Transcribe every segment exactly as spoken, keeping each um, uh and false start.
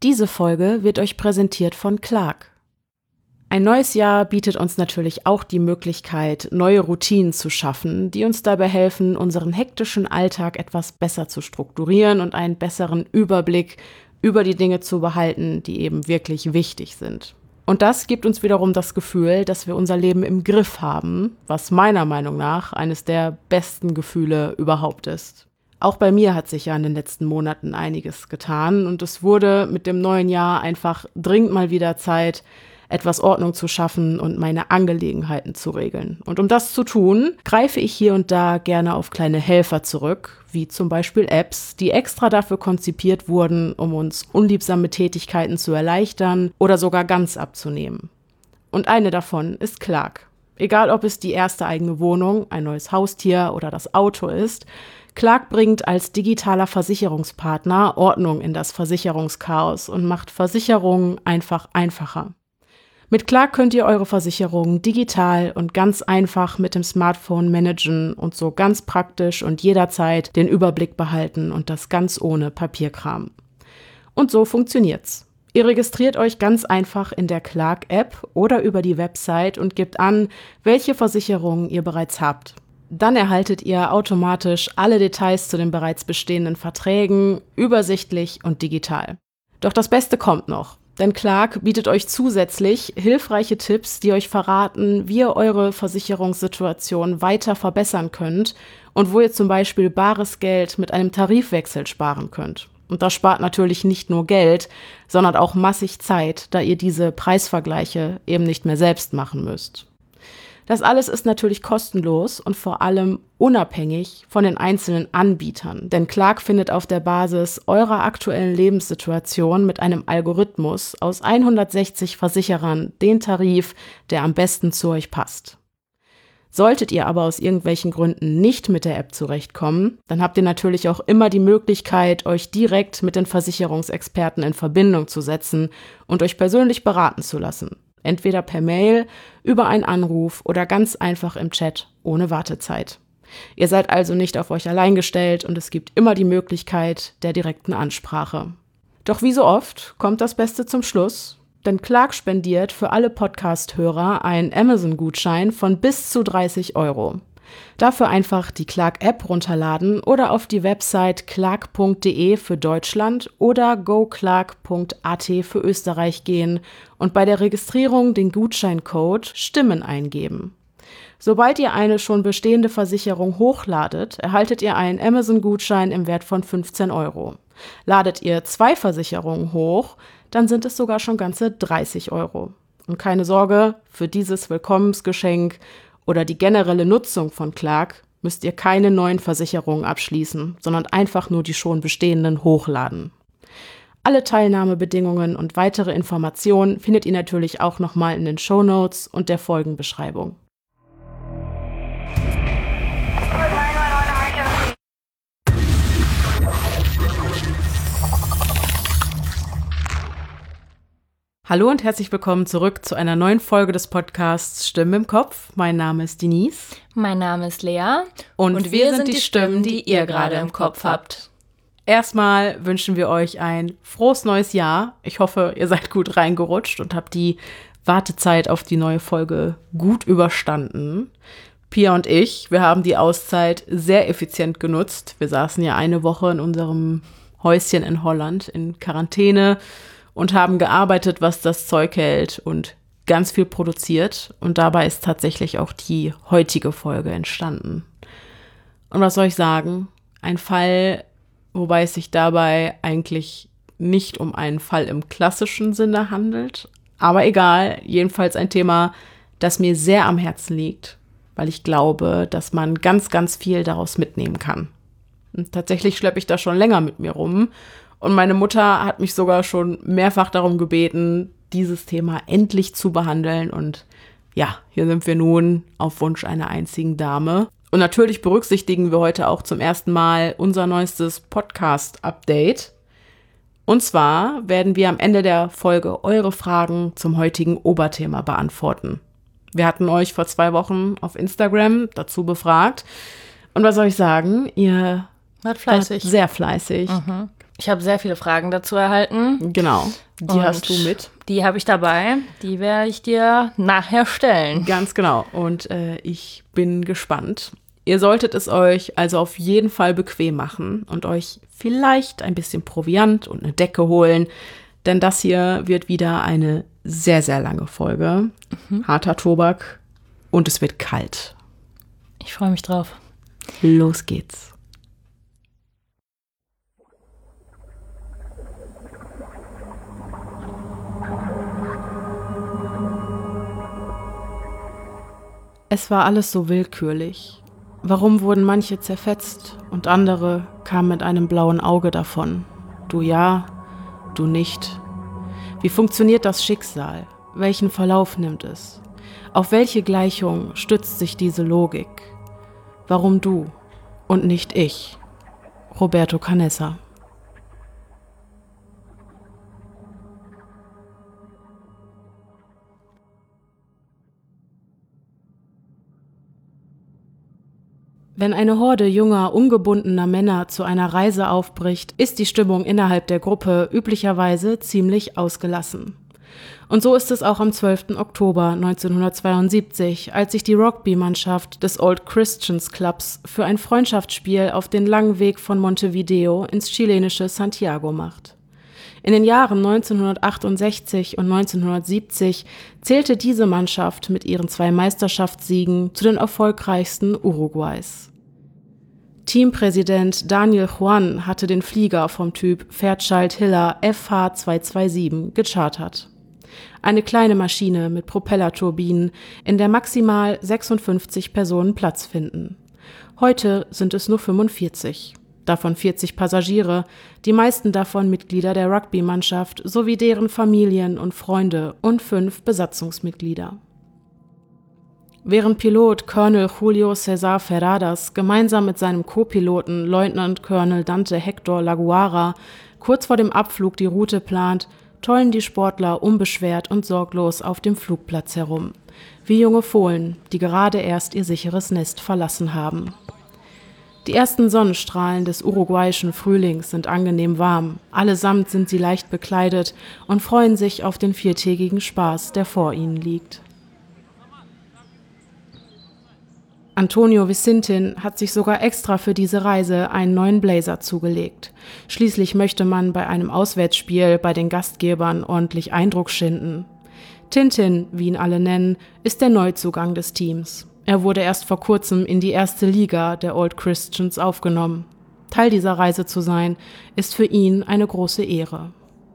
Diese Folge wird euch präsentiert von Clark. Ein neues Jahr bietet uns natürlich auch die Möglichkeit, neue Routinen zu schaffen, die uns dabei helfen, unseren hektischen Alltag etwas besser zu strukturieren und einen besseren Überblick über die Dinge zu behalten, die eben wirklich wichtig sind. Und das gibt uns wiederum das Gefühl, dass wir unser Leben im Griff haben, was meiner Meinung nach eines der besten Gefühle überhaupt ist. Auch bei mir hat sich ja in den letzten Monaten einiges getan und es wurde mit dem neuen Jahr einfach dringend mal wieder Zeit, etwas Ordnung zu schaffen und meine Angelegenheiten zu regeln. Und um das zu tun, greife ich hier und da gerne auf kleine Helfer zurück, wie zum Beispiel Apps, die extra dafür konzipiert wurden, um uns unliebsame Tätigkeiten zu erleichtern oder sogar ganz abzunehmen. Und eine davon ist Clark. Egal, ob es die erste eigene Wohnung, ein neues Haustier oder das Auto ist, Clark bringt als digitaler Versicherungspartner Ordnung in das Versicherungschaos und macht Versicherungen einfach einfacher. Mit Clark könnt ihr eure Versicherungen digital und ganz einfach mit dem Smartphone managen und so ganz praktisch und jederzeit den Überblick behalten und das ganz ohne Papierkram. Und so funktioniert's. Ihr registriert euch ganz einfach in der Clark-App oder über die Website und gebt an, welche Versicherungen ihr bereits habt. Dann erhaltet ihr automatisch alle Details zu den bereits bestehenden Verträgen, übersichtlich und digital. Doch das Beste kommt noch. Denn Clark bietet euch zusätzlich hilfreiche Tipps, die euch verraten, wie ihr eure Versicherungssituation weiter verbessern könnt und wo ihr zum Beispiel bares Geld mit einem Tarifwechsel sparen könnt. Und das spart natürlich nicht nur Geld, sondern auch massig Zeit, da ihr diese Preisvergleiche eben nicht mehr selbst machen müsst. Das alles ist natürlich kostenlos und vor allem unabhängig von den einzelnen Anbietern, denn Clark findet auf der Basis eurer aktuellen Lebenssituation mit einem Algorithmus aus hundertsechzig Versicherern den Tarif, der am besten zu euch passt. Solltet ihr aber aus irgendwelchen Gründen nicht mit der App zurechtkommen, dann habt ihr natürlich auch immer die Möglichkeit, euch direkt mit den Versicherungsexperten in Verbindung zu setzen und euch persönlich beraten zu lassen. Entweder per Mail, über einen Anruf oder ganz einfach im Chat ohne Wartezeit. Ihr seid also nicht auf euch allein gestellt und es gibt immer die Möglichkeit der direkten Ansprache. Doch wie so oft kommt das Beste zum Schluss, denn Clark spendiert für alle Podcast-Hörer einen Amazon-Gutschein von bis zu dreißig Euro. Dafür einfach die Clark-App runterladen oder auf die Website clark punkt de für Deutschland oder goclark punkt at für Österreich gehen und bei der Registrierung den Gutscheincode Stimmen eingeben. Sobald ihr eine schon bestehende Versicherung hochladet, erhaltet ihr einen Amazon-Gutschein im Wert von fünfzehn Euro. Ladet ihr zwei Versicherungen hoch, dann sind es sogar schon ganze dreißig Euro. Und keine Sorge, für dieses Willkommensgeschenk oder die generelle Nutzung von Clark müsst ihr keine neuen Versicherungen abschließen, sondern einfach nur die schon bestehenden hochladen. Alle Teilnahmebedingungen und weitere Informationen findet ihr natürlich auch nochmal in den Shownotes und der Folgenbeschreibung. Hallo und herzlich willkommen zurück zu einer neuen Folge des Podcasts Stimmen im Kopf. Mein Name ist Denise. Mein Name ist Lea. Und, und wir, wir sind die Stimmen, die ihr gerade im Kopf habt. Erstmal wünschen wir euch ein frohes neues Jahr. Ich hoffe, ihr seid gut reingerutscht und habt die Wartezeit auf die neue Folge gut überstanden. Pia und ich, wir haben die Auszeit sehr effizient genutzt. Wir saßen ja eine Woche in unserem Häuschen in Holland in Quarantäne und haben gearbeitet, was das Zeug hält und ganz viel produziert. Und dabei ist tatsächlich auch die heutige Folge entstanden. Und was soll ich sagen? Ein Fall, wobei es sich dabei eigentlich nicht um einen Fall im klassischen Sinne handelt. Aber egal, jedenfalls ein Thema, das mir sehr am Herzen liegt, weil ich glaube, dass man ganz, ganz viel daraus mitnehmen kann. Und tatsächlich schleppe ich das schon länger mit mir rum. Und meine Mutter hat mich sogar schon mehrfach darum gebeten, dieses Thema endlich zu behandeln. Und ja, hier sind wir nun auf Wunsch einer einzigen Dame. Und natürlich berücksichtigen wir heute auch zum ersten Mal unser neuestes Podcast-Update. Und zwar werden wir am Ende der Folge eure Fragen zum heutigen Oberthema beantworten. Wir hatten euch vor zwei Wochen auf Instagram dazu befragt. Und was soll ich sagen? Ihr wart fleißig. Wart sehr fleißig. Mhm. Ich habe sehr viele Fragen dazu erhalten. Genau, die Und hast du mit. Die habe ich dabei. Die werde ich dir nachher stellen. Ganz genau. Und äh, ich bin gespannt. Ihr solltet es euch also auf jeden Fall bequem machen und euch vielleicht ein bisschen Proviant und eine Decke holen, denn das hier wird wieder eine sehr, sehr lange Folge. Mhm. Harter Tobak und es wird kalt. Ich freue mich drauf. Los geht's. Es war alles so willkürlich. Warum wurden manche zerfetzt und andere kamen mit einem blauen Auge davon? Du ja, du nicht. Wie funktioniert das Schicksal? Welchen Verlauf nimmt es? Auf welche Gleichung stützt sich diese Logik? Warum du und nicht ich? Roberto Canessa. Wenn eine Horde junger, ungebundener Männer zu einer Reise aufbricht, ist die Stimmung innerhalb der Gruppe üblicherweise ziemlich ausgelassen. Und so ist es auch am zwölften Oktober neunzehnhundertzweiundsiebzig, als sich die Rugby-Mannschaft des Old Christians Clubs für ein Freundschaftsspiel auf den langen Weg von Montevideo ins chilenische Santiago macht. In den Jahren neunzehnhundertachtundsechzig und neunzehnhundertsiebzig zählte diese Mannschaft mit ihren zwei Meisterschaftssiegen zu den erfolgreichsten Uruguays. Teampräsident Daniel Juan hatte den Flieger vom Typ Fairchild Hiller F H zweihundertsiebenundzwanzig gechartert. Eine kleine Maschine mit Propellerturbinen, in der maximal sechsundfünfzig Personen Platz finden. Heute sind es nur fünfundvierzig. Davon vierzig Passagiere, die meisten davon Mitglieder der Rugby-Mannschaft sowie deren Familien und Freunde und fünf Besatzungsmitglieder. Während Pilot Colonel Julio César Ferradas gemeinsam mit seinem Co-Piloten Lieutenant Colonel Dante Hector Laguara kurz vor dem Abflug die Route plant, tollen die Sportler unbeschwert und sorglos auf dem Flugplatz herum, wie junge Fohlen, die gerade erst ihr sicheres Nest verlassen haben. Die ersten Sonnenstrahlen des uruguayischen Frühlings sind angenehm warm, allesamt sind sie leicht bekleidet und freuen sich auf den viertägigen Spaß, der vor ihnen liegt. Antonio Vicentin hat sich sogar extra für diese Reise einen neuen Blazer zugelegt. Schließlich möchte man bei einem Auswärtsspiel bei den Gastgebern ordentlich Eindruck schinden. Tintin, wie ihn alle nennen, ist der Neuzugang des Teams. Er wurde erst vor kurzem in die erste Liga der Old Christians aufgenommen. Teil dieser Reise zu sein, ist für ihn eine große Ehre.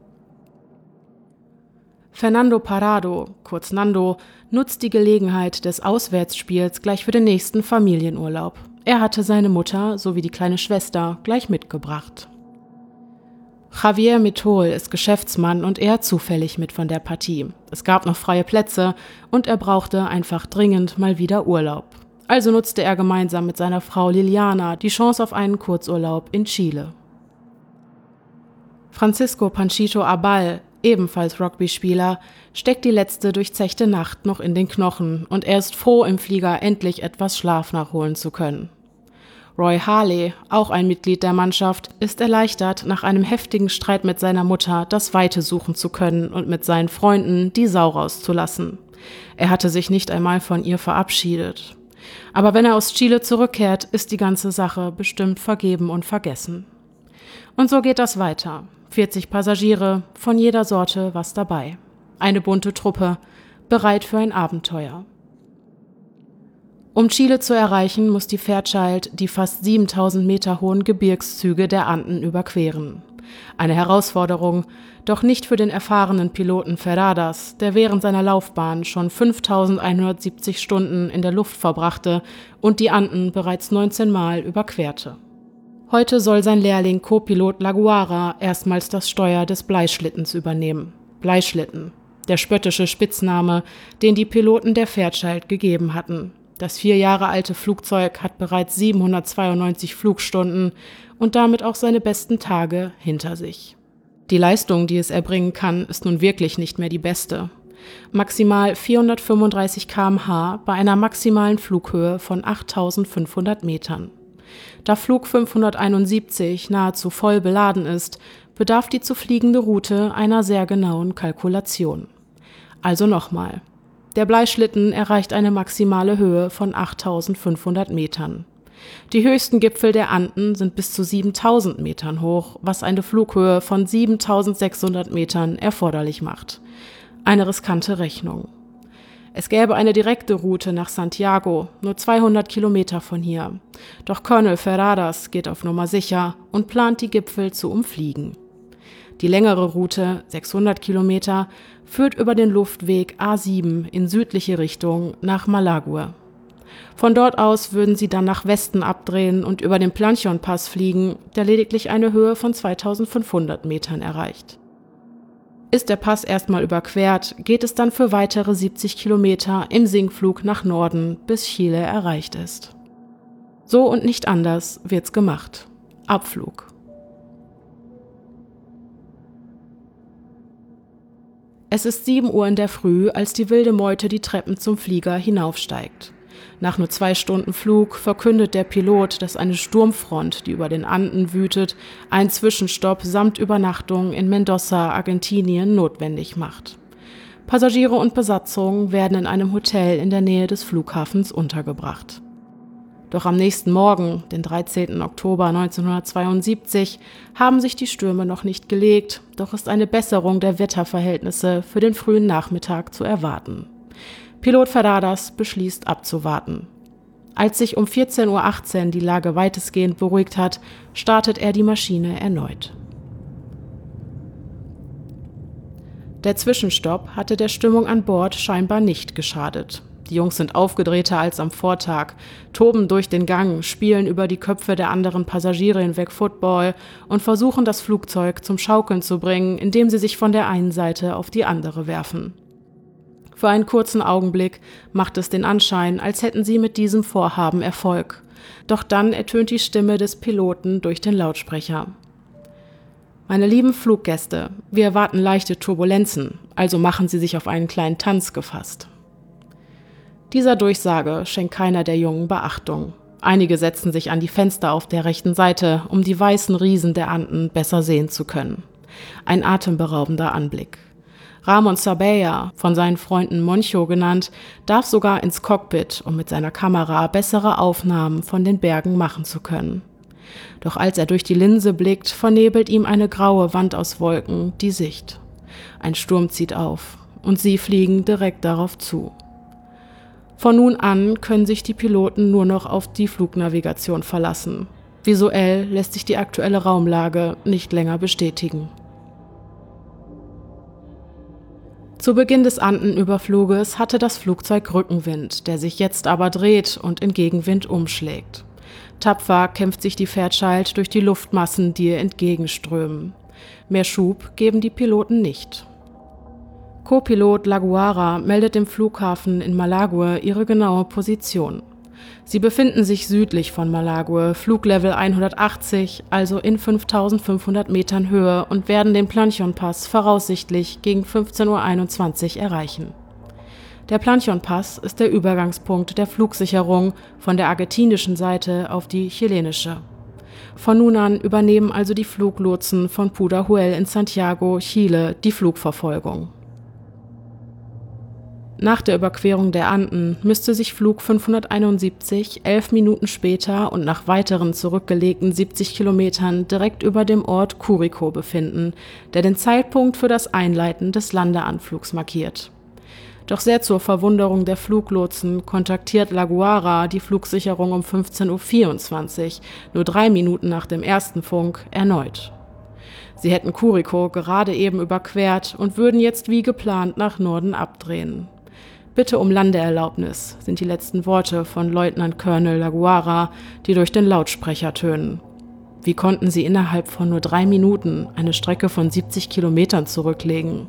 Fernando Parrado, kurz Nando, nutzt die Gelegenheit des Auswärtsspiels gleich für den nächsten Familienurlaub. Er hatte seine Mutter sowie die kleine Schwester gleich mitgebracht. Javier Mitol ist Geschäftsmann und eher zufällig mit von der Partie. Es gab noch freie Plätze und er brauchte einfach dringend mal wieder Urlaub. Also nutzte er gemeinsam mit seiner Frau Liliana die Chance auf einen Kurzurlaub in Chile. Francisco Panchito Abal, ebenfalls Rugby-Spieler, steckt die letzte durchzechte Nacht noch in den Knochen und er ist froh, im Flieger endlich etwas Schlaf nachholen zu können. Roy Harley, auch ein Mitglied der Mannschaft, ist erleichtert, nach einem heftigen Streit mit seiner Mutter das Weite suchen zu können und mit seinen Freunden die Sau rauszulassen. Er hatte sich nicht einmal von ihr verabschiedet. Aber wenn er aus Chile zurückkehrt, ist die ganze Sache bestimmt vergeben und vergessen. Und so geht das weiter. vierzig Passagiere, von jeder Sorte was dabei. Eine bunte Truppe, bereit für ein Abenteuer. Um Chile zu erreichen, muss die Fairchild die fast siebentausend Meter hohen Gebirgszüge der Anden überqueren. Eine Herausforderung, doch nicht für den erfahrenen Piloten Ferradas, der während seiner Laufbahn schon fünftausendeinhundertsiebzig Stunden in der Luft verbrachte und die Anden bereits neunzehn Mal überquerte. Heute soll sein Lehrling Co-Pilot Laguara erstmals das Steuer des Bleischlittens übernehmen. Bleischlitten, der spöttische Spitzname, den die Piloten der Fairchild gegeben hatten. Das vier Jahre alte Flugzeug hat bereits siebenhundertzweiundneunzig Flugstunden und damit auch seine besten Tage hinter sich. Die Leistung, die es erbringen kann, ist nun wirklich nicht mehr die beste. Maximal vierhundertfünfunddreißig Kilometer pro Stunde bei einer maximalen Flughöhe von achttausendfünfhundert Metern. Da Flug fünfhunderteinundsiebzig nahezu voll beladen ist, bedarf die zu fliegende Route einer sehr genauen Kalkulation. Also nochmal. Der Bleischlitten erreicht eine maximale Höhe von achttausendfünfhundert Metern. Die höchsten Gipfel der Anden sind bis zu siebentausend Metern hoch, was eine Flughöhe von siebentausendsechshundert Metern erforderlich macht. Eine riskante Rechnung. Es gäbe eine direkte Route nach Santiago, nur zweihundert Kilometer von hier. Doch Colonel Ferradas geht auf Nummer sicher und plant, die Gipfel zu umfliegen. Die längere Route, sechshundert Kilometer, führt über den Luftweg A sieben in südliche Richtung nach Malague. Von dort aus würden sie dann nach Westen abdrehen und über den Planchón-Pass fliegen, der lediglich eine Höhe von zweitausendfünfhundert Metern erreicht. Ist der Pass erstmal überquert, geht es dann für weitere siebzig Kilometer im Sinkflug nach Norden, bis Chile erreicht ist. So und nicht anders wird's gemacht. Abflug. Es ist sieben Uhr in der Früh, als die wilde Meute die Treppen zum Flieger hinaufsteigt. Nach nur zwei Stunden Flug verkündet der Pilot, dass eine Sturmfront, die über den Anden wütet, einen Zwischenstopp samt Übernachtung in Mendoza, Argentinien, notwendig macht. Passagiere und Besatzung werden in einem Hotel in der Nähe des Flughafens untergebracht. Doch am nächsten Morgen, den dreizehnten Oktober neunzehnhundertzweiundsiebzig, haben sich die Stürme noch nicht gelegt, doch ist eine Besserung der Wetterverhältnisse für den frühen Nachmittag zu erwarten. Pilot Ferradas beschließt abzuwarten. Als sich um vierzehn Uhr achtzehn die Lage weitestgehend beruhigt hat, startet er die Maschine erneut. Der Zwischenstopp hatte der Stimmung an Bord scheinbar nicht geschadet. Die Jungs sind aufgedrehter als am Vortag, toben durch den Gang, spielen über die Köpfe der anderen Passagiere hinweg Football und versuchen, das Flugzeug zum Schaukeln zu bringen, indem sie sich von der einen Seite auf die andere werfen. Für einen kurzen Augenblick macht es den Anschein, als hätten sie mit diesem Vorhaben Erfolg. Doch dann ertönt die Stimme des Piloten durch den Lautsprecher. Meine lieben Fluggäste, wir erwarten leichte Turbulenzen, also machen Sie sich auf einen kleinen Tanz gefasst. Dieser Durchsage schenkt keiner der Jungen Beachtung. Einige setzen sich an die Fenster auf der rechten Seite, um die weißen Riesen der Anden besser sehen zu können. Ein atemberaubender Anblick. Ramon Sabella, von seinen Freunden Moncho genannt, darf sogar ins Cockpit, um mit seiner Kamera bessere Aufnahmen von den Bergen machen zu können. Doch als er durch die Linse blickt, vernebelt ihm eine graue Wand aus Wolken die Sicht. Ein Sturm zieht auf und sie fliegen direkt darauf zu. Von nun an können sich die Piloten nur noch auf die Flugnavigation verlassen. Visuell lässt sich die aktuelle Raumlage nicht länger bestätigen. Zu Beginn des Andenüberfluges hatte das Flugzeug Rückenwind, der sich jetzt aber dreht und in Gegenwind umschlägt. Tapfer kämpft sich die Fairchild durch die Luftmassen, die ihr entgegenströmen. Mehr Schub geben die Piloten nicht. Co-Pilot Laguara meldet dem Flughafen in Malague ihre genaue Position. Sie befinden sich südlich von Malague, Fluglevel hundertachtzig, also in fünftausendfünfhundert Metern Höhe und werden den Planchón-Pass voraussichtlich gegen fünfzehn Uhr einundzwanzig erreichen. Der Planchón-Pass ist der Übergangspunkt der Flugsicherung von der argentinischen Seite auf die chilenische. Von nun an übernehmen also die Fluglotsen von Pudahuel in Santiago, Chile, die Flugverfolgung. Nach der Überquerung der Anden müsste sich Flug fünfhunderteinundsiebzig elf Minuten später und nach weiteren zurückgelegten siebzig Kilometern direkt über dem Ort Curicó befinden, der den Zeitpunkt für das Einleiten des Landeanflugs markiert. Doch sehr zur Verwunderung der Fluglotsen kontaktiert Laguara die Flugsicherung um fünfzehn Uhr vierundzwanzig, nur drei Minuten nach dem ersten Funk, erneut. Sie hätten Curicó gerade eben überquert und würden jetzt wie geplant nach Norden abdrehen. Bitte um Landeerlaubnis, sind die letzten Worte von Leutnant Colonel Laguara, die durch den Lautsprecher tönen. Wie konnten sie innerhalb von nur drei Minuten eine Strecke von siebzig Kilometern zurücklegen?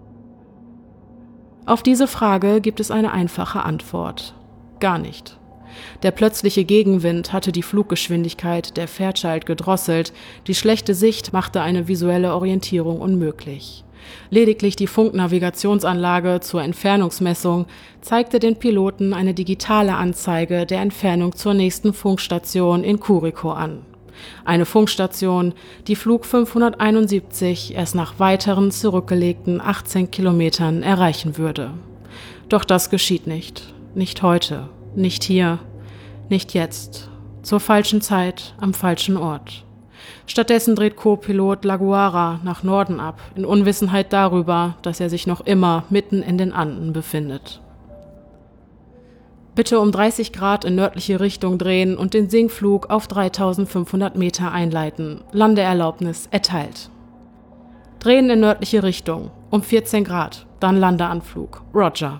Auf diese Frage gibt es eine einfache Antwort. Gar nicht. Der plötzliche Gegenwind hatte die Fluggeschwindigkeit der Fairchild gedrosselt, die schlechte Sicht machte eine visuelle Orientierung unmöglich. Lediglich die Funknavigationsanlage zur Entfernungsmessung zeigte den Piloten eine digitale Anzeige der Entfernung zur nächsten Funkstation in Curicó an. Eine Funkstation, die Flug fünfhunderteinundsiebzig erst nach weiteren zurückgelegten achtzehn Kilometern erreichen würde. Doch das geschieht nicht. Nicht heute, nicht hier, nicht jetzt, zur falschen Zeit, am falschen Ort. Stattdessen dreht Co-Pilot Laguara nach Norden ab, in Unwissenheit darüber, dass er sich noch immer mitten in den Anden befindet. Bitte um dreißig Grad in nördliche Richtung drehen und den Sinkflug auf dreitausendfünfhundert Meter einleiten. Landeerlaubnis erteilt. Drehen in nördliche Richtung, um vierzehn Grad, dann Landeanflug. Roger.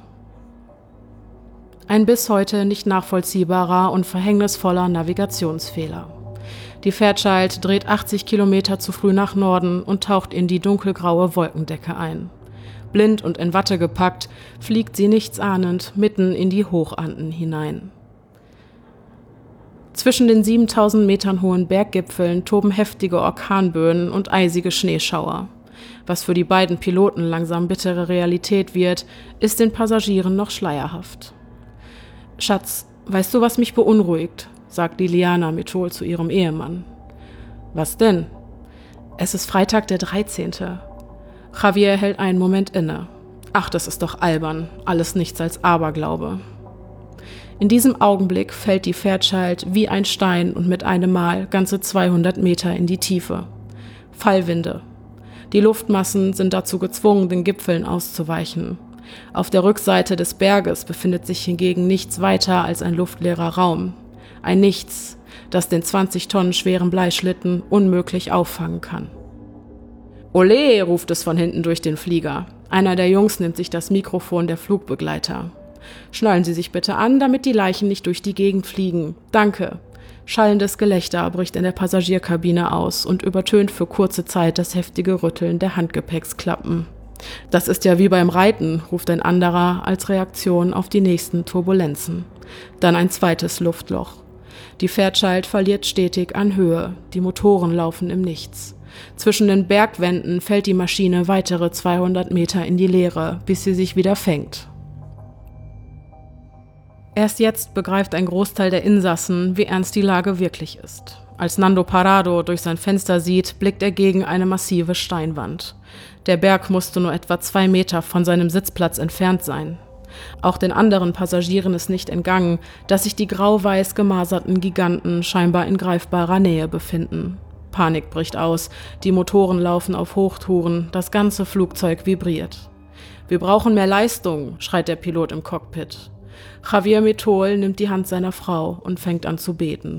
Ein bis heute nicht nachvollziehbarer und verhängnisvoller Navigationsfehler. Die Fairchild dreht achtzig Kilometer zu früh nach Norden und taucht in die dunkelgraue Wolkendecke ein. Blind und in Watte gepackt, fliegt sie nichtsahnend mitten in die Hochanden hinein. Zwischen den siebentausend Metern hohen Berggipfeln toben heftige Orkanböen und eisige Schneeschauer. Was für die beiden Piloten langsam bittere Realität wird, ist den Passagieren noch schleierhaft. »Schatz, weißt du, was mich beunruhigt?« sagt Liliana Methol zu ihrem Ehemann. »Was denn?« »Es ist Freitag der dreizehnte Javier hält einen Moment inne. »Ach, das ist doch albern. Alles nichts als Aberglaube.« In diesem Augenblick fällt die Fairchild wie ein Stein und mit einem Mal ganze zweihundert Meter in die Tiefe. Fallwinde. Die Luftmassen sind dazu gezwungen, den Gipfeln auszuweichen. Auf der Rückseite des Berges befindet sich hingegen nichts weiter als ein luftleerer Raum. Ein Nichts, das den zwanzig Tonnen schweren Bleischlitten unmöglich auffangen kann. »Ole«, ruft es von hinten durch den Flieger. Einer der Jungs nimmt sich das Mikrofon der Flugbegleiter. »Schnallen Sie sich bitte an, damit die Leichen nicht durch die Gegend fliegen. Danke.« Schallendes Gelächter bricht in der Passagierkabine aus und übertönt für kurze Zeit das heftige Rütteln der Handgepäcksklappen. »Das ist ja wie beim Reiten«, ruft ein anderer als Reaktion auf die nächsten Turbulenzen. Dann ein zweites Luftloch. Die Fairchild verliert stetig an Höhe, die Motoren laufen im Nichts. Zwischen den Bergwänden fällt die Maschine weitere zweihundert Meter in die Leere, bis sie sich wieder fängt. Erst jetzt begreift ein Großteil der Insassen, wie ernst die Lage wirklich ist. Als Nando Parrado durch sein Fenster sieht, blickt er gegen eine massive Steinwand. Der Berg musste nur etwa zwei Meter von seinem Sitzplatz entfernt sein. Auch den anderen Passagieren ist nicht entgangen, dass sich die grau-weiß gemaserten Giganten scheinbar in greifbarer Nähe befinden. Panik bricht aus, die Motoren laufen auf Hochtouren, das ganze Flugzeug vibriert. »Wir brauchen mehr Leistung«, schreit der Pilot im Cockpit. Javier Methol nimmt die Hand seiner Frau und fängt an zu beten.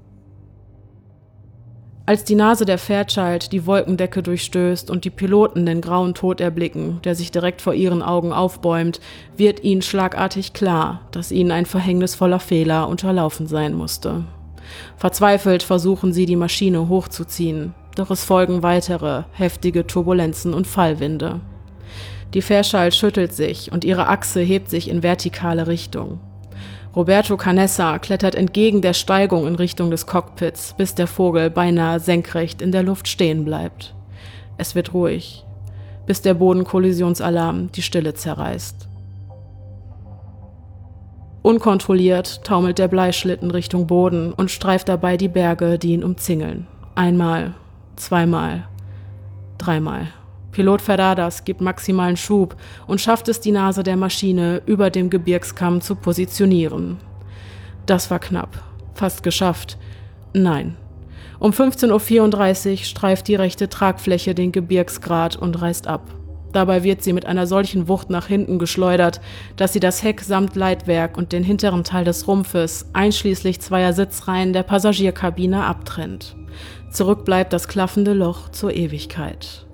Als die Nase der Fairchild die Wolkendecke durchstößt und die Piloten den grauen Tod erblicken, der sich direkt vor ihren Augen aufbäumt, wird ihnen schlagartig klar, dass ihnen ein verhängnisvoller Fehler unterlaufen sein musste. Verzweifelt versuchen sie, die Maschine hochzuziehen, doch es folgen weitere, heftige Turbulenzen und Fallwinde. Die Fairchild schüttelt sich und ihre Achse hebt sich in vertikale Richtung. Roberto Canessa klettert entgegen der Steigung in Richtung des Cockpits, bis der Vogel beinahe senkrecht in der Luft stehen bleibt. Es wird ruhig, bis der Bodenkollisionsalarm die Stille zerreißt. Unkontrolliert taumelt der Bleischlitten Richtung Boden und streift dabei die Berge, die ihn umzingeln. Einmal, zweimal, dreimal. Pilot Ferradas gibt maximalen Schub und schafft es, die Nase der Maschine über dem Gebirgskamm zu positionieren. Das war knapp. Fast geschafft. Nein. Um fünfzehn Uhr vierunddreißig streift die rechte Tragfläche den Gebirgsgrat und reißt ab. Dabei wird sie mit einer solchen Wucht nach hinten geschleudert, dass sie das Heck samt Leitwerk und den hinteren Teil des Rumpfes, einschließlich zweier Sitzreihen der Passagierkabine, abtrennt. Zurück bleibt das klaffende Loch zur Ewigkeit.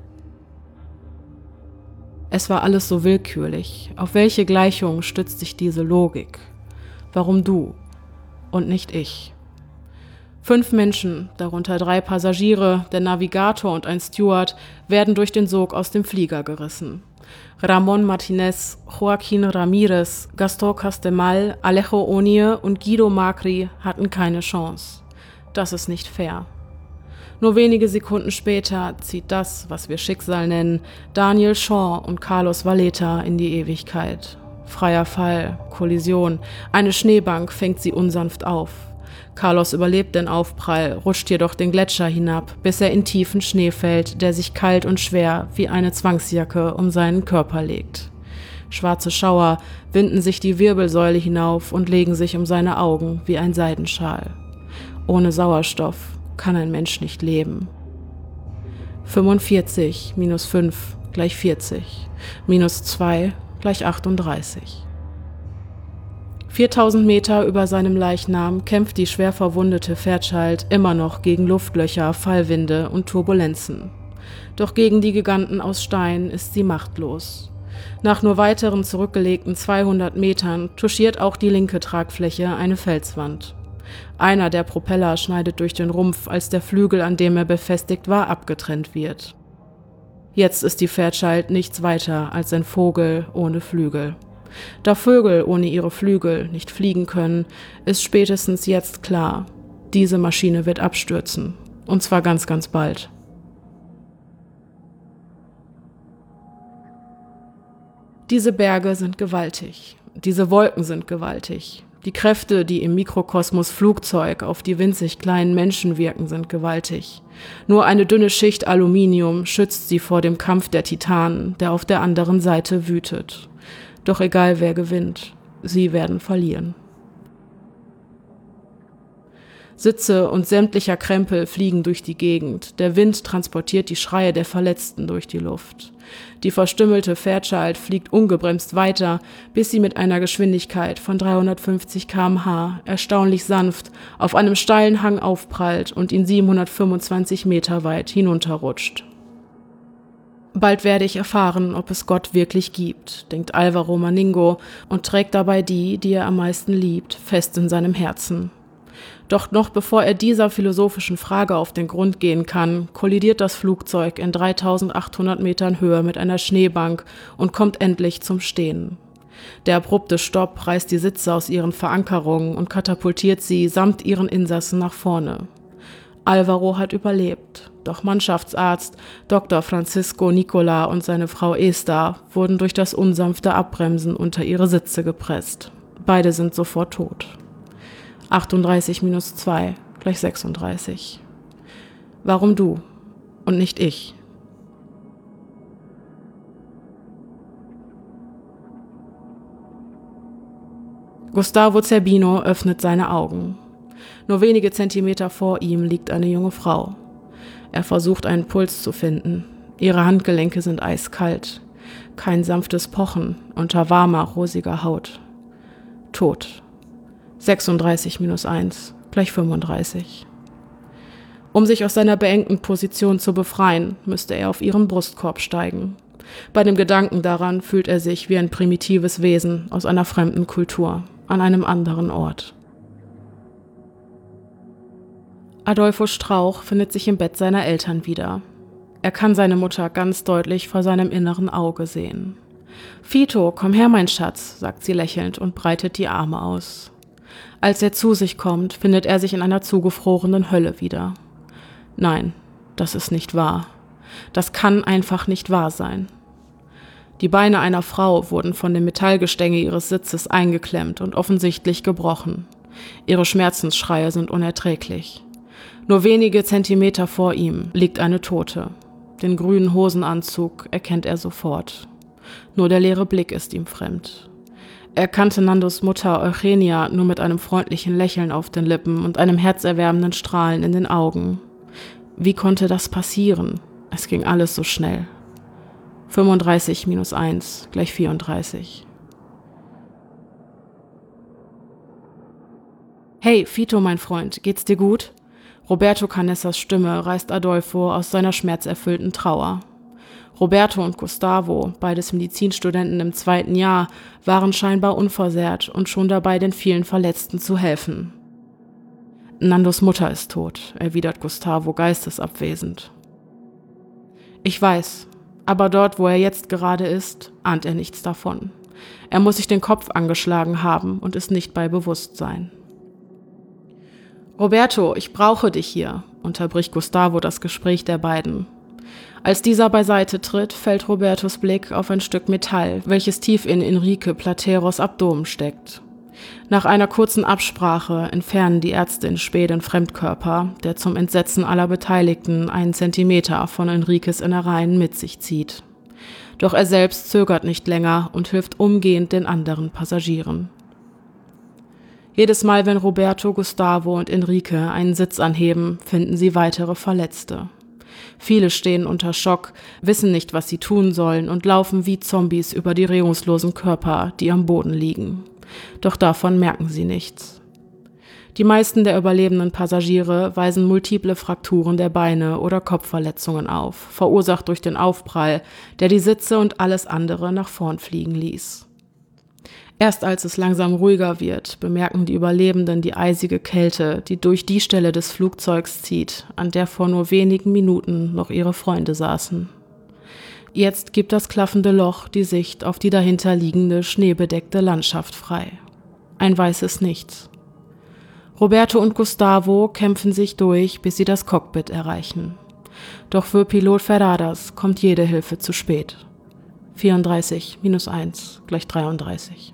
Es war alles so willkürlich. Auf welche Gleichung stützt sich diese Logik? Warum du und nicht ich? Fünf Menschen, darunter drei Passagiere, der Navigator und ein Steward, werden durch den Sog aus dem Flieger gerissen. Ramon Martinez, Joaquín Ramírez, Gaston Castemal, Alejo Onie und Guido Macri hatten keine Chance. Das ist nicht fair. Nur wenige Sekunden später zieht das, was wir Schicksal nennen, Daniel Shaw und Carlos Valeta in die Ewigkeit. Freier Fall, Kollision, eine Schneebank fängt sie unsanft auf. Carlos überlebt den Aufprall, rutscht jedoch den Gletscher hinab, bis er in tiefen Schnee fällt, der sich kalt und schwer wie eine Zwangsjacke um seinen Körper legt. Schwarze Schauer winden sich die Wirbelsäule hinauf und legen sich um seine Augen wie ein Seidenschal. Ohne Sauerstoff kann ein Mensch nicht leben. fünfundvierzig minus fünf gleich vierzig, minus zwei gleich achtunddreißig. viertausend Meter über seinem Leichnam kämpft die schwer verwundete Fairchild immer noch gegen Luftlöcher, Fallwinde und Turbulenzen. Doch gegen die Giganten aus Stein ist sie machtlos. Nach nur weiteren zurückgelegten zweihundert Metern touchiert auch die linke Tragfläche eine Felswand. Einer der Propeller schneidet durch den Rumpf, als der Flügel, an dem er befestigt war, abgetrennt wird. Jetzt ist die Fairchild nichts weiter als ein Vogel ohne Flügel. Da Vögel ohne ihre Flügel nicht fliegen können, ist spätestens jetzt klar, diese Maschine wird abstürzen. Und zwar ganz, ganz bald. Diese Berge sind gewaltig. Diese Wolken sind gewaltig. Die Kräfte, die im Mikrokosmos Flugzeug auf die winzig kleinen Menschen wirken, sind gewaltig. Nur eine dünne Schicht Aluminium schützt sie vor dem Kampf der Titanen, der auf der anderen Seite wütet. Doch egal wer gewinnt, sie werden verlieren. Sitze und sämtlicher Krempel fliegen durch die Gegend. Der Wind transportiert die Schreie der Verletzten durch die Luft. Die verstümmelte Fairchild fliegt ungebremst weiter, bis sie mit einer Geschwindigkeit von dreihundertfünfzig Kilometer pro Stunde erstaunlich sanft auf einem steilen Hang aufprallt und ihn siebenhundertfünfundzwanzig Meter weit hinunterrutscht. Bald werde ich erfahren, ob es Gott wirklich gibt, denkt Álvaro Maningo und trägt dabei die, die er am meisten liebt, fest in seinem Herzen. Doch noch bevor er dieser philosophischen Frage auf den Grund gehen kann, kollidiert das Flugzeug in dreitausendachthundert Metern Höhe mit einer Schneebank und kommt endlich zum Stehen. Der abrupte Stopp reißt die Sitze aus ihren Verankerungen und katapultiert sie samt ihren Insassen nach vorne. Álvaro hat überlebt, doch Mannschaftsarzt Doktor Francisco Nicola und seine Frau Esther wurden durch das unsanfte Abbremsen unter ihre Sitze gepresst. Beide sind sofort tot. achtunddreißig minus zwei gleich sechsunddreißig. Warum du und nicht ich? Gustavo Zerbino öffnet seine Augen. Nur wenige Zentimeter vor ihm liegt eine junge Frau. Er versucht, einen Puls zu finden. Ihre Handgelenke sind eiskalt. Kein sanftes Pochen unter warmer, rosiger Haut. Tot. sechsunddreißig minus eins gleich fünfunddreißig. Um sich aus seiner beengten Position zu befreien, müsste er auf ihren Brustkorb steigen. Bei dem Gedanken daran fühlt er sich wie ein primitives Wesen aus einer fremden Kultur, an einem anderen Ort. Adolfo Strauch findet sich im Bett seiner Eltern wieder. Er kann seine Mutter ganz deutlich vor seinem inneren Auge sehen. »Fito, komm her, mein Schatz«, sagt sie lächelnd und breitet die Arme aus. Als er zu sich kommt, findet er sich in einer zugefrorenen Hölle wieder. Nein, das ist nicht wahr. Das kann einfach nicht wahr sein. Die Beine einer Frau wurden von dem Metallgestänge ihres Sitzes eingeklemmt und offensichtlich gebrochen. Ihre Schmerzensschreie sind unerträglich. Nur wenige Zentimeter vor ihm liegt eine Tote. Den grünen Hosenanzug erkennt er sofort. Nur der leere Blick ist ihm fremd. Er kannte Nandos Mutter Eugenia nur mit einem freundlichen Lächeln auf den Lippen und einem herzerwärmenden Strahlen in den Augen. Wie konnte das passieren? Es ging alles so schnell. fünfunddreißig minus eins gleich vierunddreißig. »Hey, Fito, mein Freund, geht's dir gut?« Roberto Canessas Stimme reißt Adolfo aus seiner schmerzerfüllten Trauer. Roberto und Gustavo, beides Medizinstudenten im zweiten Jahr, waren scheinbar unversehrt und schon dabei, den vielen Verletzten zu helfen. Nandos Mutter ist tot, erwidert Gustavo geistesabwesend. Ich weiß, aber dort, wo er jetzt gerade ist, ahnt er nichts davon. Er muss sich den Kopf angeschlagen haben und ist nicht bei Bewusstsein. Roberto, ich brauche dich hier, unterbricht Gustavo das Gespräch der beiden. Als dieser beiseite tritt, fällt Robertos Blick auf ein Stück Metall, welches tief in Enrique Plateros Abdomen steckt. Nach einer kurzen Absprache entfernen die Ärzte in Späh den Fremdkörper, der zum Entsetzen aller Beteiligten einen Zentimeter von Enriques Innereien mit sich zieht. Doch er selbst zögert nicht länger und hilft umgehend den anderen Passagieren. Jedes Mal, wenn Roberto, Gustavo und Enrique einen Sitz anheben, finden sie weitere Verletzte. Viele stehen unter Schock, wissen nicht, was sie tun sollen und laufen wie Zombies über die regungslosen Körper, die am Boden liegen. Doch davon merken sie nichts. Die meisten der überlebenden Passagiere weisen multiple Frakturen der Beine oder Kopfverletzungen auf, verursacht durch den Aufprall, der die Sitze und alles andere nach vorn fliegen ließ. Erst als es langsam ruhiger wird, bemerken die Überlebenden die eisige Kälte, die durch die Stelle des Flugzeugs zieht, an der vor nur wenigen Minuten noch ihre Freunde saßen. Jetzt gibt das klaffende Loch die Sicht auf die dahinter liegende, schneebedeckte Landschaft frei. Ein weißes Nichts. Roberto und Gustavo kämpfen sich durch, bis sie das Cockpit erreichen. Doch für Pilot Ferradas kommt jede Hilfe zu spät. vierunddreißig minus eins gleich dreiunddreißig.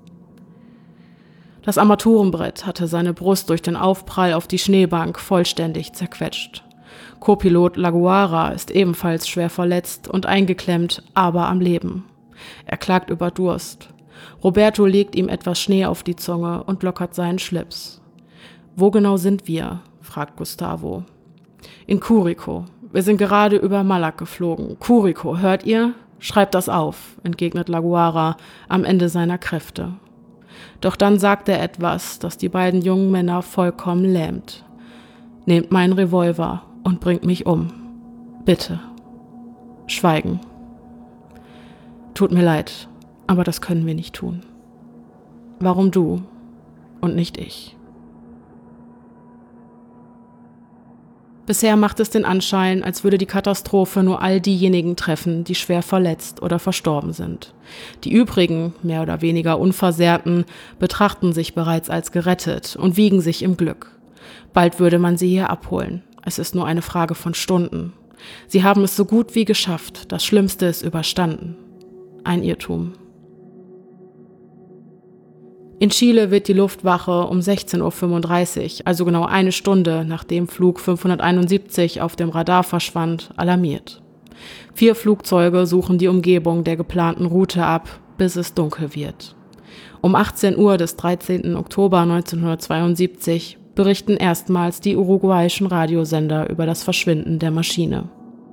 Das Armaturenbrett hatte seine Brust durch den Aufprall auf die Schneebank vollständig zerquetscht. Co-Pilot Laguara ist ebenfalls schwer verletzt und eingeklemmt, aber am Leben. Er klagt über Durst. Roberto legt ihm etwas Schnee auf die Zunge und lockert seinen Schlips. »Wo genau sind wir?« fragt Gustavo. »In Curicó. Wir sind gerade über Malac geflogen. Curicó, hört ihr? Schreibt das auf«, entgegnet Laguara am Ende seiner Kräfte. Doch dann sagt er etwas, das die beiden jungen Männer vollkommen lähmt. »Nehmt meinen Revolver und bringt mich um. Bitte.« Schweigen. »Tut mir leid, aber das können wir nicht tun.« »Warum du und nicht ich?« Bisher macht es den Anschein, als würde die Katastrophe nur all diejenigen treffen, die schwer verletzt oder verstorben sind. Die übrigen, mehr oder weniger Unversehrten, betrachten sich bereits als gerettet und wiegen sich im Glück. Bald würde man sie hier abholen. Es ist nur eine Frage von Stunden. Sie haben es so gut wie geschafft. Das Schlimmste ist überstanden. Ein Irrtum. In Chile wird die Luftwache um sechzehn Uhr fünfunddreißig, also genau eine Stunde nachdem Flug fünfhunderteinundsiebzig auf dem Radar verschwand, alarmiert. Vier Flugzeuge suchen die Umgebung der geplanten Route ab, bis es dunkel wird. Um achtzehn Uhr des dreizehnten Oktober neunzehnhundertzweiundsiebzig berichten erstmals die uruguayischen Radiosender über das Verschwinden der Maschine.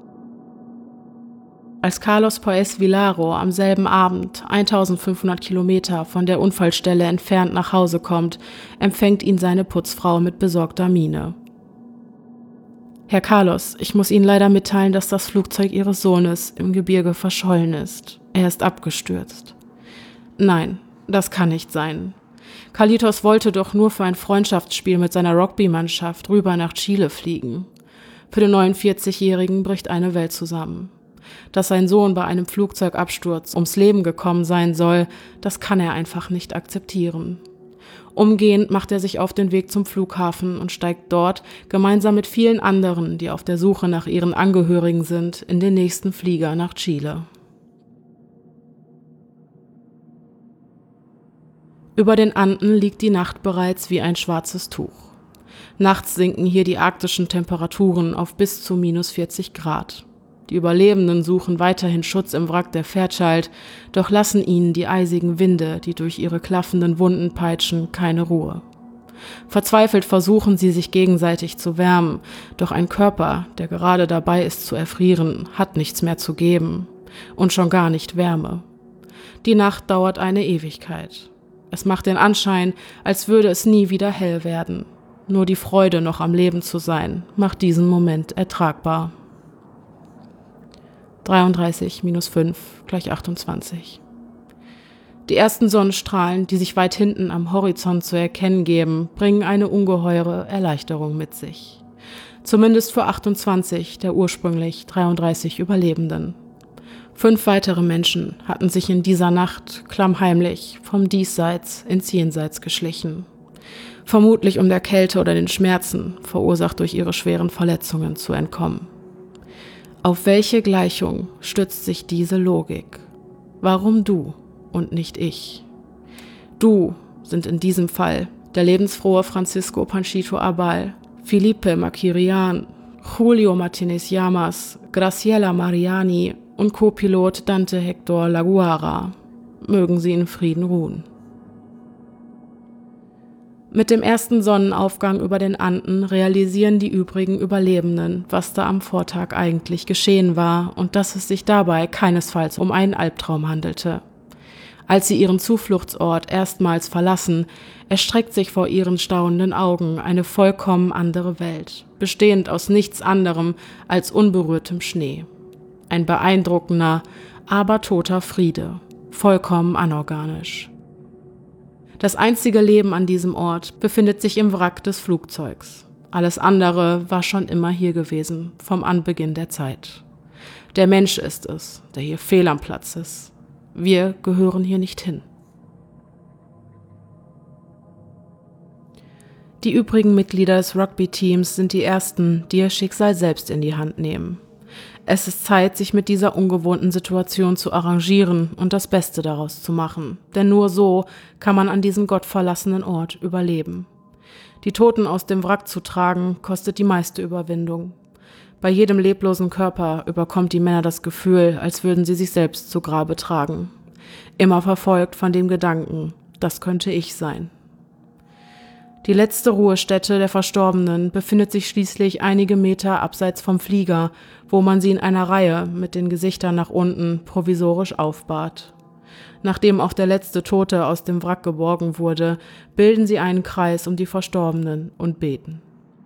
Als Carlos Paez Vilaro am selben Abend, eintausendfünfhundert Kilometer von der Unfallstelle entfernt nach Hause kommt, empfängt ihn seine Putzfrau mit besorgter Miene. »Herr Carlos, ich muss Ihnen leider mitteilen, dass das Flugzeug Ihres Sohnes im Gebirge verschollen ist. Er ist abgestürzt.« »Nein, das kann nicht sein. Carlitos wollte doch nur für ein Freundschaftsspiel mit seiner Rugby-Mannschaft rüber nach Chile fliegen.« Für den neunundvierzigjährigen bricht eine Welt zusammen. Dass sein Sohn bei einem Flugzeugabsturz ums Leben gekommen sein soll, das kann er einfach nicht akzeptieren. Umgehend macht er sich auf den Weg zum Flughafen und steigt dort, gemeinsam mit vielen anderen, die auf der Suche nach ihren Angehörigen sind, in den nächsten Flieger nach Chile. Über den Anden liegt die Nacht bereits wie ein schwarzes Tuch. Nachts sinken hier die arktischen Temperaturen auf bis zu minus vierzig Grad. Die Überlebenden suchen weiterhin Schutz im Wrack der Fairchild, doch lassen ihnen die eisigen Winde, die durch ihre klaffenden Wunden peitschen, keine Ruhe. Verzweifelt versuchen sie, sich gegenseitig zu wärmen, doch ein Körper, der gerade dabei ist zu erfrieren, hat nichts mehr zu geben und schon gar nicht Wärme. Die Nacht dauert eine Ewigkeit. Es macht den Anschein, als würde es nie wieder hell werden. Nur die Freude, noch am Leben zu sein, macht diesen Moment ertragbar. dreiunddreißig minus fünf gleich achtundzwanzig. Die ersten Sonnenstrahlen, die sich weit hinten am Horizont zu erkennen geben, bringen eine ungeheure Erleichterung mit sich. Zumindest für achtundzwanzig der ursprünglich dreiunddreißig Überlebenden. Fünf weitere Menschen hatten sich in dieser Nacht klammheimlich vom Diesseits ins Jenseits geschlichen. Vermutlich um der Kälte oder den Schmerzen, verursacht durch ihre schweren Verletzungen, zu entkommen. Auf welche Gleichung stützt sich diese Logik? Warum du und nicht ich? Du sind in diesem Fall der lebensfrohe Francisco Panchito Abal, Felipe Makirian, Julio Martinez Llamas, Graciela Mariani und Co-Pilot Dante Hector Laguara. Mögen sie in Frieden ruhen. Mit dem ersten Sonnenaufgang über den Anden realisieren die übrigen Überlebenden, was da am Vortag eigentlich geschehen war und dass es sich dabei keinesfalls um einen Albtraum handelte. Als sie ihren Zufluchtsort erstmals verlassen, erstreckt sich vor ihren staunenden Augen eine vollkommen andere Welt, bestehend aus nichts anderem als unberührtem Schnee. Ein beeindruckender, aber toter Friede, vollkommen anorganisch. Das einzige Leben an diesem Ort befindet sich im Wrack des Flugzeugs. Alles andere war schon immer hier gewesen, vom Anbeginn der Zeit. Der Mensch ist es, der hier fehl am Platz ist. Wir gehören hier nicht hin. Die übrigen Mitglieder des Rugby-Teams sind die ersten, die ihr Schicksal selbst in die Hand nehmen. Es ist Zeit, sich mit dieser ungewohnten Situation zu arrangieren und das Beste daraus zu machen. Denn nur so kann man an diesem gottverlassenen Ort überleben. Die Toten aus dem Wrack zu tragen, kostet die meiste Überwindung. Bei jedem leblosen Körper überkommt die Männer das Gefühl, als würden sie sich selbst zu Grabe tragen. Immer verfolgt von dem Gedanken, das könnte ich sein. Die letzte Ruhestätte der Verstorbenen befindet sich schließlich einige Meter abseits vom Flieger, wo man sie in einer Reihe mit den Gesichtern nach unten provisorisch aufbahrt. Nachdem auch der letzte Tote aus dem Wrack geborgen wurde, bilden sie einen Kreis um die Verstorbenen und beten.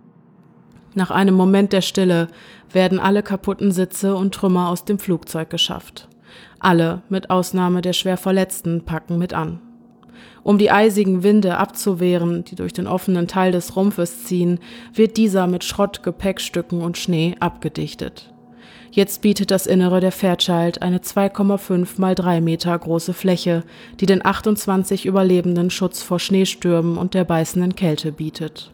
Nach einem Moment der Stille werden alle kaputten Sitze und Trümmer aus dem Flugzeug geschafft. Alle, mit Ausnahme der schwer Verletzten, packen mit an. Um die eisigen Winde abzuwehren, die durch den offenen Teil des Rumpfes ziehen, wird dieser mit Schrott, Gepäckstücken und Schnee abgedichtet. Jetzt bietet das Innere der Fairchild eine zwei Komma fünf mal drei Meter große Fläche, die den achtundzwanzig Überlebenden Schutz vor Schneestürmen und der beißenden Kälte bietet.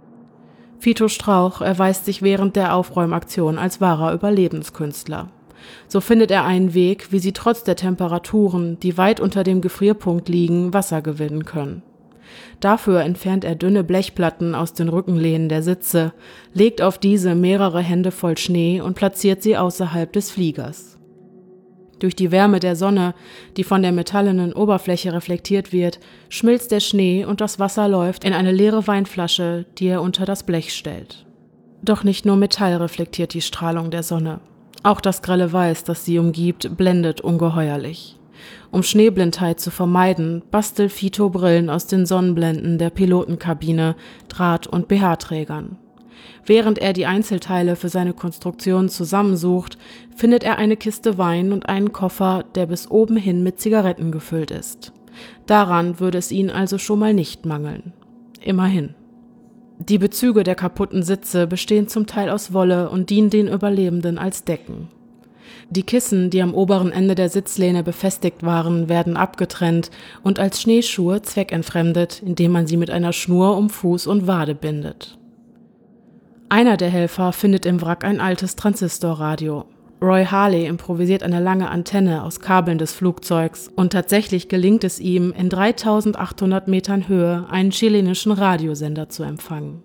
Vito Strauch erweist sich während der Aufräumaktion als wahrer Überlebenskünstler. So findet er einen Weg, wie sie trotz der Temperaturen, die weit unter dem Gefrierpunkt liegen, Wasser gewinnen können. Dafür entfernt er dünne Blechplatten aus den Rückenlehnen der Sitze, legt auf diese mehrere Hände voll Schnee und platziert sie außerhalb des Fliegers. Durch die Wärme der Sonne, die von der metallenen Oberfläche reflektiert wird, schmilzt der Schnee und das Wasser läuft in eine leere Weinflasche, die er unter das Blech stellt. Doch nicht nur Metall reflektiert die Strahlung der Sonne. Auch das grelle Weiß, das sie umgibt, blendet ungeheuerlich. Um Schneeblindheit zu vermeiden, bastelt Vito Brillen aus den Sonnenblenden der Pilotenkabine, Draht- und B H-Trägern. Während er die Einzelteile für seine Konstruktion zusammensucht, findet er eine Kiste Wein und einen Koffer, der bis oben hin mit Zigaretten gefüllt ist. Daran würde es ihnen also schon mal nicht mangeln. Immerhin. Die Bezüge der kaputten Sitze bestehen zum Teil aus Wolle und dienen den Überlebenden als Decken. Die Kissen, die am oberen Ende der Sitzlehne befestigt waren, werden abgetrennt und als Schneeschuhe zweckentfremdet, indem man sie mit einer Schnur um Fuß und Wade bindet. Einer der Helfer findet im Wrack ein altes Transistorradio. Roy Harley improvisiert eine lange Antenne aus Kabeln des Flugzeugs und tatsächlich gelingt es ihm, in dreitausendachthundert Metern Höhe einen chilenischen Radiosender zu empfangen.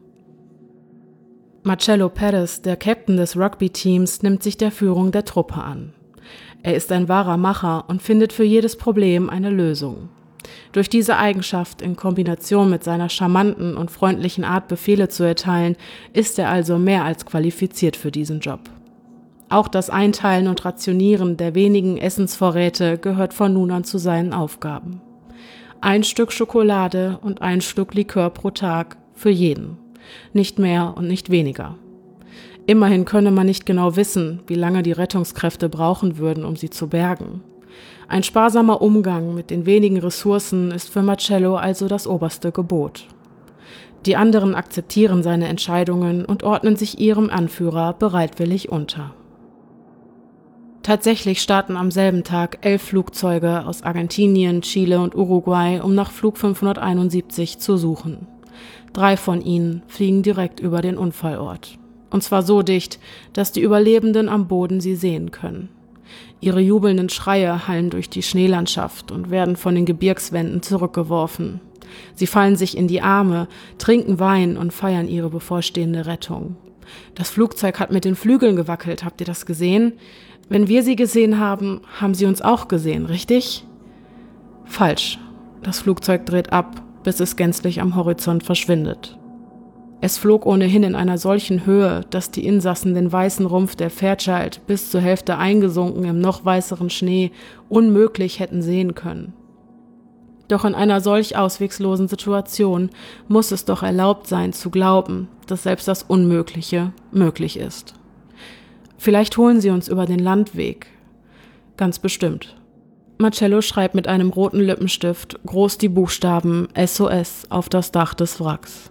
Marcelo Perez, der Captain des Rugby-Teams, nimmt sich der Führung der Truppe an. Er ist ein wahrer Macher und findet für jedes Problem eine Lösung. Durch diese Eigenschaft in Kombination mit seiner charmanten und freundlichen Art, Befehle zu erteilen, ist er also mehr als qualifiziert für diesen Job. Auch das Einteilen und Rationieren der wenigen Essensvorräte gehört von nun an zu seinen Aufgaben. Ein Stück Schokolade und ein Stück Likör pro Tag für jeden. Nicht mehr und nicht weniger. Immerhin könne man nicht genau wissen, wie lange die Rettungskräfte brauchen würden, um sie zu bergen. Ein sparsamer Umgang mit den wenigen Ressourcen ist für Marcello also das oberste Gebot. Die anderen akzeptieren seine Entscheidungen und ordnen sich ihrem Anführer bereitwillig unter. Tatsächlich starten am selben Tag elf Flugzeuge aus Argentinien, Chile und Uruguay, um nach Flug fünfhunderteinundsiebzig zu suchen. Drei von ihnen fliegen direkt über den Unfallort. Und zwar so dicht, dass die Überlebenden am Boden sie sehen können. Ihre jubelnden Schreie hallen durch die Schneelandschaft und werden von den Gebirgswänden zurückgeworfen. Sie fallen sich in die Arme, trinken Wein und feiern ihre bevorstehende Rettung. Das Flugzeug hat mit den Flügeln gewackelt, habt ihr das gesehen? Wenn wir sie gesehen haben, haben sie uns auch gesehen, richtig? Falsch. Das Flugzeug dreht ab, bis es gänzlich am Horizont verschwindet. Es flog ohnehin in einer solchen Höhe, dass die Insassen den weißen Rumpf der Fairchild bis zur Hälfte eingesunken im noch weißeren Schnee unmöglich hätten sehen können. Doch in einer solch ausweglosen Situation muss es doch erlaubt sein, zu glauben, dass selbst das Unmögliche möglich ist. Vielleicht holen sie uns über den Landweg. Ganz bestimmt. Marcello schreibt mit einem roten Lippenstift groß die Buchstaben S O S auf das Dach des Wracks.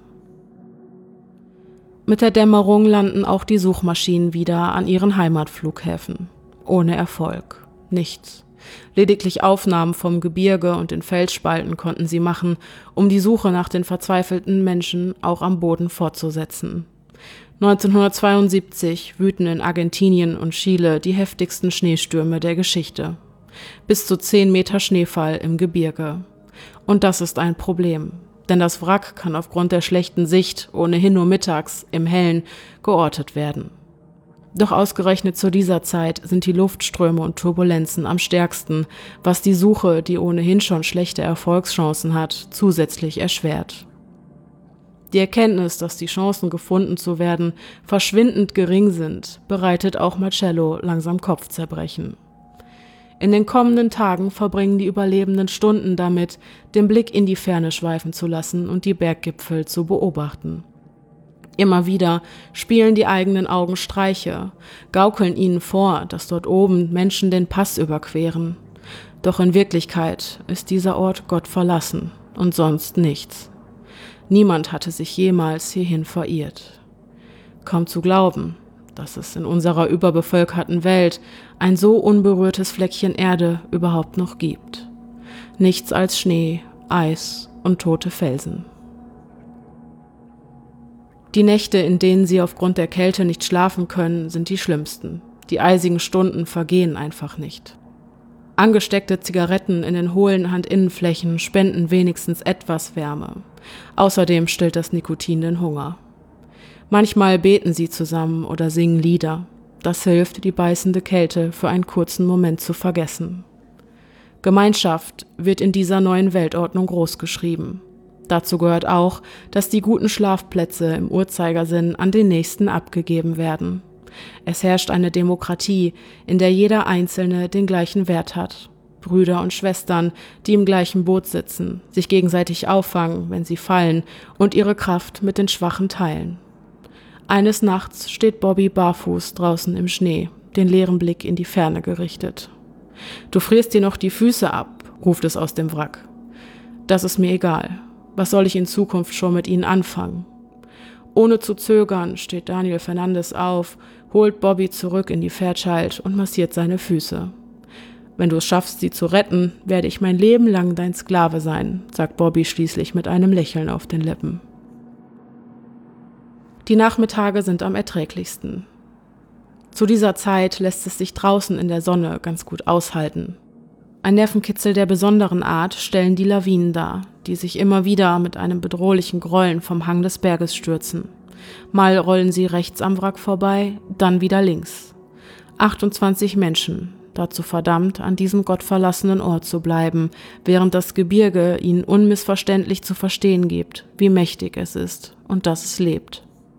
Mit der Dämmerung landen auch die Suchmaschinen wieder an ihren Heimatflughäfen. Ohne Erfolg. Nichts. Lediglich Aufnahmen vom Gebirge und den Felsspalten konnten sie machen, um die Suche nach den verzweifelten Menschen auch am Boden fortzusetzen. neunzehnhundertzweiundsiebzig wüten in Argentinien und Chile die heftigsten Schneestürme der Geschichte. Bis zu zehn Meter Schneefall im Gebirge. Und das ist ein Problem. Denn das Wrack kann aufgrund der schlechten Sicht ohnehin nur mittags, im Hellen, geortet werden. Doch ausgerechnet zu dieser Zeit sind die Luftströme und Turbulenzen am stärksten, was die Suche, die ohnehin schon schlechte Erfolgschancen hat, zusätzlich erschwert. Die Erkenntnis, dass die Chancen, gefunden zu werden, verschwindend gering sind, bereitet auch Marcello langsam Kopfzerbrechen. In den kommenden Tagen verbringen die Überlebenden Stunden damit, den Blick in die Ferne schweifen zu lassen und die Berggipfel zu beobachten. Immer wieder spielen die eigenen Augen Streiche, gaukeln ihnen vor, dass dort oben Menschen den Pass überqueren. Doch in Wirklichkeit ist dieser Ort Gott verlassen und sonst nichts. Niemand hatte sich jemals hierhin verirrt. Kaum zu glauben, dass es in unserer überbevölkerten Welt ein so unberührtes Fleckchen Erde überhaupt noch gibt. Nichts als Schnee, Eis und tote Felsen. Die Nächte, in denen sie aufgrund der Kälte nicht schlafen können, sind die schlimmsten. Die eisigen Stunden vergehen einfach nicht. Angesteckte Zigaretten in den hohlen Handinnenflächen spenden wenigstens etwas Wärme. Außerdem stillt das Nikotin den Hunger. Manchmal beten sie zusammen oder singen Lieder. Das hilft, die beißende Kälte für einen kurzen Moment zu vergessen. Gemeinschaft wird in dieser neuen Weltordnung großgeschrieben. Dazu gehört auch, dass die guten Schlafplätze im Uhrzeigersinn an den Nächsten abgegeben werden. Es herrscht eine Demokratie, in der jeder Einzelne den gleichen Wert hat. Brüder und Schwestern, die im gleichen Boot sitzen, sich gegenseitig auffangen, wenn sie fallen, und ihre Kraft mit den Schwachen teilen. Eines Nachts steht Bobby barfuß draußen im Schnee, den leeren Blick in die Ferne gerichtet. »Du frierst dir noch die Füße ab«, ruft es aus dem Wrack. »Das ist mir egal. Was soll ich in Zukunft schon mit ihnen anfangen?« Ohne zu zögern steht Daniel Fernandes auf, holt Bobby zurück in die Fairchild und massiert seine Füße. »Wenn du es schaffst, sie zu retten, werde ich mein Leben lang dein Sklave sein«, sagt Bobby schließlich mit einem Lächeln auf den Lippen. Die Nachmittage sind am erträglichsten. Zu dieser Zeit lässt es sich draußen in der Sonne ganz gut aushalten. Ein Nervenkitzel der besonderen Art stellen die Lawinen dar, die sich immer wieder mit einem bedrohlichen Grollen vom Hang des Berges stürzen. Mal rollen sie rechts am Wrack vorbei, dann wieder links. achtundzwanzig Menschen, dazu verdammt, an diesem gottverlassenen Ort zu bleiben, während das Gebirge ihnen unmissverständlich zu verstehen gibt, wie mächtig es ist und dass es lebt.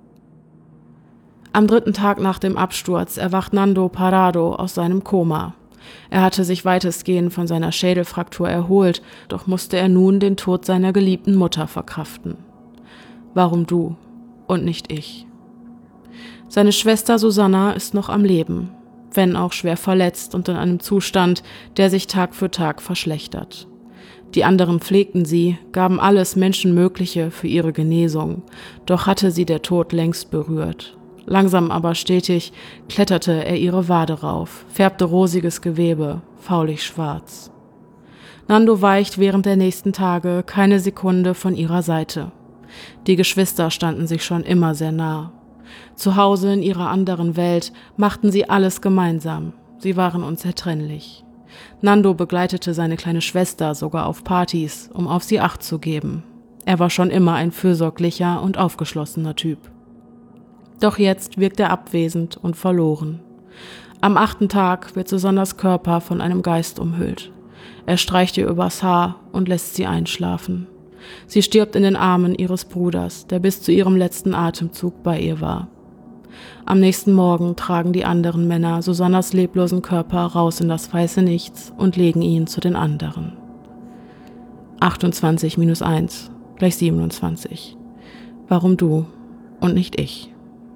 Am dritten Tag nach dem Absturz erwacht Nando Parrado aus seinem Koma. Er hatte sich weitestgehend von seiner Schädelfraktur erholt, doch musste er nun den Tod seiner geliebten Mutter verkraften. Warum du und nicht ich? Seine Schwester Susanna ist noch am Leben. wenn auch schwer verletzt und in einem Zustand, der sich Tag für Tag verschlechtert. Die anderen pflegten sie, gaben alles Menschenmögliche für ihre Genesung, doch hatte sie der Tod längst berührt. Langsam aber stetig kletterte er ihre Wade rauf, färbte rosiges Gewebe, faulig schwarz. Nando weicht während der nächsten Tage keine Sekunde von ihrer Seite. Die Geschwister standen sich schon immer sehr nah. Zu Hause in ihrer anderen Welt machten sie alles gemeinsam. Sie waren unzertrennlich. Nando begleitete seine kleine Schwester sogar auf Partys, um auf sie Acht zu geben. Er war schon immer ein fürsorglicher und aufgeschlossener Typ. Doch jetzt wirkt er abwesend und verloren. Am achten Tag wird Susannas Körper von einem Geist umhüllt. Er streicht ihr übers Haar und lässt sie einschlafen. Sie stirbt in den Armen ihres Bruders, der bis zu ihrem letzten Atemzug bei ihr war. Am nächsten Morgen tragen die anderen Männer Susannas leblosen Körper raus in das weiße Nichts und legen ihn zu den anderen. achtundzwanzig minus eins gleich siebenundzwanzig. Warum du und nicht ich?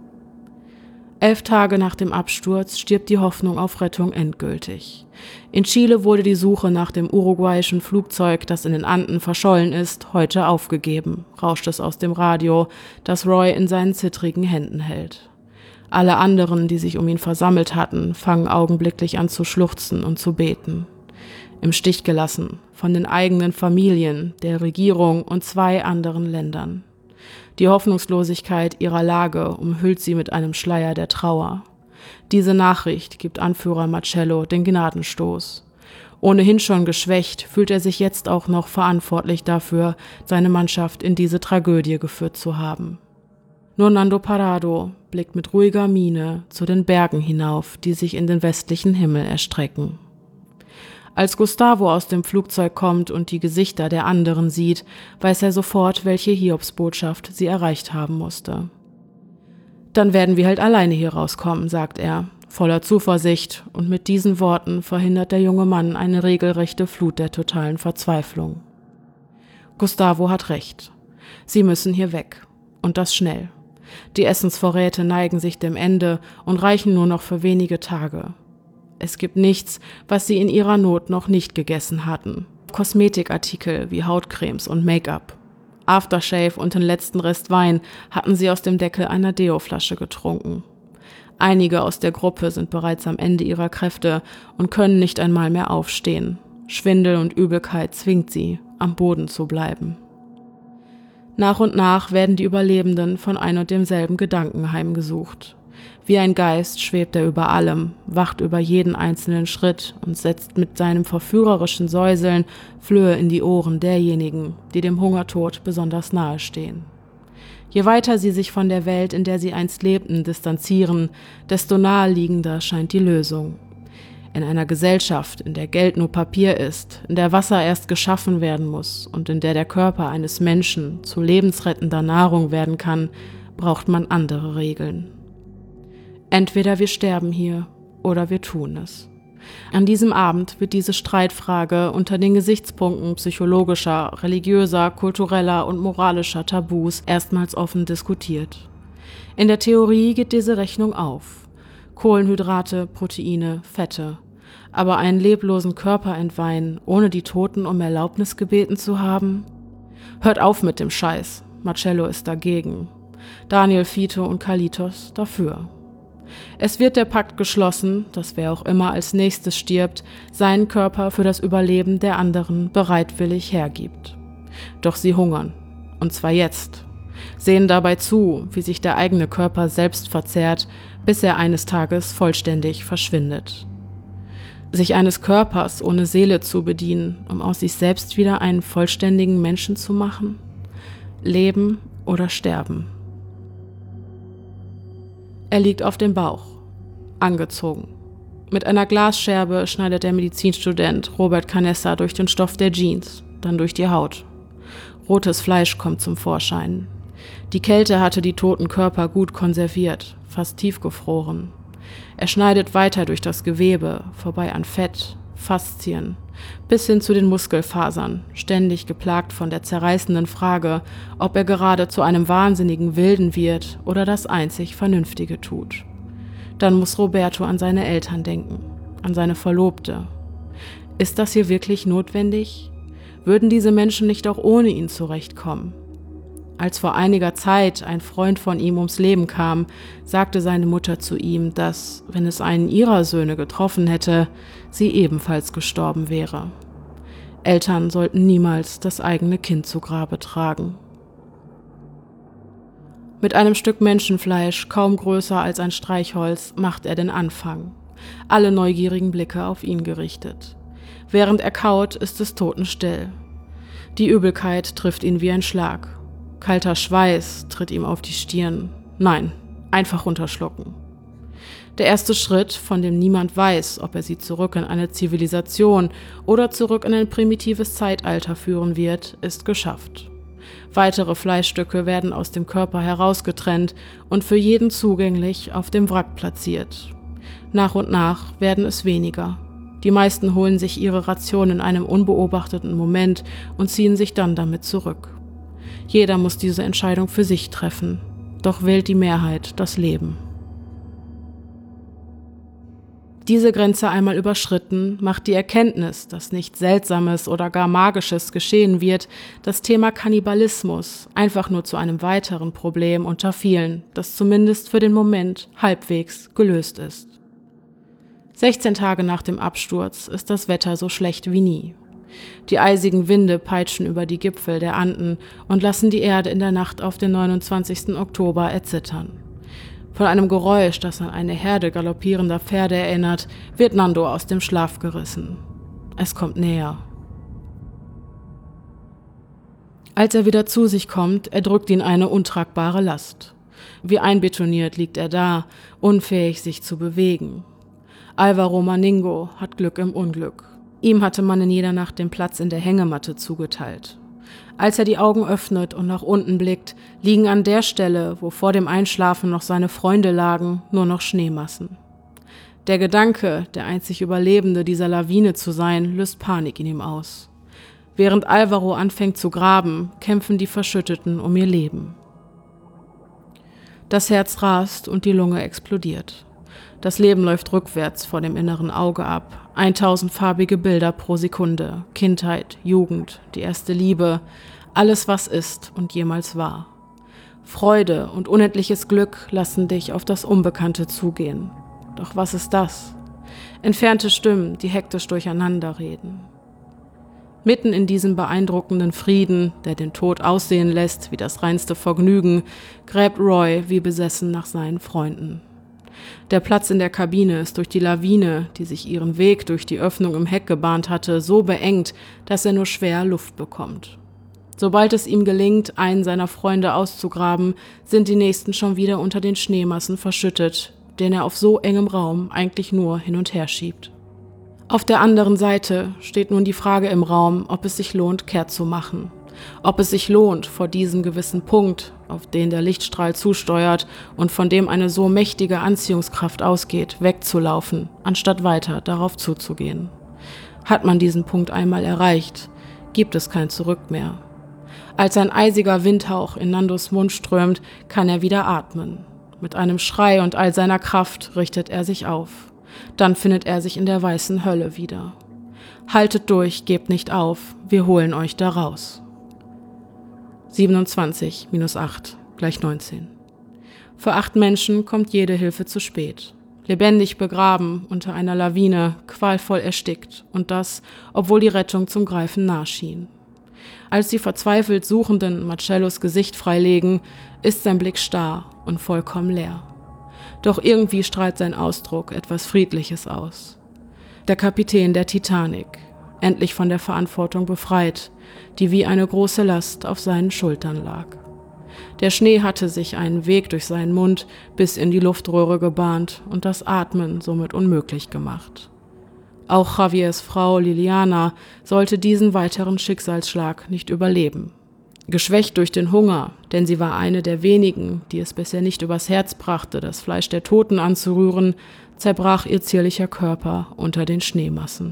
Elf Tage nach dem Absturz stirbt die Hoffnung auf Rettung endgültig. In Chile wurde die Suche nach dem uruguayischen Flugzeug, das in den Anden verschollen ist, heute aufgegeben, rauscht es aus dem Radio, das Roy in seinen zittrigen Händen hält. Alle anderen, die sich um ihn versammelt hatten, fangen augenblicklich an zu schluchzen und zu beten. Im Stich gelassen, von den eigenen Familien, der Regierung und zwei anderen Ländern. Die Hoffnungslosigkeit ihrer Lage umhüllt sie mit einem Schleier der Trauer. Diese Nachricht gibt Anführer Marcello den Gnadenstoß. Ohnehin schon geschwächt, fühlt er sich jetzt auch noch verantwortlich dafür, seine Mannschaft in diese Tragödie geführt zu haben. Nur Nando Parrado blickt mit ruhiger Miene zu den Bergen hinauf, die sich in den westlichen Himmel erstrecken. Als Gustavo aus dem Flugzeug kommt und die Gesichter der anderen sieht, weiß er sofort, welche Hiobsbotschaft sie erreicht haben musste. Dann werden wir halt alleine hier rauskommen, sagt er, voller Zuversicht, und mit diesen Worten verhindert der junge Mann eine regelrechte Flut der totalen Verzweiflung. Gustavo hat recht. Sie müssen hier weg. Und das schnell. Die Essensvorräte neigen sich dem Ende und reichen nur noch für wenige Tage. Es gibt nichts, was sie in ihrer Not noch nicht gegessen hatten. Kosmetikartikel wie Hautcremes und Make-up. Aftershave und den letzten Rest Wein hatten sie aus dem Deckel einer Deo-Flasche getrunken. Einige aus der Gruppe sind bereits am Ende ihrer Kräfte und können nicht einmal mehr aufstehen. Schwindel und Übelkeit zwingt sie, am Boden zu bleiben. Nach und nach werden die Überlebenden von ein und demselben Gedanken heimgesucht. Wie ein Geist schwebt er über allem, wacht über jeden einzelnen Schritt und setzt mit seinem verführerischen Säuseln Flöhe in die Ohren derjenigen, die dem Hungertod besonders nahe stehen. Je weiter sie sich von der Welt, in der sie einst lebten, distanzieren, desto naheliegender scheint die Lösung. In einer Gesellschaft, in der Geld nur Papier ist, in der Wasser erst geschaffen werden muss und in der der Körper eines Menschen zu lebensrettender Nahrung werden kann, braucht man andere Regeln. Entweder wir sterben hier oder wir tun es. An diesem Abend wird diese Streitfrage unter den Gesichtspunkten psychologischer, religiöser, kultureller und moralischer Tabus erstmals offen diskutiert. In der Theorie geht diese Rechnung auf. Kohlenhydrate, Proteine, Fette. Aber einen leblosen Körper entweihen, ohne die Toten um Erlaubnis gebeten zu haben? Hört auf mit dem Scheiß. Marcello ist dagegen. Daniel, Fito und Carlitos dafür. Es wird der Pakt geschlossen, dass wer auch immer als nächstes stirbt, seinen Körper für das Überleben der anderen bereitwillig hergibt. Doch sie hungern. Und zwar jetzt. Sehen dabei zu, wie sich der eigene Körper selbst verzehrt, bis er eines Tages vollständig verschwindet. Sich eines Körpers ohne Seele zu bedienen, um aus sich selbst wieder einen vollständigen Menschen zu machen? Leben oder sterben? Er liegt auf dem Bauch, angezogen. Mit einer Glasscherbe schneidet der Medizinstudent Robert Canessa durch den Stoff der Jeans, dann durch die Haut. Rotes Fleisch kommt zum Vorschein. Die Kälte hatte die toten Körper gut konserviert, fast tiefgefroren. Er schneidet weiter durch das Gewebe, vorbei an Fett, Faszien, bis hin zu den Muskelfasern, ständig geplagt von der zerreißenden Frage, ob er gerade zu einem wahnsinnigen Wilden wird oder das einzig Vernünftige tut. Dann muss Roberto an seine Eltern denken, an seine Verlobte. Ist das hier wirklich notwendig? Würden diese Menschen nicht auch ohne ihn zurechtkommen? Als vor einiger Zeit ein Freund von ihm ums Leben kam, sagte seine Mutter zu ihm, dass, wenn es einen ihrer Söhne getroffen hätte, sie ebenfalls gestorben wäre. Eltern sollten niemals das eigene Kind zu Grabe tragen. Mit einem Stück Menschenfleisch, kaum größer als ein Streichholz, macht er den Anfang. Alle neugierigen Blicke auf ihn gerichtet. Während er kaut, ist es totenstill. Die Übelkeit trifft ihn wie ein Schlag. Kalter Schweiß tritt ihm auf die Stirn. Nein, einfach runterschlucken. Der erste Schritt, von dem niemand weiß, ob er sie zurück in eine Zivilisation oder zurück in ein primitives Zeitalter führen wird, ist geschafft. Weitere Fleischstücke werden aus dem Körper herausgetrennt und für jeden zugänglich auf dem Wrack platziert. Nach und nach werden es weniger. Die meisten holen sich ihre Ration in einem unbeobachteten Moment und ziehen sich dann damit zurück. Jeder muss diese Entscheidung für sich treffen, doch wählt die Mehrheit das Leben. Diese Grenze einmal überschritten, macht die Erkenntnis, dass nichts Seltsames oder gar Magisches geschehen wird, das Thema Kannibalismus einfach nur zu einem weiteren Problem unter vielen, das zumindest für den Moment halbwegs gelöst ist. sechzehn Tage nach dem Absturz ist das Wetter so schlecht wie nie. Die eisigen Winde peitschen über die Gipfel der Anden und lassen die Erde in der Nacht auf den neunundzwanzigsten Oktober erzittern. Von einem Geräusch, das an eine Herde galoppierender Pferde erinnert, wird Nando aus dem Schlaf gerissen. Es kommt näher. Als er wieder zu sich kommt, erdrückt ihn eine untragbare Last. Wie einbetoniert liegt er da, unfähig sich zu bewegen. Álvaro Maningo hat Glück im Unglück. Ihm hatte man in jeder Nacht den Platz in der Hängematte zugeteilt. Als er die Augen öffnet und nach unten blickt, liegen an der Stelle, wo vor dem Einschlafen noch seine Freunde lagen, nur noch Schneemassen. Der Gedanke, der einzig Überlebende dieser Lawine zu sein, löst Panik in ihm aus. Während Álvaro anfängt zu graben, kämpfen die Verschütteten um ihr Leben. Das Herz rast und die Lunge explodiert. Das Leben läuft rückwärts vor dem inneren Auge ab. Eintausendfarbige Bilder pro Sekunde. Kindheit, Jugend, die erste Liebe. Alles, was ist und jemals war. Freude und unendliches Glück lassen dich auf das Unbekannte zugehen. Doch was ist das? Entfernte Stimmen, die hektisch durcheinander reden. Mitten in diesem beeindruckenden Frieden, der den Tod aussehen lässt wie das reinste Vergnügen, gräbt Roy wie besessen nach seinen Freunden. Der Platz in der Kabine ist durch die Lawine, die sich ihren Weg durch die Öffnung im Heck gebahnt hatte, so beengt, dass er nur schwer Luft bekommt. Sobald es ihm gelingt, einen seiner Freunde auszugraben, sind die nächsten schon wieder unter den Schneemassen verschüttet, den er auf so engem Raum eigentlich nur hin und her schiebt. Auf der anderen Seite steht nun die Frage im Raum, ob es sich lohnt, kehrt zu machen. Ob es sich lohnt, vor diesem gewissen Punkt, auf den der Lichtstrahl zusteuert und von dem eine so mächtige Anziehungskraft ausgeht, wegzulaufen, anstatt weiter darauf zuzugehen. Hat man diesen Punkt einmal erreicht, gibt es kein Zurück mehr. Als ein eisiger Windhauch in Nandos Mund strömt, kann er wieder atmen. Mit einem Schrei und all seiner Kraft richtet er sich auf. Dann findet er sich in der weißen Hölle wieder. Haltet durch, gebt nicht auf, wir holen euch da raus. siebenundzwanzig minus acht gleich neunzehn. Für acht Menschen kommt jede Hilfe zu spät. Lebendig begraben unter einer Lawine, qualvoll erstickt. Und das, obwohl die Rettung zum Greifen nah schien. Als die verzweifelt Suchenden Marcellos Gesicht freilegen, ist sein Blick starr und vollkommen leer. Doch irgendwie strahlt sein Ausdruck etwas Friedliches aus. Der Kapitän der Titanic, endlich von der Verantwortung befreit, die wie eine große Last auf seinen Schultern lag. Der Schnee hatte sich einen Weg durch seinen Mund bis in die Luftröhre gebahnt und das Atmen somit unmöglich gemacht. Auch Javiers Frau Liliana sollte diesen weiteren Schicksalsschlag nicht überleben. Geschwächt durch den Hunger, denn sie war eine der wenigen, die es bisher nicht übers Herz brachte, das Fleisch der Toten anzurühren, zerbrach ihr zierlicher Körper unter den Schneemassen.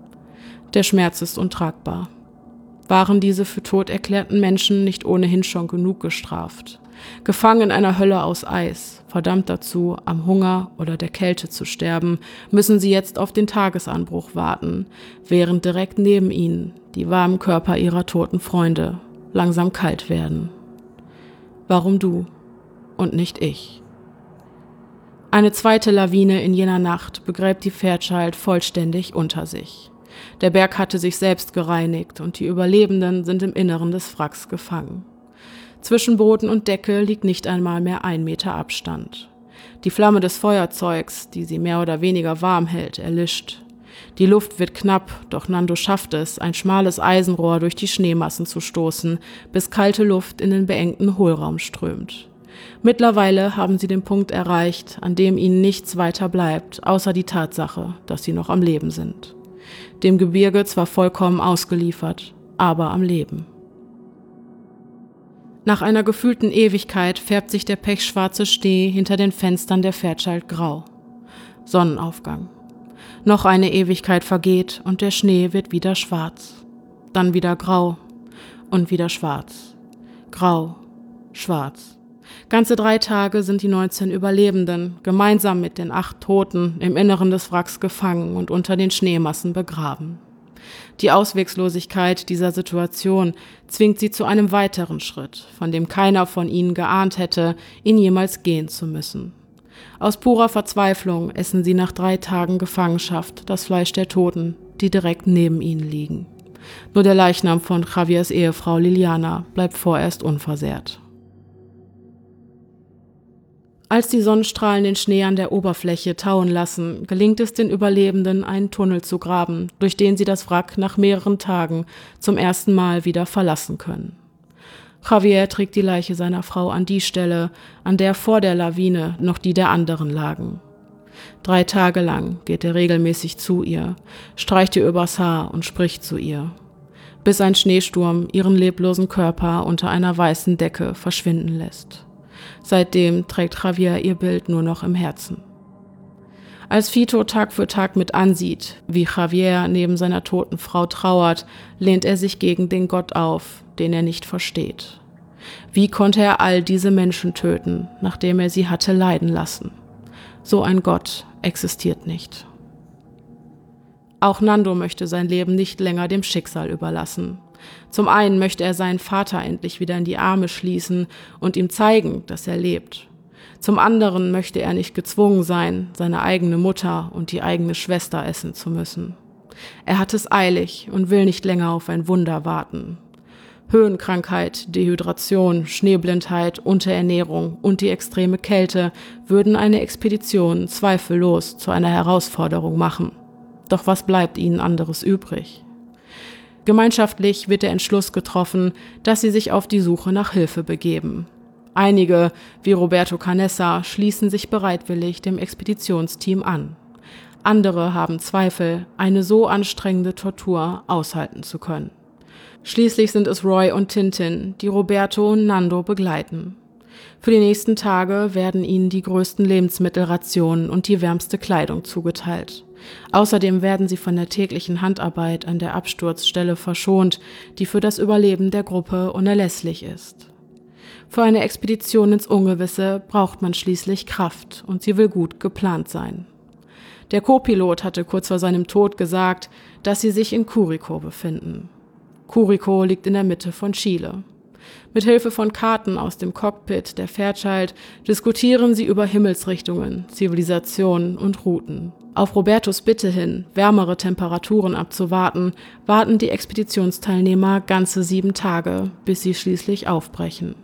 Der Schmerz ist untragbar. Waren diese für tot erklärten Menschen nicht ohnehin schon genug gestraft? Gefangen in einer Hölle aus Eis, verdammt dazu, am Hunger oder der Kälte zu sterben, müssen sie jetzt auf den Tagesanbruch warten, während direkt neben ihnen die warmen Körper ihrer toten Freunde langsam kalt werden. Warum du und nicht ich? Eine zweite Lawine in jener Nacht begräbt die Fairchild vollständig unter sich. Der Berg hatte sich selbst gereinigt und die Überlebenden sind im Inneren des Wracks gefangen. Zwischen Boden und Decke liegt nicht einmal mehr ein Meter Abstand. Die Flamme des Feuerzeugs, die sie mehr oder weniger warm hält, erlischt. Die Luft wird knapp, doch Nando schafft es, ein schmales Eisenrohr durch die Schneemassen zu stoßen, bis kalte Luft in den beengten Hohlraum strömt. Mittlerweile haben sie den Punkt erreicht, an dem ihnen nichts weiter bleibt, außer die Tatsache, dass sie noch am Leben sind. Dem Gebirge zwar vollkommen ausgeliefert, aber am Leben. Nach einer gefühlten Ewigkeit färbt sich der pechschwarze Schnee hinter den Fenstern der Fairchild grau. Sonnenaufgang. Noch eine Ewigkeit vergeht und der Schnee wird wieder schwarz. Dann wieder grau und wieder schwarz. Grau, schwarz. Ganze drei Tage sind die neunzehn Überlebenden gemeinsam mit den acht Toten im Inneren des Wracks gefangen und unter den Schneemassen begraben. Die Ausweglosigkeit dieser Situation zwingt sie zu einem weiteren Schritt, von dem keiner von ihnen geahnt hätte, ihn jemals gehen zu müssen. Aus purer Verzweiflung essen sie nach drei Tagen Gefangenschaft das Fleisch der Toten, die direkt neben ihnen liegen. Nur der Leichnam von Javiers Ehefrau Liliana bleibt vorerst unversehrt. Als die Sonnenstrahlen den Schnee an der Oberfläche tauen lassen, gelingt es den Überlebenden, einen Tunnel zu graben, durch den sie das Wrack nach mehreren Tagen zum ersten Mal wieder verlassen können. Javier trägt die Leiche seiner Frau an die Stelle, an der vor der Lawine noch die der anderen lagen. Drei Tage lang geht er regelmäßig zu ihr, streicht ihr übers Haar und spricht zu ihr, bis ein Schneesturm ihren leblosen Körper unter einer weißen Decke verschwinden lässt. Seitdem trägt Javier ihr Bild nur noch im Herzen. Als Vito Tag für Tag mit ansieht, wie Javier neben seiner toten Frau trauert, lehnt er sich gegen den Gott auf, den er nicht versteht. Wie konnte er all diese Menschen töten, nachdem er sie hatte leiden lassen? So ein Gott existiert nicht. Auch Nando möchte sein Leben nicht länger dem Schicksal überlassen. Zum einen möchte er seinen Vater endlich wieder in die Arme schließen und ihm zeigen, dass er lebt. Zum anderen möchte er nicht gezwungen sein, seine eigene Mutter und die eigene Schwester essen zu müssen. Er hat es eilig und will nicht länger auf ein Wunder warten. Höhenkrankheit, Dehydration, Schneeblindheit, Unterernährung und die extreme Kälte würden eine Expedition zweifellos zu einer Herausforderung machen. Doch was bleibt ihnen anderes übrig? Gemeinschaftlich wird der Entschluss getroffen, dass sie sich auf die Suche nach Hilfe begeben. Einige, wie Roberto Canessa, schließen sich bereitwillig dem Expeditionsteam an. Andere haben Zweifel, eine so anstrengende Tortur aushalten zu können. Schließlich sind es Roy und Tintin, die Roberto und Nando begleiten. Für die nächsten Tage werden ihnen die größten Lebensmittelrationen und die wärmste Kleidung zugeteilt. Außerdem werden sie von der täglichen Handarbeit an der Absturzstelle verschont, die für das Überleben der Gruppe unerlässlich ist. Für eine Expedition ins Ungewisse braucht man schließlich Kraft und sie will gut geplant sein. Der Co-Pilot hatte kurz vor seinem Tod gesagt, dass sie sich in Curicó befinden. Curicó liegt in der Mitte von Chile. Mit Hilfe von Karten aus dem Cockpit der Fairchild diskutieren sie über Himmelsrichtungen, Zivilisationen und Routen. Auf Robertos Bitte hin, wärmere Temperaturen abzuwarten, warten die Expeditionsteilnehmer ganze sieben Tage, bis sie schließlich aufbrechen.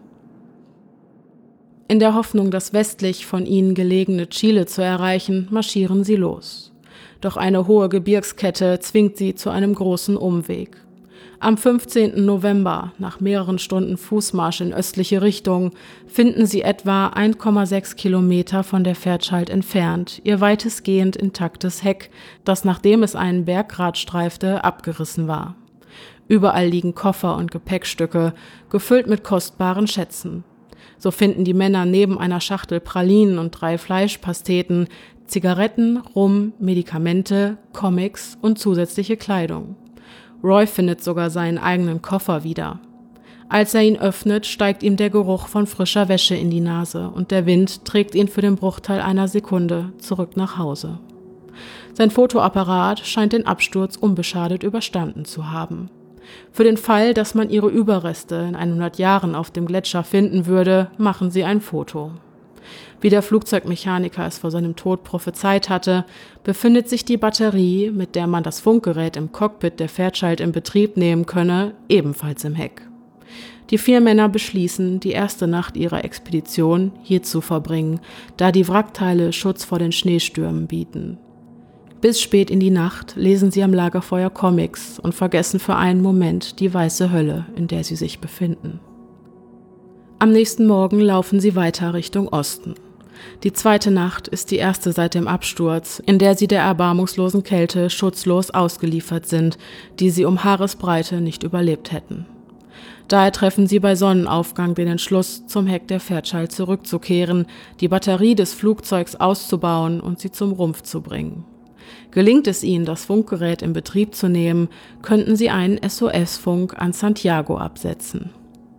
In der Hoffnung, das westlich von ihnen gelegene Chile zu erreichen, marschieren sie los. Doch eine hohe Gebirgskette zwingt sie zu einem großen Umweg. Am fünfzehnten November, nach mehreren Stunden Fußmarsch in östliche Richtung, finden sie etwa eins Komma sechs Kilometer von der Fairchild entfernt ihr weitestgehend intaktes Heck, das, nachdem es einen Berggrat streifte, abgerissen war. Überall liegen Koffer und Gepäckstücke, gefüllt mit kostbaren Schätzen. So finden die Männer neben einer Schachtel Pralinen und drei Fleischpasteten Zigaretten, Rum, Medikamente, Comics und zusätzliche Kleidung. Roy findet sogar seinen eigenen Koffer wieder. Als er ihn öffnet, steigt ihm der Geruch von frischer Wäsche in die Nase und der Wind trägt ihn für den Bruchteil einer Sekunde zurück nach Hause. Sein Fotoapparat scheint den Absturz unbeschadet überstanden zu haben. Für den Fall, dass man ihre Überreste in hundert Jahren auf dem Gletscher finden würde, machen sie ein Foto. Wie der Flugzeugmechaniker es vor seinem Tod prophezeit hatte, befindet sich die Batterie, mit der man das Funkgerät im Cockpit der Fairchild in Betrieb nehmen könne, ebenfalls im Heck. Die vier Männer beschließen, die erste Nacht ihrer Expedition hier zu verbringen, da die Wrackteile Schutz vor den Schneestürmen bieten. Bis spät in die Nacht lesen sie am Lagerfeuer Comics und vergessen für einen Moment die weiße Hölle, in der sie sich befinden. Am nächsten Morgen laufen sie weiter Richtung Osten. Die zweite Nacht ist die erste seit dem Absturz, in der sie der erbarmungslosen Kälte schutzlos ausgeliefert sind, die sie um Haaresbreite nicht überlebt hätten. Daher treffen sie bei Sonnenaufgang den Entschluss, zum Heck der Fairchild zurückzukehren, die Batterie des Flugzeugs auszubauen und sie zum Rumpf zu bringen. Gelingt es ihnen, das Funkgerät in Betrieb zu nehmen, könnten sie einen S O S-Funk an Santiago absetzen.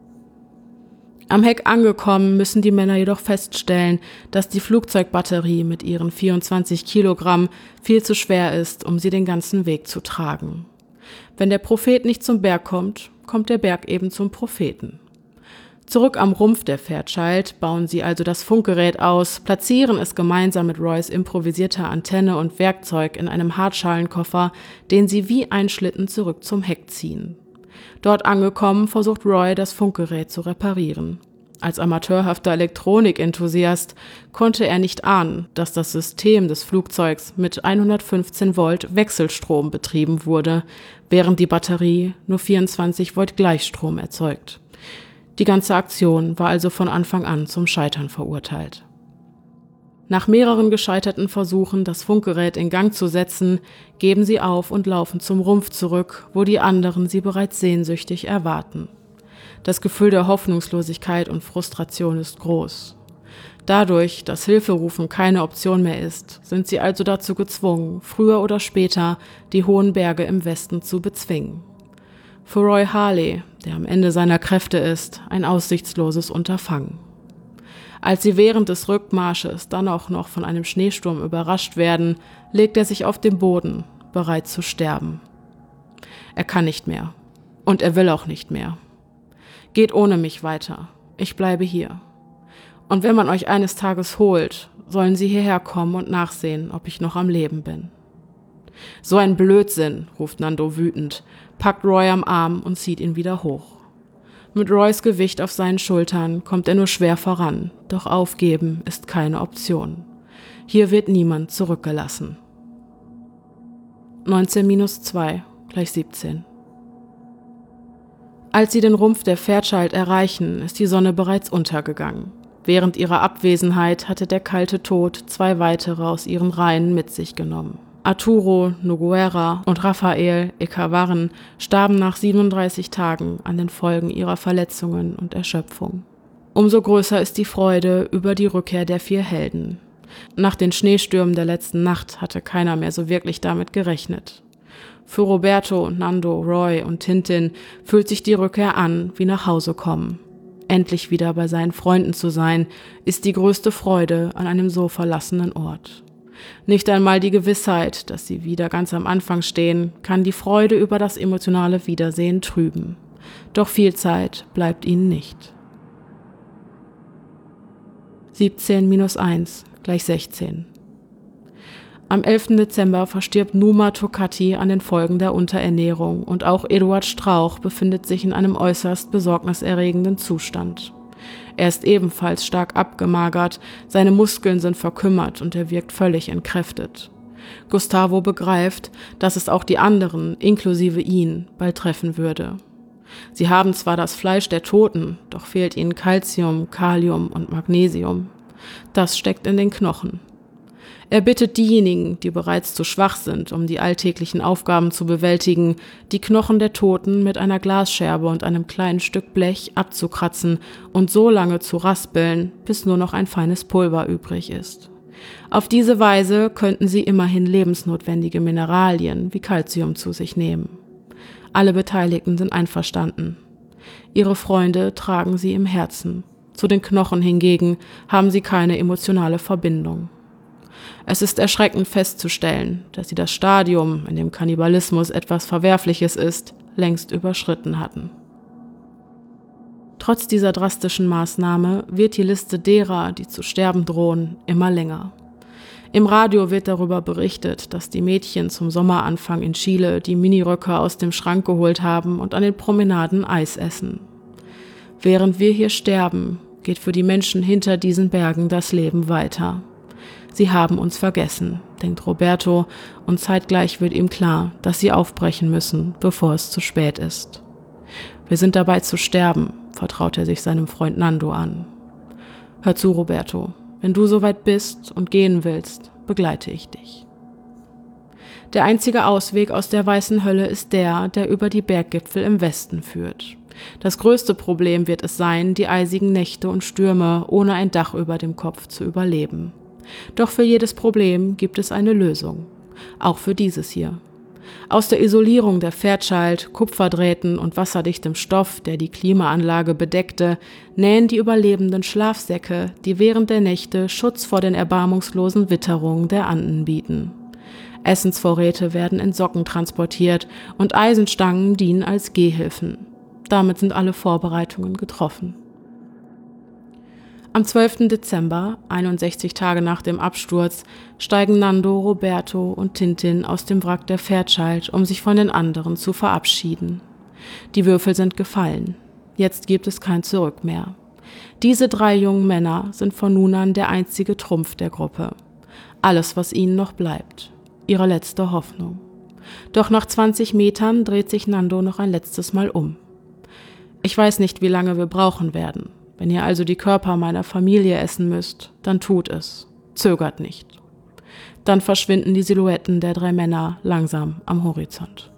Am Heck angekommen, müssen die Männer jedoch feststellen, dass die Flugzeugbatterie mit ihren vierundzwanzig Kilogramm viel zu schwer ist, um sie den ganzen Weg zu tragen. Wenn der Prophet nicht zum Berg kommt, kommt der Berg eben zum Propheten. Zurück am Rumpf der Fairchild bauen sie also das Funkgerät aus, platzieren es gemeinsam mit Roys improvisierter Antenne und Werkzeug in einem Hartschalenkoffer, den sie wie ein Schlitten zurück zum Heck ziehen. Dort angekommen, versucht Roy, das Funkgerät zu reparieren. Als amateurhafter Elektronikenthusiast konnte er nicht ahnen, dass das System des Flugzeugs mit hundertfünfzehn Volt Wechselstrom betrieben wurde, während die Batterie nur vierundzwanzig Volt Gleichstrom erzeugt. Die ganze Aktion war also von Anfang an zum Scheitern verurteilt. Nach mehreren gescheiterten Versuchen, das Funkgerät in Gang zu setzen, geben sie auf und laufen zum Rumpf zurück, wo die anderen sie bereits sehnsüchtig erwarten. Das Gefühl der Hoffnungslosigkeit und Frustration ist groß. Dadurch, dass Hilferufen keine Option mehr ist, sind sie also dazu gezwungen, früher oder später die hohen Berge im Westen zu bezwingen. Für Roy Harley, der am Ende seiner Kräfte ist, ein aussichtsloses Unterfangen. Als sie während des Rückmarsches dann auch noch von einem Schneesturm überrascht werden, legt er sich auf den Boden, bereit zu sterben. Er kann nicht mehr. Und er will auch nicht mehr. Geht ohne mich weiter. Ich bleibe hier. Und wenn man euch eines Tages holt, sollen sie hierher kommen und nachsehen, ob ich noch am Leben bin. So ein Blödsinn, ruft Nando wütend, packt Roy am Arm und zieht ihn wieder hoch. Mit Roys Gewicht auf seinen Schultern kommt er nur schwer voran, doch aufgeben ist keine Option. Hier wird niemand zurückgelassen. neunzehn minus zwei gleich siebzehn. Als sie den Rumpf der Fairchild erreichen, ist die Sonne bereits untergegangen. Während ihrer Abwesenheit hatte der kalte Tod zwei weitere aus ihren Reihen mit sich genommen. Arturo Noguera und Rafael Echavarren starben nach siebenunddreißig Tagen an den Folgen ihrer Verletzungen und Erschöpfung. Umso größer ist die Freude über die Rückkehr der vier Helden. Nach den Schneestürmen der letzten Nacht hatte keiner mehr so wirklich damit gerechnet. Für Roberto, Nando, Roy und Tintin fühlt sich die Rückkehr an wie nach Hause kommen. Endlich wieder bei seinen Freunden zu sein, ist die größte Freude an einem so verlassenen Ort. Nicht einmal die Gewissheit, dass sie wieder ganz am Anfang stehen, kann die Freude über das emotionale Wiedersehen trüben. Doch viel Zeit bleibt ihnen nicht. siebzehn minus eins gleich sechzehn. Am elften Dezember verstirbt Numa Tokati an den Folgen der Unterernährung und auch Eduard Strauch befindet sich in einem äußerst besorgniserregenden Zustand. Er ist ebenfalls stark abgemagert, seine Muskeln sind verkümmert und er wirkt völlig entkräftet. Gustavo begreift, dass es auch die anderen, inklusive ihn, bald treffen würde. Sie haben zwar das Fleisch der Toten, doch fehlt ihnen Calcium, Kalium und Magnesium. Das steckt in den Knochen. Er bittet diejenigen, die bereits zu schwach sind, um die alltäglichen Aufgaben zu bewältigen, die Knochen der Toten mit einer Glasscherbe und einem kleinen Stück Blech abzukratzen und so lange zu raspeln, bis nur noch ein feines Pulver übrig ist. Auf diese Weise könnten sie immerhin lebensnotwendige Mineralien wie Calcium zu sich nehmen. Alle Beteiligten sind einverstanden. Ihre Freunde tragen sie im Herzen. Zu den Knochen hingegen haben sie keine emotionale Verbindung. Es ist erschreckend festzustellen, dass sie das Stadium, in dem Kannibalismus etwas Verwerfliches ist, längst überschritten hatten. Trotz dieser drastischen Maßnahme wird die Liste derer, die zu sterben drohen, immer länger. Im Radio wird darüber berichtet, dass die Mädchen zum Sommeranfang in Chile die Miniröcke aus dem Schrank geholt haben und an den Promenaden Eis essen. Während wir hier sterben, geht für die Menschen hinter diesen Bergen das Leben weiter. Sie haben uns vergessen, denkt Roberto, und zeitgleich wird ihm klar, dass sie aufbrechen müssen, bevor es zu spät ist. Wir sind dabei zu sterben, vertraut er sich seinem Freund Nando an. Hör zu, Roberto, wenn du soweit bist und gehen willst, begleite ich dich. Der einzige Ausweg aus der weißen Hölle ist der, der über die Berggipfel im Westen führt. Das größte Problem wird es sein, die eisigen Nächte und Stürme ohne ein Dach über dem Kopf zu überleben. Doch für jedes Problem gibt es eine Lösung. Auch für dieses hier. Aus der Isolierung der Fairchild, Kupferdrähten und wasserdichtem Stoff, der die Klimaanlage bedeckte, nähen die Überlebenden Schlafsäcke, die während der Nächte Schutz vor den erbarmungslosen Witterungen der Anden bieten. Essensvorräte werden in Socken transportiert und Eisenstangen dienen als Gehhilfen. Damit sind alle Vorbereitungen getroffen. Am zwölften Dezember, einundsechzig Tage nach dem Absturz, steigen Nando, Roberto und Tintin aus dem Wrack der Fairchild, um sich von den anderen zu verabschieden. Die Würfel sind gefallen. Jetzt gibt es kein Zurück mehr. Diese drei jungen Männer sind von nun an der einzige Trumpf der Gruppe. Alles, was ihnen noch bleibt. Ihre letzte Hoffnung. Doch nach zwanzig Metern dreht sich Nando noch ein letztes Mal um. Ich weiß nicht, wie lange wir brauchen werden. Wenn ihr also die Körper meiner Familie essen müsst, dann tut es. Zögert nicht. Dann verschwinden die Silhouetten der drei Männer langsam am Horizont.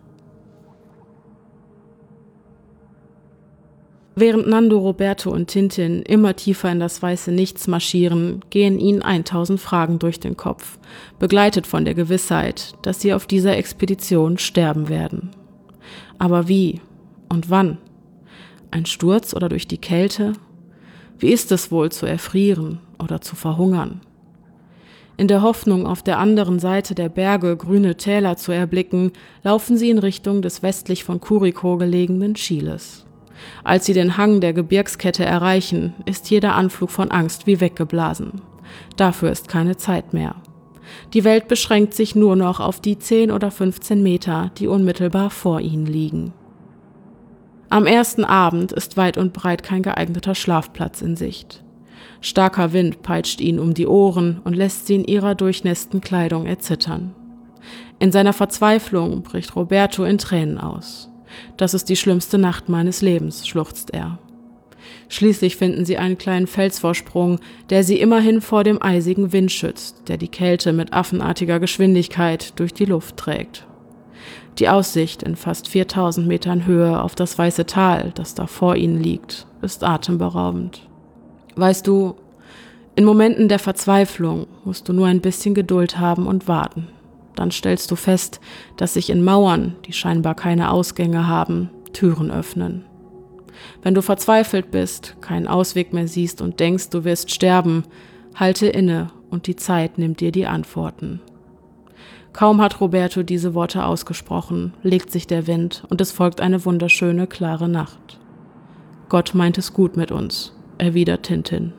Während Nando, Roberto und Tintin immer tiefer in das weiße Nichts marschieren, gehen ihnen tausend Fragen durch den Kopf, begleitet von der Gewissheit, dass sie auf dieser Expedition sterben werden. Aber wie und wann? Ein Sturz oder durch die Kälte? Wie ist es wohl, zu erfrieren oder zu verhungern? In der Hoffnung, auf der anderen Seite der Berge grüne Täler zu erblicken, laufen sie in Richtung des westlich von Curicó gelegenen Chiles. Als sie den Hang der Gebirgskette erreichen, ist jeder Anflug von Angst wie weggeblasen. Dafür ist keine Zeit mehr. Die Welt beschränkt sich nur noch auf die zehn oder fünfzehn Meter, die unmittelbar vor ihnen liegen. Am ersten Abend ist weit und breit kein geeigneter Schlafplatz in Sicht. Starker Wind peitscht ihnen um die Ohren und lässt sie in ihrer durchnässten Kleidung erzittern. In seiner Verzweiflung bricht Roberto in Tränen aus. Das ist die schlimmste Nacht meines Lebens, schluchzt er. Schließlich finden sie einen kleinen Felsvorsprung, der sie immerhin vor dem eisigen Wind schützt, der die Kälte mit affenartiger Geschwindigkeit durch die Luft trägt. Die Aussicht in fast viertausend Metern Höhe auf das weiße Tal, das da vor ihnen liegt, ist atemberaubend. Weißt du, in Momenten der Verzweiflung musst du nur ein bisschen Geduld haben und warten. Dann stellst du fest, dass sich in Mauern, die scheinbar keine Ausgänge haben, Türen öffnen. Wenn du verzweifelt bist, keinen Ausweg mehr siehst und denkst, du wirst sterben, halte inne und die Zeit nimmt dir die Antworten. Kaum hat Roberto diese Worte ausgesprochen, legt sich der Wind und es folgt eine wunderschöne, klare Nacht. Gott meint es gut mit uns, erwidert Tintin.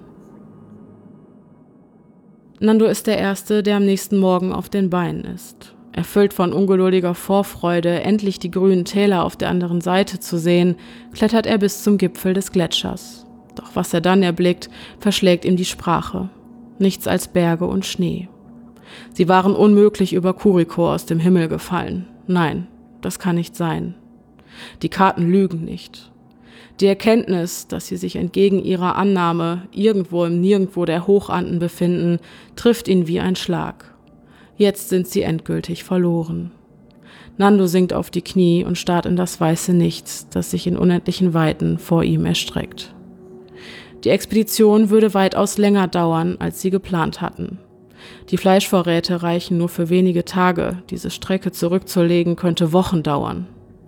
Nando ist der Erste, der am nächsten Morgen auf den Beinen ist. Erfüllt von ungeduldiger Vorfreude, endlich die grünen Täler auf der anderen Seite zu sehen, klettert er bis zum Gipfel des Gletschers. Doch was er dann erblickt, verschlägt ihm die Sprache. Nichts als Berge und Schnee. Sie waren unmöglich über Curicó aus dem Himmel gefallen. Nein, das kann nicht sein. Die Karten lügen nicht. Die Erkenntnis, dass sie sich entgegen ihrer Annahme irgendwo im Nirgendwo der Hochanden befinden, trifft ihn wie ein Schlag. Jetzt sind sie endgültig verloren. Nando sinkt auf die Knie und starrt in das weiße Nichts, das sich in unendlichen Weiten vor ihm erstreckt. Die Expedition würde weitaus länger dauern, als sie geplant hatten. Die Fleischvorräte reichen nur für wenige Tage, diese Strecke zurückzulegen könnte Wochen dauern.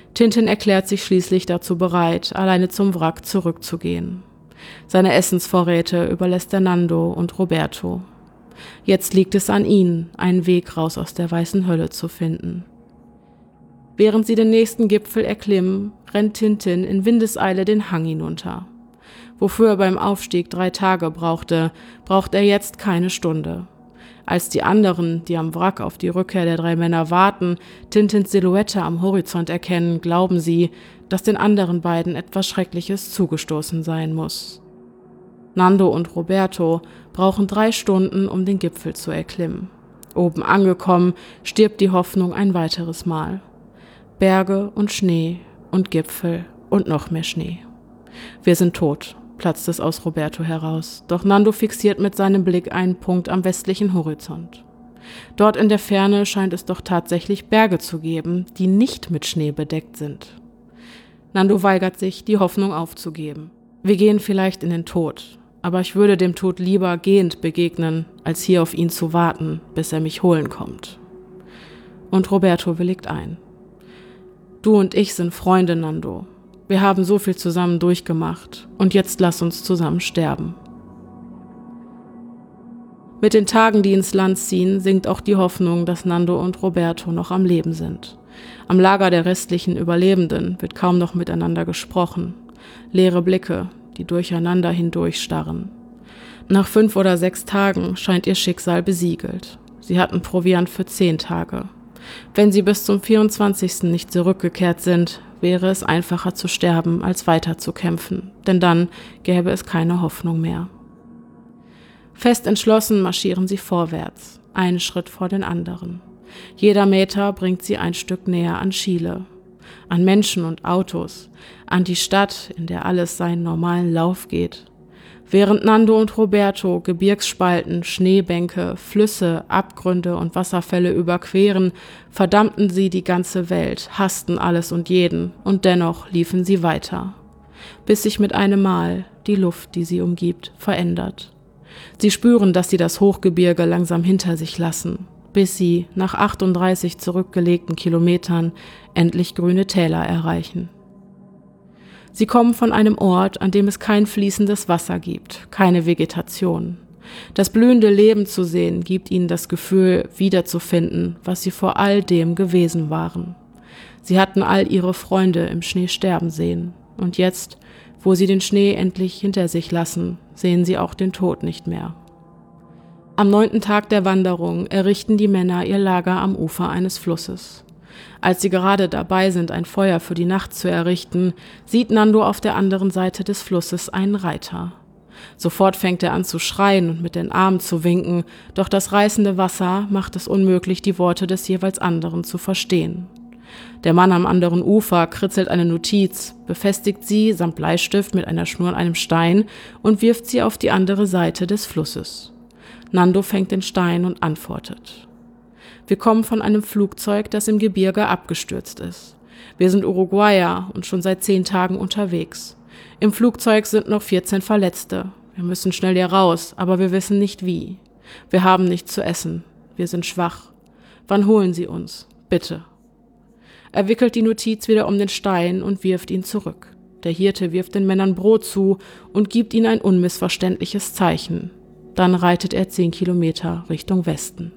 Tintin erklärt sich schließlich dazu bereit, alleine zum Wrack zurückzugehen. Seine Essensvorräte überlässt er Nando und Roberto. Jetzt liegt es an ihnen, einen Weg raus aus der weißen Hölle zu finden. Während sie den nächsten Gipfel erklimmen, rennt Tintin in Windeseile den Hang hinunter. Wofür er beim Aufstieg drei Tage brauchte, braucht er jetzt keine Stunde. Als die anderen, die am Wrack auf die Rückkehr der drei Männer warten, Tintins Silhouette am Horizont erkennen, glauben sie, dass den anderen beiden etwas Schreckliches zugestoßen sein muss. Nando und Roberto brauchen drei Stunden, um den Gipfel zu erklimmen. Oben angekommen, stirbt die Hoffnung ein weiteres Mal. Berge und Schnee und Gipfel und noch mehr Schnee. Wir sind tot, platzt es aus Roberto heraus, doch Nando fixiert mit seinem Blick einen Punkt am westlichen Horizont. Dort in der Ferne scheint es doch tatsächlich Berge zu geben, die nicht mit Schnee bedeckt sind. Nando weigert sich, die Hoffnung aufzugeben. Wir gehen vielleicht in den Tod, aber ich würde dem Tod lieber gehend begegnen, als hier auf ihn zu warten, bis er mich holen kommt. Und Roberto willigt ein. Du und ich sind Freunde, Nando. Wir haben so viel zusammen durchgemacht und jetzt lass uns zusammen sterben. Mit den Tagen, die ins Land ziehen, sinkt auch die Hoffnung, dass Nando und Roberto noch am Leben sind. Am Lager der restlichen Überlebenden wird kaum noch miteinander gesprochen. Leere Blicke, die durcheinander hindurchstarren. Nach fünf oder sechs Tagen scheint ihr Schicksal besiegelt. Sie hatten Proviant für zehn Tage. Wenn sie bis zum vierundzwanzigsten nicht zurückgekehrt sind, wäre es einfacher zu sterben, als weiter zu kämpfen, denn dann gäbe es keine Hoffnung mehr. Fest entschlossen marschieren sie vorwärts, einen Schritt vor den anderen. Jeder Meter bringt sie ein Stück näher an Chile, an Menschen und Autos, an die Stadt, in der alles seinen normalen Lauf geht. Während Nando und Roberto Gebirgsspalten, Schneebänke, Flüsse, Abgründe und Wasserfälle überqueren, verdammten sie die ganze Welt, hassten alles und jeden, und dennoch liefen sie weiter, bis sich mit einem Mal die Luft, die sie umgibt, verändert. Sie spüren, dass sie das Hochgebirge langsam hinter sich lassen, bis sie, nach achtunddreißig zurückgelegten Kilometern, endlich grüne Täler erreichen. Sie kommen von einem Ort, an dem es kein fließendes Wasser gibt, keine Vegetation. Das blühende Leben zu sehen, gibt ihnen das Gefühl, wiederzufinden, was sie vor all dem gewesen waren. Sie hatten all ihre Freunde im Schnee sterben sehen. Und jetzt, wo sie den Schnee endlich hinter sich lassen, sehen sie auch den Tod nicht mehr. Am neunten Tag der Wanderung errichten die Männer ihr Lager am Ufer eines Flusses. Als sie gerade dabei sind, ein Feuer für die Nacht zu errichten, sieht Nando auf der anderen Seite des Flusses einen Reiter. Sofort fängt er an zu schreien und mit den Armen zu winken, doch das reißende Wasser macht es unmöglich, die Worte des jeweils anderen zu verstehen. Der Mann am anderen Ufer kritzelt eine Notiz, befestigt sie samt Bleistift mit einer Schnur an einem Stein und wirft sie auf die andere Seite des Flusses. Nando fängt den Stein und antwortet. Wir kommen von einem Flugzeug, das im Gebirge abgestürzt ist. Wir sind Uruguayer und schon seit zehn Tagen unterwegs. Im Flugzeug sind noch vierzehn Verletzte. Wir müssen schnell hier raus, aber wir wissen nicht wie. Wir haben nichts zu essen. Wir sind schwach. Wann holen Sie uns? Bitte. Er wickelt die Notiz wieder um den Stein und wirft ihn zurück. Der Hirte wirft den Männern Brot zu und gibt ihnen ein unmissverständliches Zeichen. Dann reitet er zehn Kilometer Richtung Westen.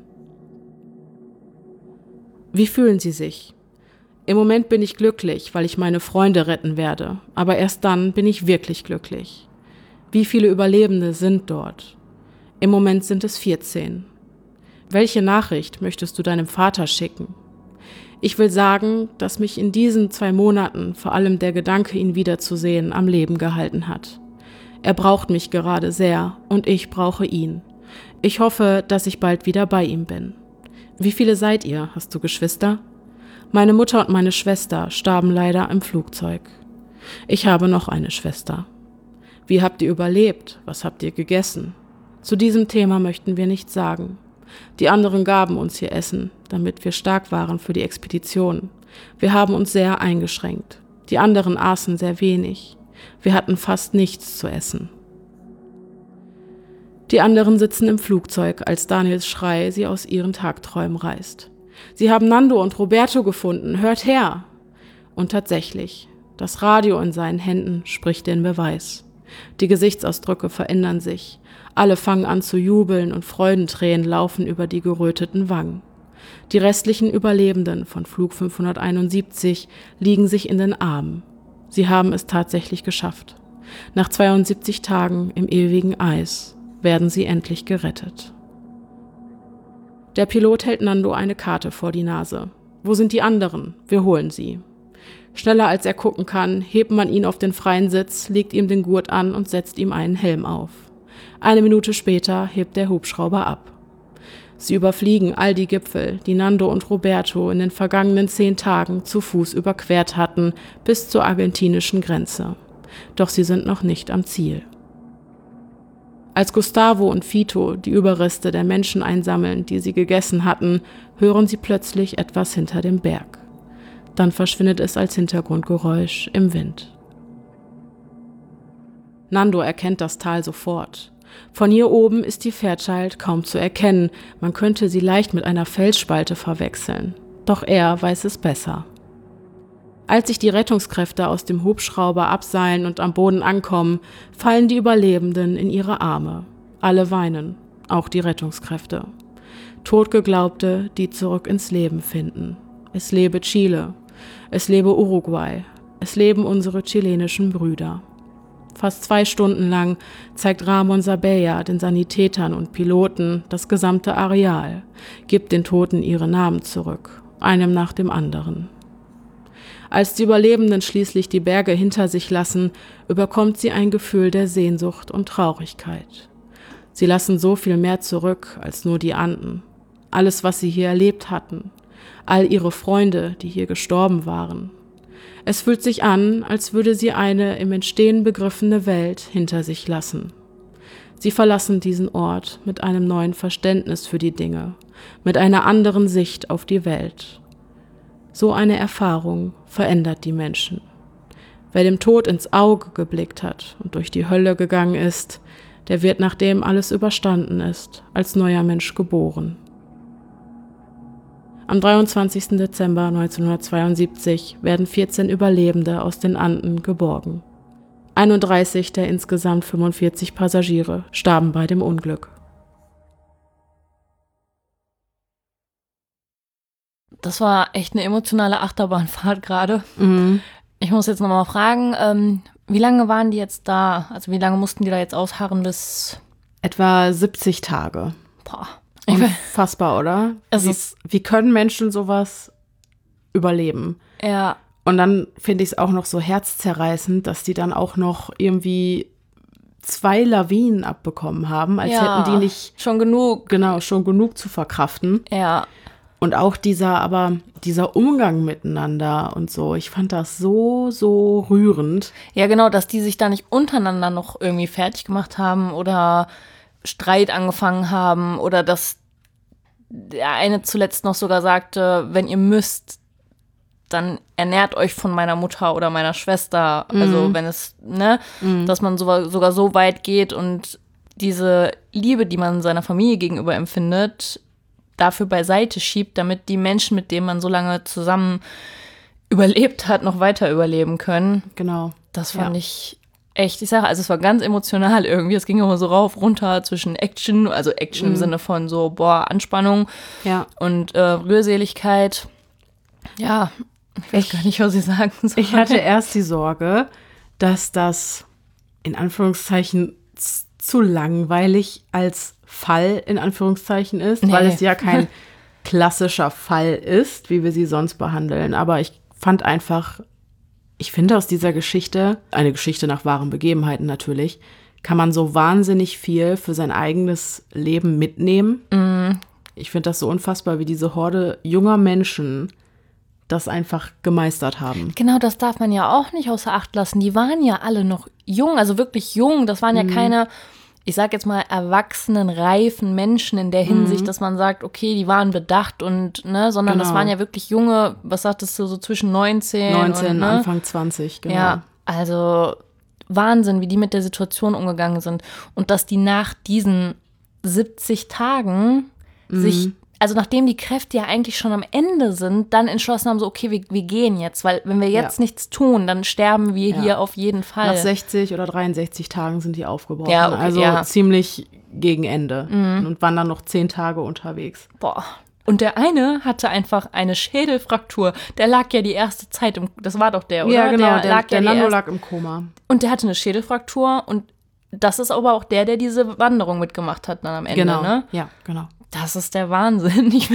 Wie fühlen Sie sich? Im Moment bin ich glücklich, weil ich meine Freunde retten werde, aber erst dann bin ich wirklich glücklich. Wie viele Überlebende sind dort? Im Moment sind es vierzehn. Welche Nachricht möchtest du deinem Vater schicken? Ich will sagen, dass mich in diesen zwei Monaten vor allem der Gedanke, ihn wiederzusehen, am Leben gehalten hat. Er braucht mich gerade sehr und ich brauche ihn. Ich hoffe, dass ich bald wieder bei ihm bin. Wie viele seid ihr? Hast du Geschwister? Meine Mutter und meine Schwester starben leider im Flugzeug. Ich habe noch eine Schwester. Wie habt ihr überlebt? Was habt ihr gegessen? Zu diesem Thema möchten wir nichts sagen. Die anderen gaben uns hier Essen, damit wir stark waren für die Expedition. Wir haben uns sehr eingeschränkt. Die anderen aßen sehr wenig. Wir hatten fast nichts zu essen. Die anderen sitzen im Flugzeug, als Daniels Schrei sie aus ihren Tagträumen reißt. Sie haben Nando und Roberto gefunden, hört her! Und tatsächlich, das Radio in seinen Händen spricht den Beweis. Die Gesichtsausdrücke verändern sich. Alle fangen an zu jubeln und Freudentränen laufen über die geröteten Wangen. Die restlichen Überlebenden von Flug fünfhunderteinundsiebzig liegen sich in den Armen. Sie haben es tatsächlich geschafft. Nach zweiundsiebzig Tagen im ewigen Eis werden sie endlich gerettet. Der Pilot hält Nando eine Karte vor die Nase. Wo sind die anderen? Wir holen sie. Schneller als er gucken kann, hebt man ihn auf den freien Sitz, legt ihm den Gurt an und setzt ihm einen Helm auf. Eine Minute später hebt der Hubschrauber ab. Sie überfliegen all die Gipfel, die Nando und Roberto in den vergangenen zehn Tagen zu Fuß überquert hatten, bis zur argentinischen Grenze. Doch sie sind noch nicht am Ziel. Als Gustavo und Fito die Überreste der Menschen einsammeln, die sie gegessen hatten, hören sie plötzlich etwas hinter dem Berg. Dann verschwindet es als Hintergrundgeräusch im Wind. Nando erkennt das Tal sofort. Von hier oben ist die Fairchild kaum zu erkennen, man könnte sie leicht mit einer Felsspalte verwechseln. Doch er weiß es besser. Als sich die Rettungskräfte aus dem Hubschrauber abseilen und am Boden ankommen, fallen die Überlebenden in ihre Arme. Alle weinen, auch die Rettungskräfte. Totgeglaubte, die zurück ins Leben finden. Es lebe Chile, es lebe Uruguay, es leben unsere chilenischen Brüder. Fast zwei Stunden lang zeigt Ramon Sabella den Sanitätern und Piloten das gesamte Areal, gibt den Toten ihre Namen zurück, einem nach dem anderen. Als die Überlebenden schließlich die Berge hinter sich lassen, überkommt sie ein Gefühl der Sehnsucht und Traurigkeit. Sie lassen so viel mehr zurück als nur die Anden. Alles, was sie hier erlebt hatten, all ihre Freunde, die hier gestorben waren. Es fühlt sich an, als würde sie eine im Entstehen begriffene Welt hinter sich lassen. Sie verlassen diesen Ort mit einem neuen Verständnis für die Dinge, mit einer anderen Sicht auf die Welt. So eine Erfahrung verändert die Menschen. Wer dem Tod ins Auge geblickt hat und durch die Hölle gegangen ist, der wird, nachdem alles überstanden ist, als neuer Mensch geboren. Am dreiundzwanzigsten Dezember neunzehnhundertzweiundsiebzig werden vierzehn Überlebende aus den Anden geborgen. einunddreißig der insgesamt fünfundvierzig Passagiere starben bei dem Unglück. Das war echt eine emotionale Achterbahnfahrt gerade. Mhm. Ich muss jetzt nochmal fragen, ähm, wie lange waren die jetzt da? Also wie lange mussten die da jetzt ausharren bis... Etwa siebzig Tage. Boah. Unfassbar, oder? Es wie, ist, wie können Menschen sowas überleben? Ja. Und dann finde ich es auch noch so herzzerreißend, dass die dann auch noch irgendwie zwei Lawinen abbekommen haben, als ja, hätten die nicht schon genug. Genau, schon genug zu verkraften. Ja. Und auch dieser, aber dieser Umgang miteinander und so, ich fand das so, so rührend. Ja, genau, dass die sich da nicht untereinander noch irgendwie fertig gemacht haben oder Streit angefangen haben oder dass der eine zuletzt noch sogar sagte, wenn ihr müsst, dann ernährt euch von meiner Mutter oder meiner Schwester. Mhm. Also wenn es, ne, mhm. dass man so, sogar so weit geht und diese Liebe, die man seiner Familie gegenüber empfindet, dafür beiseite schiebt, damit die Menschen, mit denen man so lange zusammen überlebt hat, noch weiter überleben können. Genau. Das fand ja. ich echt, ich sage, also es war ganz emotional irgendwie. Es ging immer so rauf, runter zwischen Action, also Action mhm. im Sinne von so, boah, Anspannung ja. und äh, Rührseligkeit. Ja, ich weiß ich, gar nicht, was ich sagen soll. Ich hatte erst die Sorge, dass das in Anführungszeichen z- zu langweilig als Fall in Anführungszeichen ist, nee. weil es ja kein klassischer Fall ist, wie wir sie sonst behandeln. Aber ich fand einfach, ich finde aus dieser Geschichte, eine Geschichte nach wahren Begebenheiten natürlich, kann man so wahnsinnig viel für sein eigenes Leben mitnehmen. Mm. Ich finde das so unfassbar, wie diese Horde junger Menschen das einfach gemeistert haben. Genau, das darf man ja auch nicht außer Acht lassen. Die waren ja alle noch jung, also wirklich jung. Das waren ja mhm. keine, ich sag jetzt mal, erwachsenen, reifen Menschen in der Hinsicht, mhm. dass man sagt, okay, die waren bedacht und, ne, sondern genau. das waren ja wirklich junge, was sagtest du, so zwischen neunzehn neunzehn, und, ne? Anfang zwanzig, genau. Ja, also Wahnsinn, wie die mit der Situation umgegangen sind. Und dass die nach diesen siebzig Tagen mhm. sich, also nachdem die Kräfte ja eigentlich schon am Ende sind, dann entschlossen haben, so okay, wir, wir gehen jetzt, weil wenn wir jetzt ja. nichts tun, dann sterben wir ja. hier auf jeden Fall. Nach sechzig oder dreiundsechzig Tagen sind die aufgebrochen, ja, okay, also ja. ziemlich gegen Ende mhm. und waren dann noch zehn Tage unterwegs. Boah. Und der eine hatte einfach eine Schädelfraktur. Der lag ja die erste Zeit, im, das war doch der, oder? Ja, genau, der, der, lag der ja Nando lag im Koma. Und der hatte eine Schädelfraktur und das ist aber auch der, der diese Wanderung mitgemacht hat dann am Ende, genau. ne? Ja, genau. Das ist der Wahnsinn. Ich,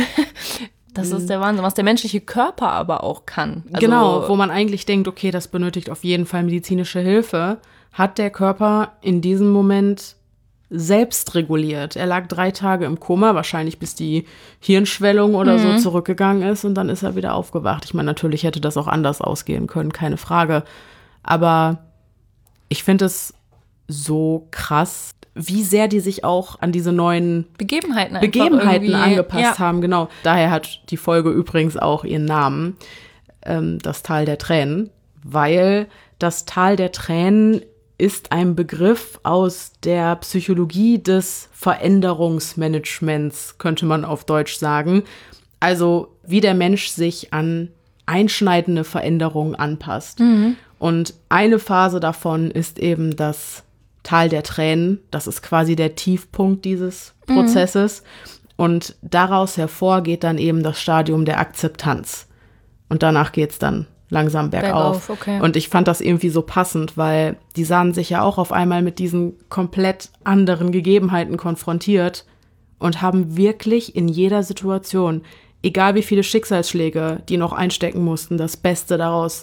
das ist der Wahnsinn, was der menschliche Körper aber auch kann. Also, genau, wo man eigentlich denkt, okay, das benötigt auf jeden Fall medizinische Hilfe, hat der Körper in diesem Moment selbst reguliert. Er lag drei Tage im Koma, wahrscheinlich bis die Hirnschwellung oder mhm. so zurückgegangen ist und dann ist er wieder aufgewacht. Ich meine, natürlich hätte das auch anders ausgehen können, keine Frage. Aber ich finde es so krass, wie sehr die sich auch an diese neuen Begebenheiten, Begebenheiten angepasst ja. haben. Genau. Daher hat die Folge übrigens auch ihren Namen, ähm, das Tal der Tränen, weil das Tal der Tränen ist ein Begriff aus der Psychologie des Veränderungsmanagements, könnte man auf Deutsch sagen. Also wie der Mensch sich an einschneidende Veränderungen anpasst. Mhm. Und eine Phase davon ist eben das Tal der Tränen. Das ist quasi der Tiefpunkt dieses Prozesses. Mhm. Und daraus hervor geht dann eben das Stadium der Akzeptanz. Und danach geht es dann langsam bergauf. bergauf okay. Und ich fand das irgendwie so passend, weil die sahen sich ja auch auf einmal mit diesen komplett anderen Gegebenheiten konfrontiert und haben wirklich in jeder Situation, egal wie viele Schicksalsschläge die noch einstecken mussten, das Beste daraus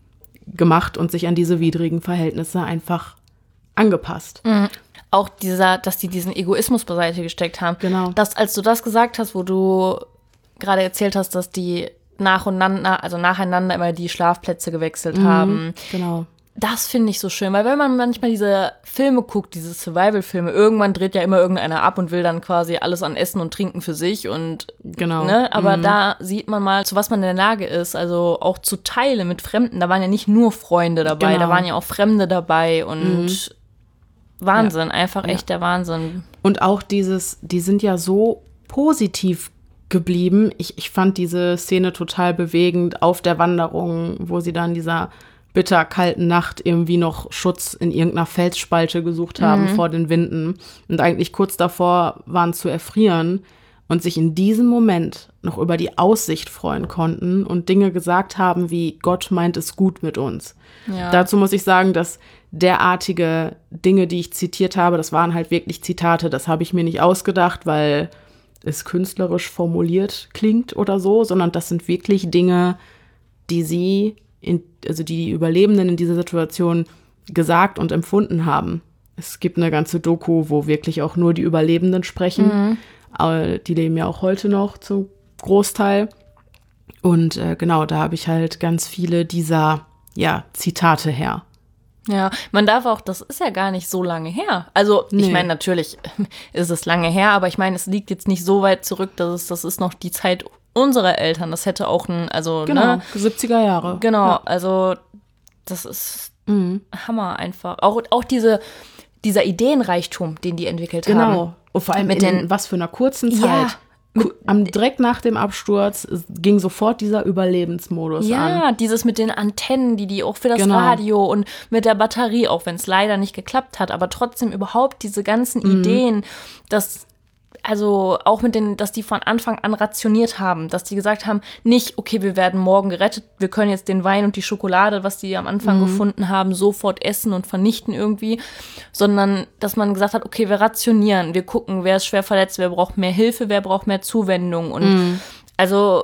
gemacht und sich an diese widrigen Verhältnisse einfach angepasst. Mhm. Auch dieser, dass die diesen Egoismus beiseite gesteckt haben. Genau. Dass, als du das gesagt hast, wo du gerade erzählt hast, dass die nacheinander, also nacheinander immer die Schlafplätze gewechselt mhm, haben. Genau. Das finde ich so schön, weil wenn man manchmal diese Filme guckt, diese Survival-Filme, irgendwann dreht ja immer irgendeiner ab und will dann quasi alles an Essen und Trinken für sich und genau. ne, aber mhm. da sieht man mal, zu was man in der Lage ist, also auch zu teilen mit Fremden. Da waren ja nicht nur Freunde dabei, genau. da waren ja auch Fremde dabei und mhm. Wahnsinn, ja. einfach echt ja. der Wahnsinn. Und auch dieses, die sind ja so positiv geblieben. Ich, ich fand diese Szene total bewegend auf der Wanderung, wo sie dann in dieser bitterkalten Nacht irgendwie noch Schutz in irgendeiner Felsspalte gesucht haben mhm. vor den Winden und eigentlich kurz davor waren zu erfrieren und sich in diesem Moment noch über die Aussicht freuen konnten und Dinge gesagt haben wie, Gott meint es gut mit uns. Ja. Dazu muss ich sagen, dass derartige Dinge, die ich zitiert habe, das waren halt wirklich Zitate, das habe ich mir nicht ausgedacht, weil es künstlerisch formuliert klingt oder so, sondern das sind wirklich Dinge, die sie, in, also die Überlebenden in dieser Situation gesagt und empfunden haben. Es gibt eine ganze Doku, wo wirklich auch nur die Überlebenden sprechen. Mhm. Aber die leben ja auch heute noch zum Großteil. Und äh, genau, da habe ich halt ganz viele dieser ja, Zitate her. Ja, man darf auch, das ist ja gar nicht so lange her. Also nee. Ich meine, natürlich ist es lange her, aber ich meine, es liegt jetzt nicht so weit zurück, dass es, das ist noch die Zeit unserer Eltern. Das hätte auch ein, also genau, ne? siebziger Jahre. Genau, ja. also das ist mhm. Hammer einfach. Auch, auch diese, dieser Ideenreichtum, den die entwickelt genau. haben. Genau, und vor allem mit in den, was für einer kurzen Zeit. Ja. Am, direkt nach dem Absturz ging sofort dieser Überlebensmodus ja, an. Ja, dieses mit den Antennen, die die auch für das genau. Radio und mit der Batterie, auch wenn es leider nicht geklappt hat, aber trotzdem überhaupt diese ganzen mhm. Ideen, dass also auch mit den, dass die von Anfang an rationiert haben, dass die gesagt haben, nicht, okay, wir werden morgen gerettet, wir können jetzt den Wein und die Schokolade, was die am Anfang mhm. gefunden haben, sofort essen und vernichten irgendwie, sondern dass man gesagt hat, okay, wir rationieren, wir gucken, wer ist schwer verletzt, wer braucht mehr Hilfe, wer braucht mehr Zuwendung und mhm. also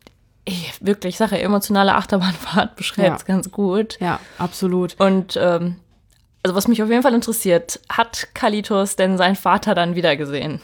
ich, wirklich, ich sage, emotionale Achterbahnfahrt beschreibt es ja. ganz gut. Ja, absolut. Und ähm, also was mich auf jeden Fall interessiert, hat Kalitos denn seinen Vater dann wieder gesehen?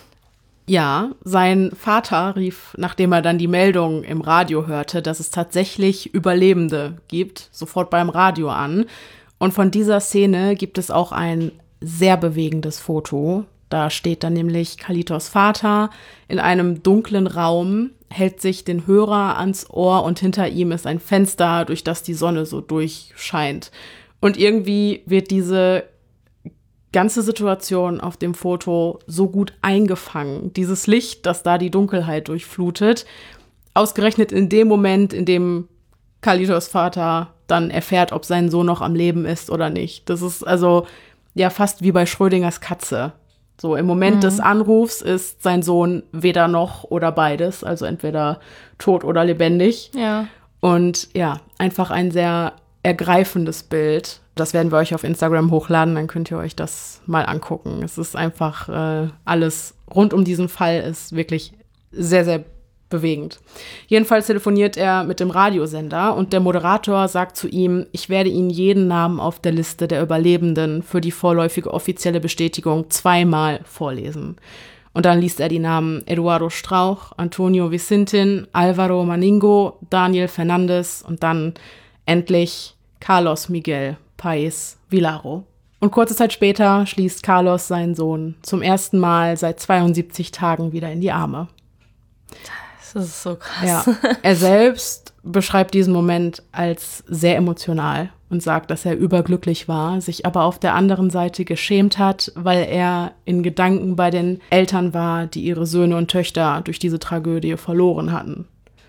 Ja, sein Vater rief, nachdem er dann die Meldung im Radio hörte, dass es tatsächlich Überlebende gibt, sofort beim Radio an. Und von dieser Szene gibt es auch ein sehr bewegendes Foto. Da steht dann nämlich Kalitos Vater in einem dunklen Raum, hält sich den Hörer ans Ohr und hinter ihm ist ein Fenster, durch das die Sonne so durchscheint. Und irgendwie wird diese ganze Situation auf dem Foto so gut eingefangen. Dieses Licht, das da die Dunkelheit durchflutet, ausgerechnet in dem Moment, in dem Kalitos Vater dann erfährt, ob sein Sohn noch am Leben ist oder nicht. Das ist also ja fast wie bei Schrödingers Katze. So im Moment mhm. des Anrufs ist sein Sohn weder noch oder beides, also entweder tot oder lebendig. Ja. Und ja, einfach ein sehr ergreifendes Bild. Das werden wir euch auf Instagram hochladen, dann könnt ihr euch das mal angucken. Es ist einfach äh, alles rund um diesen Fall ist wirklich sehr, sehr bewegend. Jedenfalls telefoniert er mit dem Radiosender und der Moderator sagt zu ihm, ich werde Ihnen jeden Namen auf der Liste der Überlebenden für die vorläufige offizielle Bestätigung zweimal vorlesen. Und dann liest er die Namen Eduardo Strauch, Antonio Vicintin, Alvaro Maningo, Daniel Fernandes und dann endlich Carlos Miguel Paez Vilaro. Und kurze Zeit später schließt Carlos seinen Sohn zum ersten Mal seit zweiundsiebzig Tagen wieder in die Arme. Das ist so krass. Ja, er selbst beschreibt diesen Moment als sehr emotional und sagt, dass er überglücklich war, sich aber auf der anderen Seite geschämt hat, weil er in Gedanken bei den Eltern war, die ihre Söhne und Töchter durch diese Tragödie verloren hatten.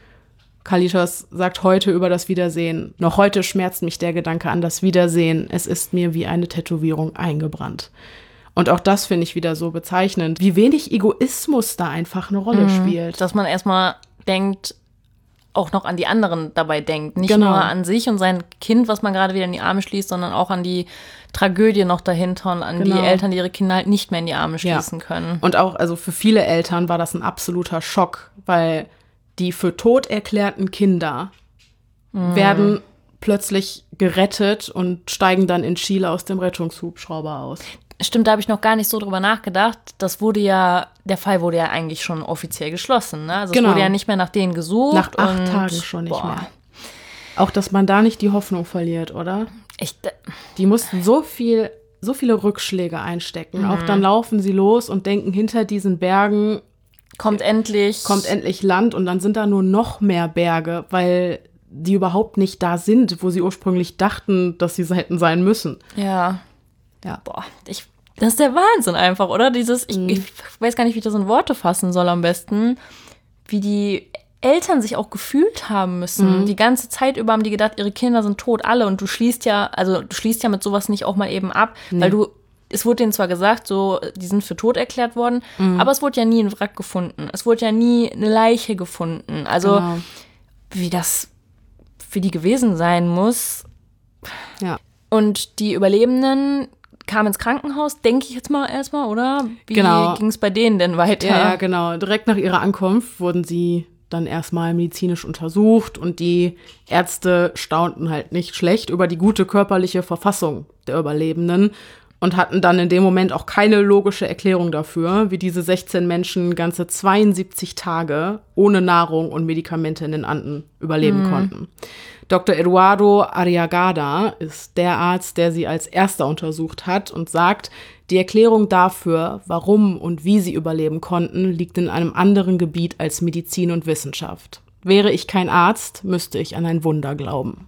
Kalitos sagt heute über das Wiedersehen, noch heute schmerzt mich der Gedanke an das Wiedersehen, es ist mir wie eine Tätowierung eingebrannt. Und auch das finde ich wieder so bezeichnend, wie wenig Egoismus da einfach eine Rolle mhm. spielt. Dass man erstmal denkt, auch noch an die anderen dabei denkt. Nicht genau. nur an sich und sein Kind, was man gerade wieder in die Arme schließt, sondern auch an die Tragödie noch dahinter und an genau. die Eltern, die ihre Kinder halt nicht mehr in die Arme schließen ja. können. Und auch, also für viele Eltern war das ein absoluter Schock, weil die für tot erklärten Kinder mhm. werden plötzlich gerettet und steigen dann in Chile aus dem Rettungshubschrauber aus. Stimmt, da habe ich noch gar nicht so drüber nachgedacht. Das wurde ja, der Fall wurde ja eigentlich schon offiziell geschlossen, ne? Also genau. es wurde ja nicht mehr nach denen gesucht. Nach acht und, Tagen schon nicht boah. mehr. Auch, dass man da nicht die Hoffnung verliert, oder? Ich, die mussten so viel, so viele Rückschläge einstecken. Mhm. Auch dann laufen sie los und denken, hinter diesen Bergen kommt endlich kommt endlich Land und dann sind da nur noch mehr Berge, weil die überhaupt nicht da sind, wo sie ursprünglich dachten, dass sie hätten sein müssen. Ja. Ja. Boah, ich, das ist der Wahnsinn einfach, oder? Dieses, ich, mhm. ich weiß gar nicht, wie ich das in Worte fassen soll am besten, wie die Eltern sich auch gefühlt haben müssen. Mhm. Die ganze Zeit über haben die gedacht, ihre Kinder sind tot, alle. Und du schließt ja, also du schließt ja mit sowas nicht auch mal eben ab, nee. weil du, es wurde denen zwar gesagt, so, die sind für tot erklärt worden, mhm. aber es wurde ja nie ein Wrack gefunden. Es wurde ja nie eine Leiche gefunden. Also, genau. wie das für die gewesen sein muss. Ja. Und die Überlebenden kam ins Krankenhaus, denke ich jetzt mal erstmal, oder? Wie genau. ging es bei denen denn weiter? Ja, ja, genau. Direkt nach ihrer Ankunft wurden sie dann erstmal medizinisch untersucht und die Ärzte staunten halt nicht schlecht über die gute körperliche Verfassung der Überlebenden und hatten dann in dem Moment auch keine logische Erklärung dafür, wie diese sechzehn Menschen ganze zweiundsiebzig Tage ohne Nahrung und Medikamente in den Anden überleben mhm. konnten. Doktor Eduardo Arriagada ist der Arzt, der sie als erster untersucht hat und sagt, die Erklärung dafür, warum und wie sie überleben konnten, liegt in einem anderen Gebiet als Medizin und Wissenschaft. Wäre ich kein Arzt, müsste ich an ein Wunder glauben.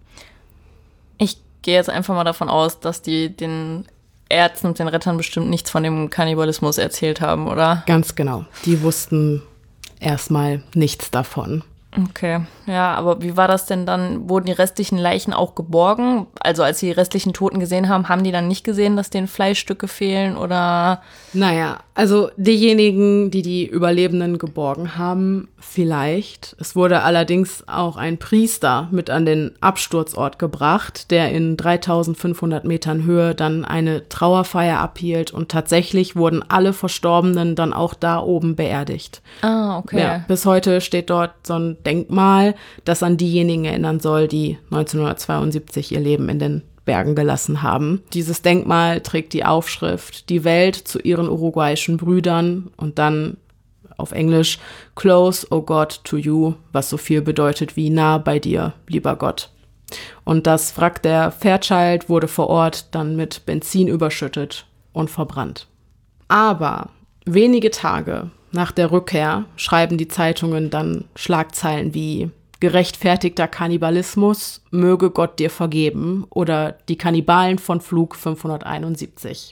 Ich gehe jetzt einfach mal davon aus, dass die den Ärzten und den Rettern bestimmt nichts von dem Kannibalismus erzählt haben, oder? Ganz genau. Die wussten erstmal nichts davon. Okay, ja, aber wie war das denn dann? Wurden die restlichen Leichen auch geborgen? Also als sie die restlichen Toten gesehen haben, haben die dann nicht gesehen, dass denen Fleischstücke fehlen oder? Naja, also diejenigen, die die Überlebenden geborgen haben, vielleicht. Es wurde allerdings auch ein Priester mit an den Absturzort gebracht, der in dreitausendfünfhundert Metern Höhe dann eine Trauerfeier abhielt und tatsächlich wurden alle Verstorbenen dann auch da oben beerdigt. Ah, okay. Ja, bis heute steht dort so ein Denkmal, das an diejenigen erinnern soll, die neunzehnhundertzweiundsiebzig ihr Leben in den Bergen gelassen haben. Dieses Denkmal trägt die Aufschrift Die Welt zu ihren uruguayischen Brüdern und dann auf Englisch Close, O God, to you, was so viel bedeutet wie nah bei dir, lieber Gott. Und das Wrack der Fairchild wurde vor Ort dann mit Benzin überschüttet und verbrannt. Aber wenige Tage nach der Rückkehr schreiben die Zeitungen dann Schlagzeilen wie gerechtfertigter Kannibalismus, möge Gott dir vergeben oder die Kannibalen von Flug fünfhunderteinundsiebzig.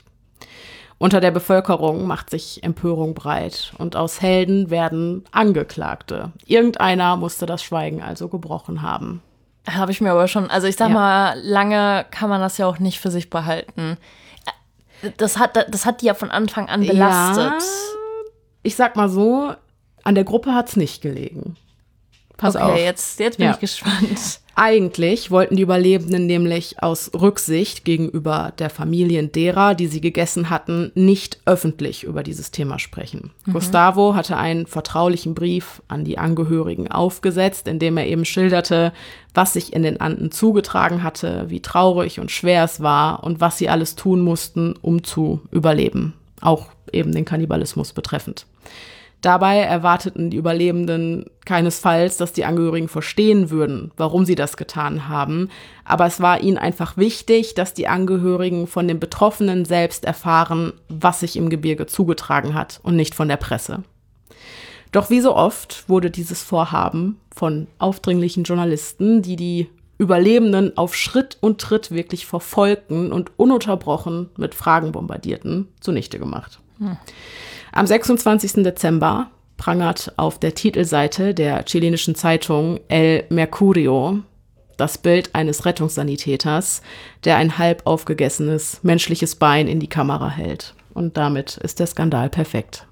Unter der Bevölkerung macht sich Empörung breit und aus Helden werden Angeklagte. Irgendeiner musste das Schweigen also gebrochen haben. Habe ich mir aber schon, also ich sag Ja. mal, lange kann man das ja auch nicht für sich behalten. Das hat, das hat die ja von Anfang an belastet. Ja, ich sag mal so, an der Gruppe hat's nicht gelegen. Pass okay, auf. jetzt, jetzt bin Ja. ich gespannt. Eigentlich wollten die Überlebenden nämlich aus Rücksicht gegenüber der Familien derer, die sie gegessen hatten, nicht öffentlich über dieses Thema sprechen. Mhm. Gustavo hatte einen vertraulichen Brief an die Angehörigen aufgesetzt, in dem er eben schilderte, was sich in den Anden zugetragen hatte, wie traurig und schwer es war und was sie alles tun mussten, um zu überleben. Auch eben den Kannibalismus betreffend. Dabei erwarteten die Überlebenden keinesfalls, dass die Angehörigen verstehen würden, warum sie das getan haben. Aber es war ihnen einfach wichtig, dass die Angehörigen von den Betroffenen selbst erfahren, was sich im Gebirge zugetragen hat und nicht von der Presse. Doch wie so oft wurde dieses Vorhaben von aufdringlichen Journalisten, die die Überlebenden auf Schritt und Tritt wirklich verfolgten und ununterbrochen mit Fragen bombardierten, zunichte gemacht. Hm. Am sechsundzwanzigsten Dezember prangert auf der Titelseite der chilenischen Zeitung El Mercurio das Bild eines Rettungssanitäters, der ein halb aufgegessenes menschliches Bein in die Kamera hält. Und damit ist der Skandal perfekt.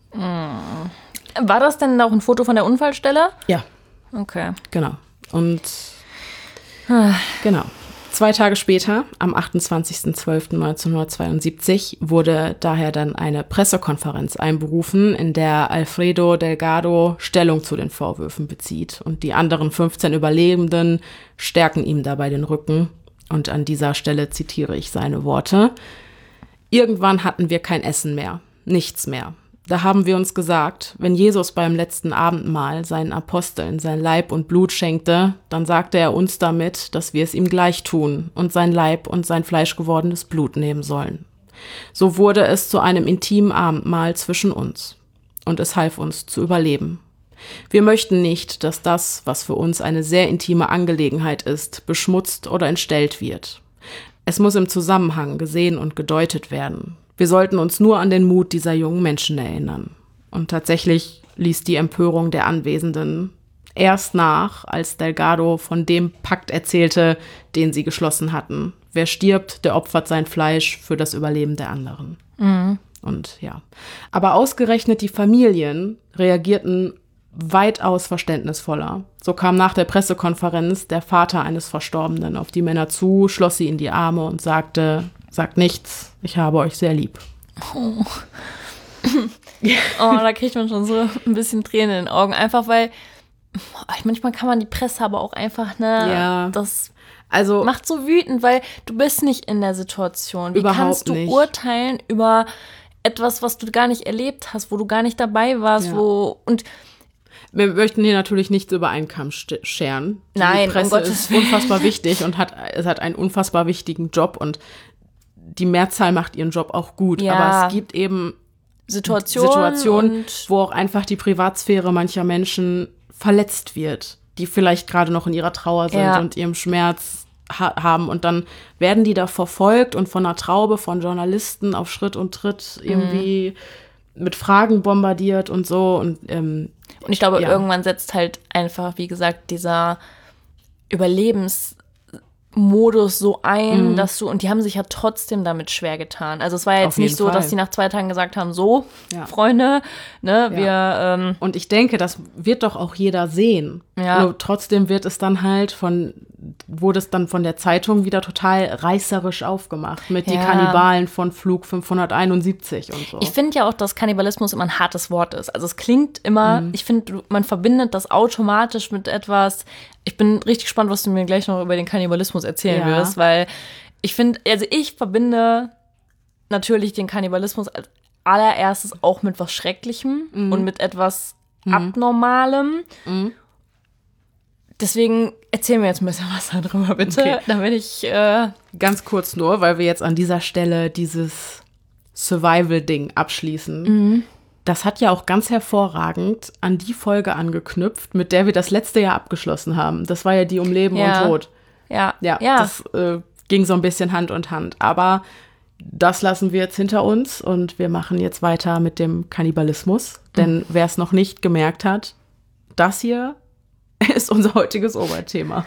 War das denn auch ein Foto von der Unfallstelle? Ja. Okay. Genau. Und genau. Zwei Tage später, am achtundzwanzigsten zwölften neunzehnhundertzweiundsiebzig, wurde daher dann eine Pressekonferenz einberufen, in der Alfredo Delgado Stellung zu den Vorwürfen bezieht. Und die anderen fünfzehn Überlebenden stärken ihm dabei den Rücken. Und an dieser Stelle zitiere ich seine Worte. Irgendwann hatten wir kein Essen mehr, nichts mehr. Da haben wir uns gesagt, wenn Jesus beim letzten Abendmahl seinen Aposteln sein Leib und Blut schenkte, dann sagte er uns damit, dass wir es ihm gleich tun und sein Leib und sein fleischgewordenes Blut nehmen sollen. So wurde es zu einem intimen Abendmahl zwischen uns. Und es half uns zu überleben. Wir möchten nicht, dass das, was für uns eine sehr intime Angelegenheit ist, beschmutzt oder entstellt wird. Es muss im Zusammenhang gesehen und gedeutet werden. Wir sollten uns nur an den Mut dieser jungen Menschen erinnern. Und tatsächlich ließ die Empörung der Anwesenden erst nach, als Delgado von dem Pakt erzählte, den sie geschlossen hatten. Wer stirbt, der opfert sein Fleisch für das Überleben der anderen. Mhm. Und ja. Aber ausgerechnet die Familien reagierten weitaus verständnisvoller. So kam nach der Pressekonferenz der Vater eines Verstorbenen auf die Männer zu, schloss sie in die Arme und sagte: Sagt nichts, ich habe euch sehr lieb. Oh. Oh, da kriegt man schon so ein bisschen Tränen in den Augen. Einfach weil, manchmal kann man die Presse aber auch einfach, ne, ja, das also, macht so wütend, weil du bist nicht in der Situation. Wie überhaupt kannst du nicht. urteilen über etwas, was du gar nicht erlebt hast, wo du gar nicht dabei warst, Ja. wo, und wir möchten hier natürlich nichts über einen Kamm st- scheren. Die Nein, um Presse Gottes ist Willen. unfassbar wichtig und hat, es hat einen unfassbar wichtigen Job und die Mehrzahl macht ihren Job auch gut. Ja. Aber es gibt eben Situationen, Situationen, und wo auch einfach die Privatsphäre mancher Menschen verletzt wird, die vielleicht gerade noch in ihrer Trauer sind Ja. und ihrem Schmerz ha- haben. Und dann werden die da verfolgt und von einer Traube von Journalisten auf Schritt und Tritt irgendwie mhm. mit Fragen bombardiert und so. Und, ähm, Und ich glaube, ja. irgendwann setzt halt einfach, wie gesagt, dieser Überlebensmodus so ein, Mhm. dass du, und die haben sich ja trotzdem damit schwer getan. Also es war ja Auf jetzt nicht jeden so, Fall. dass die nach zwei Tagen gesagt haben, so, Ja. Freunde, ne, wir, ähm, Und ich denke, das wird doch auch jeder sehen. Ja. Nur trotzdem wird es dann halt von, wurde es dann von der Zeitung wieder total reißerisch aufgemacht mit die Ja. Kannibalen von Flug fünfhunderteinundsiebzig und so. ich finde ja auch, dass Kannibalismus immer ein hartes Wort ist. Also es klingt immer, Mhm. ich finde, man verbindet das automatisch mit etwas. Ich bin richtig gespannt, was du mir gleich noch über den Kannibalismus erzählen Ja. wirst, weil ich finde, also ich verbinde natürlich den Kannibalismus als allererstes auch mit was Schrecklichem Mhm. und mit etwas Abnormalem. Mhm. Deswegen erzähl mir jetzt ein bisschen was darüber, bitte, Okay. damit ich, äh, Ganz kurz nur, weil wir jetzt an dieser Stelle dieses Survival-Ding abschließen. Mhm. Das hat ja auch ganz hervorragend an die Folge angeknüpft, mit der wir das letzte Jahr abgeschlossen haben. Das war ja die um Leben Ja. und Tod. ja, Ja, ja. das äh, ging so ein bisschen Hand in Hand. Aber das lassen wir jetzt hinter uns und wir machen jetzt weiter mit dem Kannibalismus. Denn mhm. wer es noch nicht gemerkt hat, das hier ist unser heutiges Oberthema.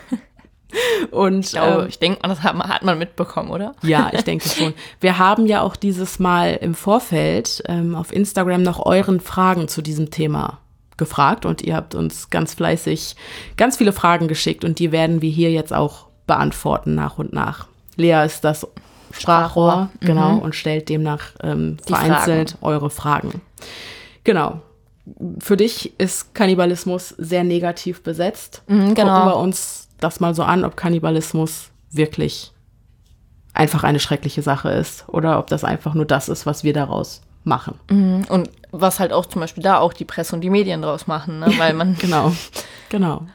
Und ich glaube, ähm, ich denke, das hat man, hat man mitbekommen, oder? Ja, ich denke schon. Wir haben ja auch dieses Mal im Vorfeld ähm, auf Instagram nach euren Fragen zu diesem Thema gefragt und ihr habt uns ganz fleißig ganz viele Fragen geschickt und die werden wir hier jetzt auch beantworten nach und nach. Lea ist das Sprachrohr, Sprachrohr. genau, mhm. und stellt demnach ähm, vereinzelt Fragen. eure Fragen. Genau. Für dich ist Kannibalismus sehr negativ besetzt. Mhm, genau. Gucken wir uns das mal so an, ob Kannibalismus wirklich einfach eine schreckliche Sache ist oder ob das einfach nur das ist, was wir daraus machen. Mhm. Und was halt auch zum Beispiel da auch die Presse und die Medien draus machen, ne? Weil man genau, genau.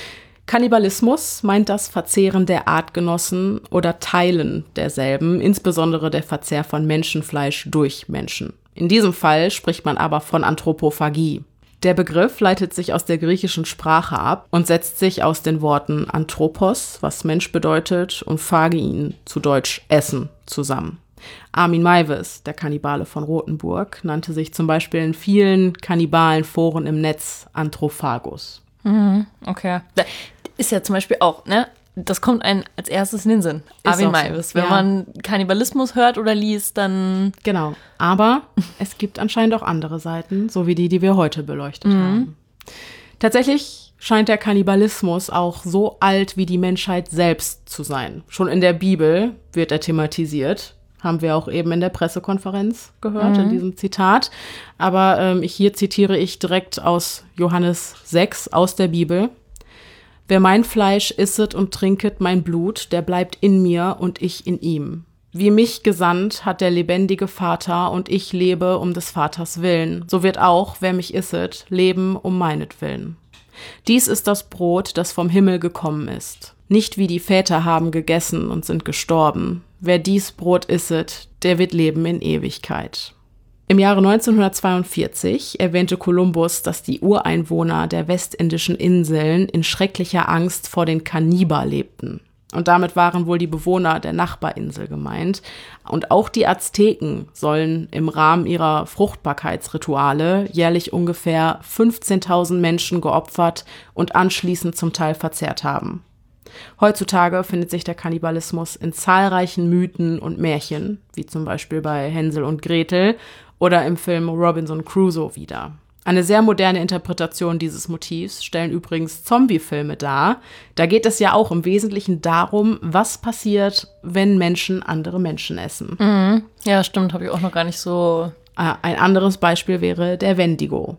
Kannibalismus meint das Verzehren der Artgenossen oder Teilen derselben, insbesondere der Verzehr von Menschenfleisch durch Menschen. In diesem Fall spricht man aber von Anthropophagie. Der Begriff leitet sich aus der griechischen Sprache ab und setzt sich aus den Worten Anthropos, was Mensch bedeutet, und Phagein, zu Deutsch Essen, zusammen. Armin Meiwes, der Kannibale von Rothenburg, nannte sich zum Beispiel in vielen Kannibalen-Foren im Netz Anthrophagus. Mhm, okay. Ist ja zum Beispiel auch, ne? Das kommt einem als erstes in den Sinn. Armin Meiwes. So. Wenn ja. man Kannibalismus hört oder liest, dann... Genau. Aber es gibt anscheinend auch andere Seiten, so wie die, die wir heute beleuchtet mhm. haben. Tatsächlich scheint der Kannibalismus auch so alt wie die Menschheit selbst zu sein. Schon in der Bibel wird er thematisiert. Haben wir auch eben in der Pressekonferenz gehört, mhm. in diesem Zitat. Aber ähm, hier zitiere ich direkt aus Johannes sechs aus der Bibel. Wer mein Fleisch isset und trinket mein Blut, der bleibt in mir und ich in ihm. Wie mich gesandt hat der lebendige Vater und ich lebe um des Vaters Willen. So wird auch, wer mich isset, leben um meinetwillen. Dies ist das Brot, das vom Himmel gekommen ist. Nicht wie die Väter haben gegessen und sind gestorben. Wer dies Brot isset, der wird leben in Ewigkeit. Im Jahre neunzehnhundertzweiundvierzig erwähnte Kolumbus, dass die Ureinwohner der westindischen Inseln in schrecklicher Angst vor den Kanniba lebten. Und damit waren wohl die Bewohner der Nachbarinsel gemeint. Und auch die Azteken sollen im Rahmen ihrer Fruchtbarkeitsrituale jährlich ungefähr fünfzehntausend Menschen geopfert und anschließend zum Teil verzehrt haben. Heutzutage findet sich der Kannibalismus in zahlreichen Mythen und Märchen, wie zum Beispiel bei Hänsel und Gretel oder im Film Robinson Crusoe wieder. Eine sehr moderne Interpretation dieses Motivs stellen übrigens Zombie-Filme dar. Da geht es ja auch im Wesentlichen darum, was passiert, wenn Menschen andere Menschen essen. Mhm. Ja, stimmt, habe ich auch noch gar nicht so... Ein anderes Beispiel wäre der Wendigo.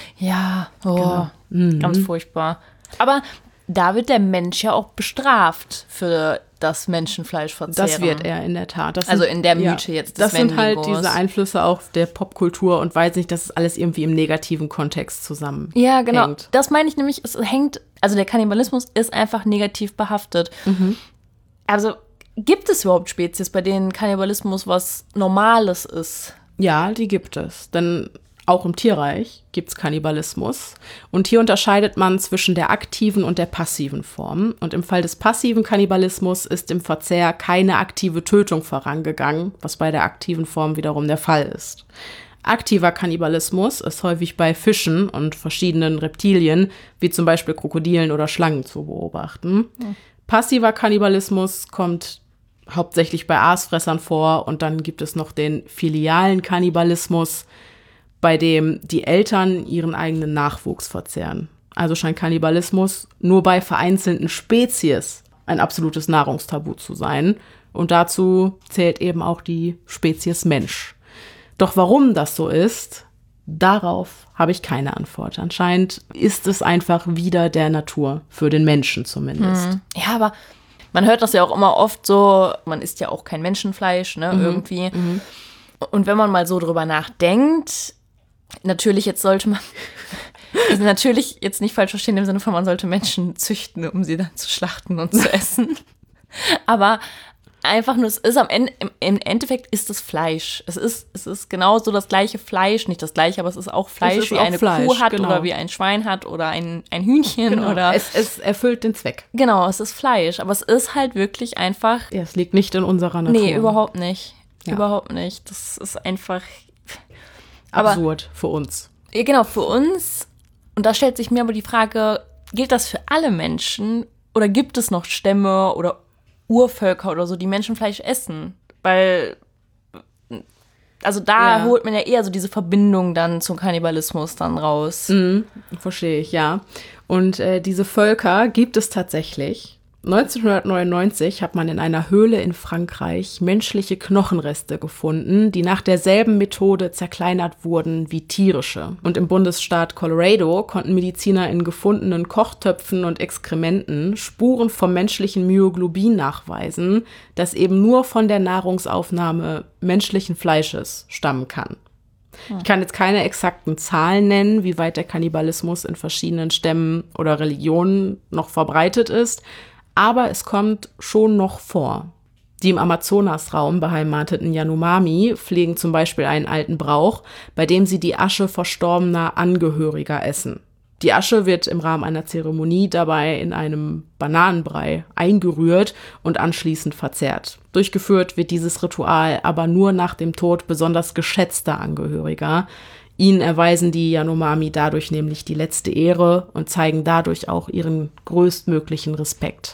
Ja, oh, genau. mhm. ganz furchtbar. Aber da wird der Mensch ja auch bestraft für das Menschenfleischverzehren. Das wird er in der Tat. Das also sind, in der Mythe ja, jetzt des Das sind Wendigos. halt diese Einflüsse auch der Popkultur und weiß nicht, dass es alles irgendwie im negativen Kontext zusammenhängt. Ja, genau. Das meine ich nämlich, es hängt, also der Kannibalismus ist einfach negativ behaftet. Mhm. Also gibt es überhaupt Spezies, bei denen Kannibalismus was Normales ist? Ja, die gibt es. Denn auch im Tierreich gibt es Kannibalismus. Und hier unterscheidet man zwischen der aktiven und der passiven Form. Und im Fall des passiven Kannibalismus ist im Verzehr keine aktive Tötung vorangegangen, was bei der aktiven Form wiederum der Fall ist. Aktiver Kannibalismus ist häufig bei Fischen und verschiedenen Reptilien, wie zum Beispiel Krokodilen oder Schlangen, zu beobachten. Mhm. Passiver Kannibalismus kommt hauptsächlich bei Aasfressern vor. Und dann gibt es noch den filialen Kannibalismus, bei dem die Eltern ihren eigenen Nachwuchs verzehren. Also scheint Kannibalismus nur bei vereinzelten Spezies ein absolutes Nahrungstabu zu sein. Und dazu zählt eben auch die Spezies Mensch. Doch warum das so ist, darauf habe ich keine Antwort. Anscheinend ist es einfach wieder der Natur, für den Menschen zumindest. Mhm. Ja, aber man hört das ja auch immer oft so, man isst ja auch kein Menschenfleisch, ne, Mhm. irgendwie. Mhm. Und wenn man mal so drüber nachdenkt, natürlich, jetzt sollte man, also natürlich jetzt nicht falsch verstehen im Sinne von, man sollte Menschen züchten, um sie dann zu schlachten und zu essen. Aber einfach nur, es ist am Ende, im, im Endeffekt ist es Fleisch. Es ist, es ist genauso das gleiche Fleisch, nicht das gleiche, aber es ist auch Fleisch, ist wie auch eine Fleisch, Kuh hat genau. oder wie ein Schwein hat oder ein, ein Hühnchen Genau. oder. Es, es erfüllt den Zweck. Genau, es ist Fleisch, aber es ist halt wirklich einfach. Ja, es liegt nicht in unserer Natur. Nee, überhaupt nicht. Ja. Überhaupt nicht. Das ist einfach aber, absurd für uns. Ja, genau, für uns. Und da stellt sich mir aber die Frage, gilt das für alle Menschen oder gibt es noch Stämme oder Urvölker oder so, die Menschenfleisch essen? Weil, also da ja. holt man ja eher so diese Verbindung dann zum Kannibalismus dann raus. Mhm, verstehe ich, ja. Und äh, diese Völker gibt es tatsächlich. neunzehnhundertneunundneunzig hat man in einer Höhle in Frankreich menschliche Knochenreste gefunden, die nach derselben Methode zerkleinert wurden wie tierische. Und im Bundesstaat Colorado konnten Mediziner in gefundenen Kochtöpfen und Exkrementen Spuren vom menschlichen Myoglobin nachweisen, das eben nur von der Nahrungsaufnahme menschlichen Fleisches stammen kann. Ich kann jetzt keine exakten Zahlen nennen, wie weit der Kannibalismus in verschiedenen Stämmen oder Religionen noch verbreitet ist, aber es kommt schon noch vor. Die im Amazonasraum beheimateten Yanomami pflegen zum Beispiel einen alten Brauch, bei dem sie die Asche verstorbener Angehöriger essen. Die Asche wird im Rahmen einer Zeremonie dabei in einem Bananenbrei eingerührt und anschließend verzehrt. Durchgeführt wird dieses Ritual aber nur nach dem Tod besonders geschätzter Angehöriger. Ihnen erweisen die Yanomami dadurch nämlich die letzte Ehre und zeigen dadurch auch ihren größtmöglichen Respekt.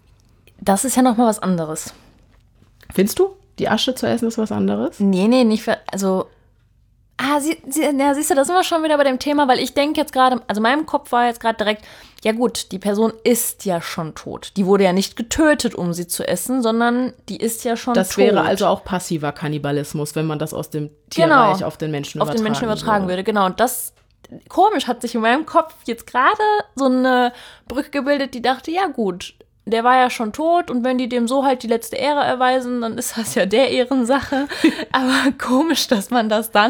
Das ist ja noch mal was anderes. Findest du, die Asche zu essen ist was anderes? Nee, nee, nicht für, also Ah, sie, sie, ja, siehst du, da sind wir schon wieder bei dem Thema, weil ich denke jetzt gerade, also in meinem Kopf war jetzt gerade direkt, ja gut, die Person ist ja schon tot. Die wurde ja nicht getötet, um sie zu essen, sondern die ist ja schon das tot. Das wäre also auch passiver Kannibalismus, wenn man das aus dem Tierreich genau. auf den Menschen auf übertragen den Menschen übertragen würde. würde. Genau, und das, komisch, hat sich in meinem Kopf jetzt gerade so eine Brücke gebildet, die dachte, ja gut, der war ja schon tot und wenn die dem so halt die letzte Ehre erweisen, dann ist das ja der Ehrensache. Aber komisch, dass man das dann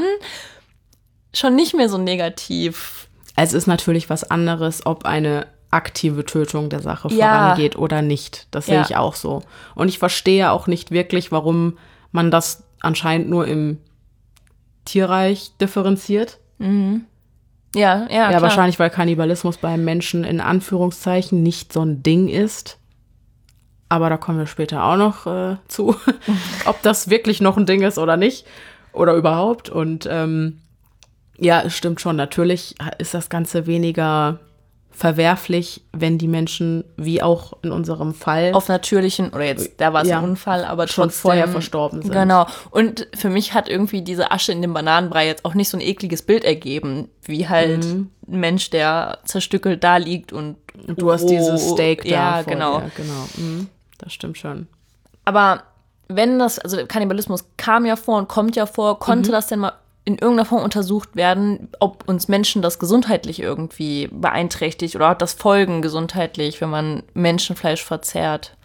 schon nicht mehr so negativ. Es ist natürlich was anderes, ob eine aktive Tötung der Sache ja. vorangeht oder nicht. Das sehe ja. ich auch so. Und ich verstehe auch nicht wirklich, warum man das anscheinend nur im Tierreich differenziert. Mhm. Ja, ja, Ja, klar. wahrscheinlich, weil Kannibalismus beim Menschen in Anführungszeichen nicht so ein Ding ist. Aber da kommen wir später auch noch äh, zu, ob das wirklich noch ein Ding ist oder nicht. Oder überhaupt. Und ähm, ja, es stimmt schon. Natürlich ist das Ganze weniger verwerflich, wenn die Menschen, wie auch in unserem Fall, auf natürlichen, oder jetzt, da war es ja, ein Unfall, aber schon trotzdem, vorher verstorben sind. Genau. Und für mich hat irgendwie diese Asche in dem Bananenbrei jetzt auch nicht so ein ekliges Bild ergeben, wie halt mhm. ein Mensch, der zerstückelt da liegt und du hast oh, dieses Steak da ja, vor genau. dir. Genau. Mhm. Das stimmt schon. Aber wenn das, also Kannibalismus kam ja vor und kommt ja vor, konnte mhm. das denn mal in irgendeiner Form untersucht werden, ob uns Menschen das gesundheitlich irgendwie beeinträchtigt oder hat das Folgen gesundheitlich, wenn man Menschenfleisch verzehrt?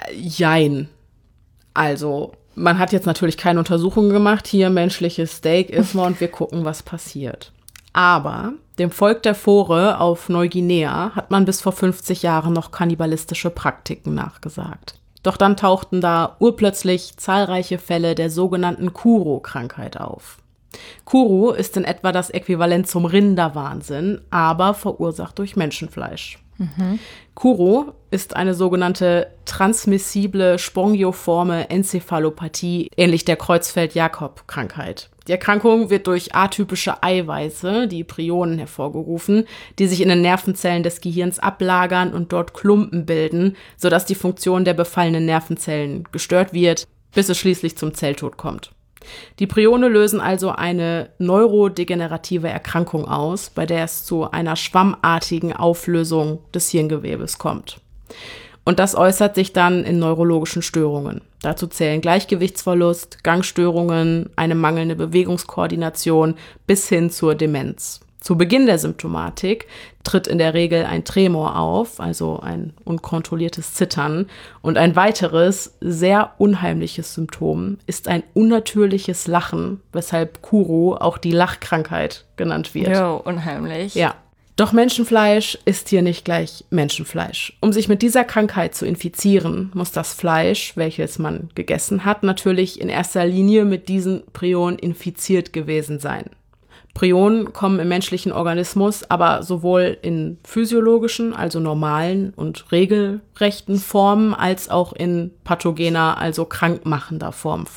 Jein. Also, man hat jetzt natürlich keine Untersuchungen gemacht. Hier menschliches Steak essen wir und wir gucken, was passiert. Aber dem Volk der Fore auf Neuguinea hat man bis vor fünfzig Jahren noch kannibalistische Praktiken nachgesagt. Doch dann tauchten da urplötzlich zahlreiche Fälle der sogenannten Kuro-Krankheit auf. Kuro ist in etwa das Äquivalent zum Rinderwahnsinn, aber verursacht durch Menschenfleisch. Mhm. Kuro ist eine sogenannte transmissible spongioforme Enzephalopathie, ähnlich der Creutzfeldt-Jakob-Krankheit. Die Erkrankung wird durch atypische Eiweiße, die Prionen, hervorgerufen, die sich in den Nervenzellen des Gehirns ablagern und dort Klumpen bilden, sodass die Funktion der befallenen Nervenzellen gestört wird, bis es schließlich zum Zelltod kommt. Die Prione lösen also eine neurodegenerative Erkrankung aus, bei der es zu einer schwammartigen Auflösung des Hirngewebes kommt. Und das äußert sich dann in neurologischen Störungen. Dazu zählen Gleichgewichtsverlust, Gangstörungen, eine mangelnde Bewegungskoordination bis hin zur Demenz. Zu Beginn der Symptomatik tritt in der Regel ein Tremor auf, also ein unkontrolliertes Zittern. Und ein weiteres, sehr unheimliches Symptom ist ein unnatürliches Lachen, weshalb Kuro auch die Lachkrankheit genannt wird. Jo, unheimlich. Ja. Doch Menschenfleisch ist hier nicht gleich Menschenfleisch. Um sich mit dieser Krankheit zu infizieren, muss das Fleisch, welches man gegessen hat, natürlich in erster Linie mit diesen Prionen infiziert gewesen sein. Prionen kommen im menschlichen Organismus aber sowohl in physiologischen, also normalen und regelrechten Formen, als auch in pathogener, also krankmachender Form vor.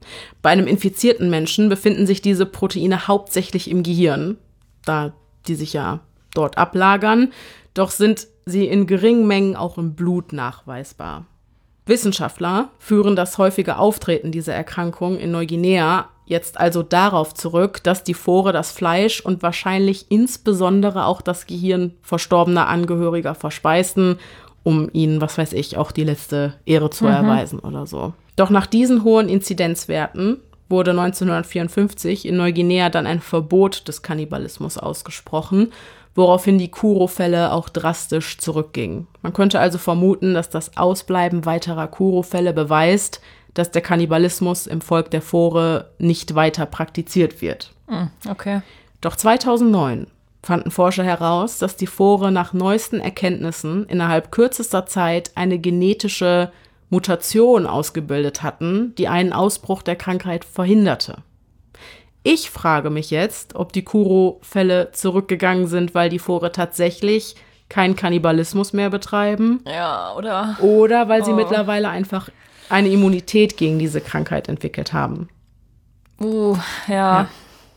Bei einem infizierten Menschen befinden sich diese Proteine hauptsächlich im Gehirn, da die sich ja dort ablagern, doch sind sie in geringen Mengen auch im Blut nachweisbar. Wissenschaftler führen das häufige Auftreten dieser Erkrankung in Neuguinea jetzt also darauf zurück, dass die Fore das Fleisch und wahrscheinlich insbesondere auch das Gehirn verstorbener Angehöriger verspeisten, um ihnen, was weiß ich, auch die letzte Ehre zu mhm. erweisen oder so. Doch nach diesen hohen Inzidenzwerten wurde neunzehnhundertvierundfünfzig in Neuguinea dann ein Verbot des Kannibalismus ausgesprochen, woraufhin die Kuro-Fälle auch drastisch zurückgingen. Man könnte also vermuten, dass das Ausbleiben weiterer Kuro-Fälle beweist, dass der Kannibalismus im Volk der Fore nicht weiter praktiziert wird. Okay. Doch zweitausendneun fanden Forscher heraus, dass die Fore nach neuesten Erkenntnissen innerhalb kürzester Zeit eine genetische Mutation ausgebildet hatten, die einen Ausbruch der Krankheit verhinderte. Ich frage mich jetzt, ob die Kuro-Fälle zurückgegangen sind, weil die Fore tatsächlich keinen Kannibalismus mehr betreiben. Ja, oder? Oder weil sie oh. mittlerweile einfach eine Immunität gegen diese Krankheit entwickelt haben. Uh, ja. ja.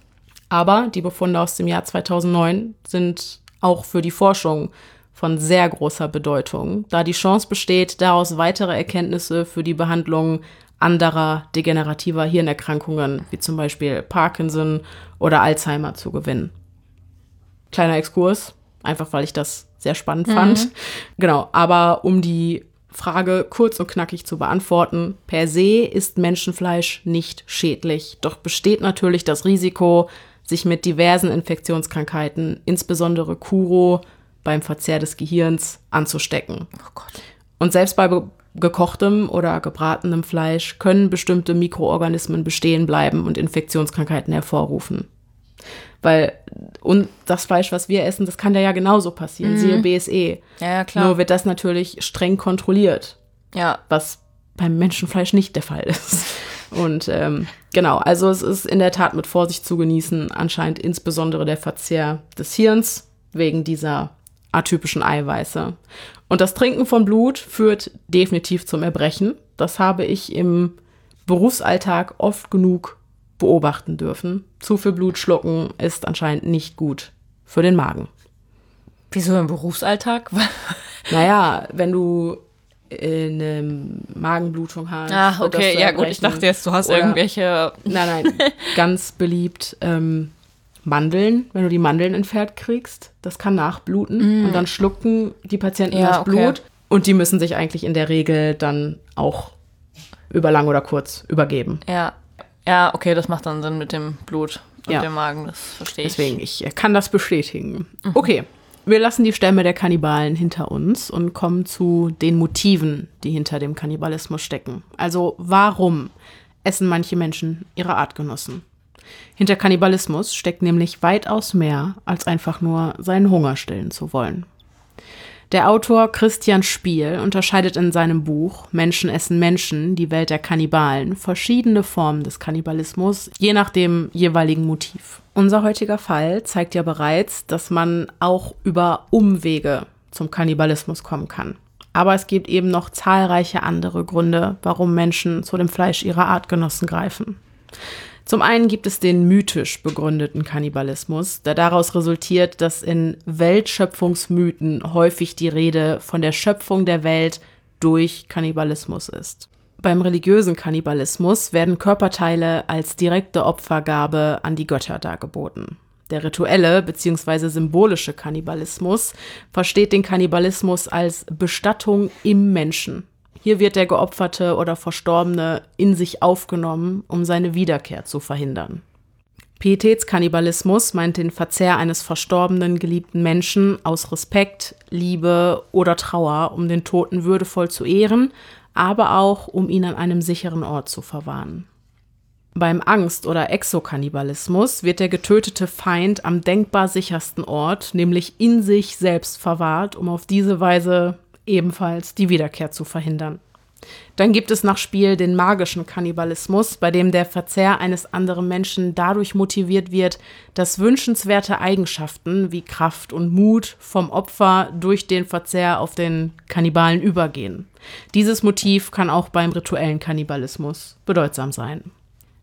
Aber die Befunde aus dem Jahr zweitausendneun sind auch für die Forschung von sehr großer Bedeutung, da die Chance besteht, daraus weitere Erkenntnisse für die Behandlung anderer degenerativer Hirnerkrankungen, wie zum Beispiel Parkinson oder Alzheimer, zu gewinnen. Kleiner Exkurs, einfach weil ich das sehr spannend fand. Mhm. Genau, aber um die Frage kurz und knackig zu beantworten, per se ist Menschenfleisch nicht schädlich, doch besteht natürlich das Risiko, sich mit diversen Infektionskrankheiten, insbesondere Kuro, beim Verzehr des Gehirns anzustecken. Oh Gott. Und selbst bei be- gekochtem oder gebratenem Fleisch können bestimmte Mikroorganismen bestehen bleiben und Infektionskrankheiten hervorrufen. Weil und das Fleisch, was wir essen, das kann da ja genauso passieren, mhm. siehe B S E. Ja, ja, klar. Nur wird das natürlich streng kontrolliert, ja. was beim Menschenfleisch nicht der Fall ist. Und ähm, genau, also es ist in der Tat mit Vorsicht zu genießen, anscheinend insbesondere der Verzehr des Hirns wegen dieser atypischen Eiweiße. Und das Trinken von Blut führt definitiv zum Erbrechen. Das habe ich im Berufsalltag oft genug beobachten dürfen. Zu viel Blut schlucken ist anscheinend nicht gut für den Magen. Wieso im Berufsalltag? Naja, wenn du eine Magenblutung hast. Ach, okay, ja gut, ich dachte jetzt, du hast oder, irgendwelche... Nein, nein, ganz beliebt ähm, Mandeln, wenn du die Mandeln entfernt kriegst, das kann nachbluten mm. und dann schlucken die Patienten ja, das okay. Blut und die müssen sich eigentlich in der Regel dann auch über lang oder kurz übergeben. Ja, ja, okay, das macht dann Sinn mit dem Blut und ja. dem Magen, das verstehe ich. Deswegen, ich kann das bestätigen. Mhm. Okay, wir lassen die Stämme der Kannibalen hinter uns und kommen zu den Motiven, die hinter dem Kannibalismus stecken. Also warum essen manche Menschen ihre Artgenossen? Hinter Kannibalismus steckt nämlich weitaus mehr, als einfach nur seinen Hunger stillen zu wollen. Der Autor Christian Spiel unterscheidet in seinem Buch Menschen essen Menschen, die Welt der Kannibalen, verschiedene Formen des Kannibalismus, je nach dem jeweiligen Motiv. Unser heutiger Fall zeigt ja bereits, dass man auch über Umwege zum Kannibalismus kommen kann. Aber es gibt eben noch zahlreiche andere Gründe, warum Menschen zu dem Fleisch ihrer Artgenossen greifen. Zum einen gibt es den mythisch begründeten Kannibalismus, der daraus resultiert, dass in Weltschöpfungsmythen häufig die Rede von der Schöpfung der Welt durch Kannibalismus ist. Beim religiösen Kannibalismus werden Körperteile als direkte Opfergabe an die Götter dargeboten. Der rituelle bzw. symbolische Kannibalismus versteht den Kannibalismus als Bestattung im Menschen. Hier wird der Geopferte oder Verstorbene in sich aufgenommen, um seine Wiederkehr zu verhindern. Pietätskannibalismus meint den Verzehr eines verstorbenen, geliebten Menschen aus Respekt, Liebe oder Trauer, um den Toten würdevoll zu ehren, aber auch, um ihn an einem sicheren Ort zu verwahren. Beim Angst- oder Exokannibalismus wird der getötete Feind am denkbar sichersten Ort, nämlich in sich selbst verwahrt, um auf diese Weise ebenfalls die Wiederkehr zu verhindern. Dann gibt es nach Spiel den magischen Kannibalismus, bei dem der Verzehr eines anderen Menschen dadurch motiviert wird, dass wünschenswerte Eigenschaften wie Kraft und Mut vom Opfer durch den Verzehr auf den Kannibalen übergehen. Dieses Motiv kann auch beim rituellen Kannibalismus bedeutsam sein.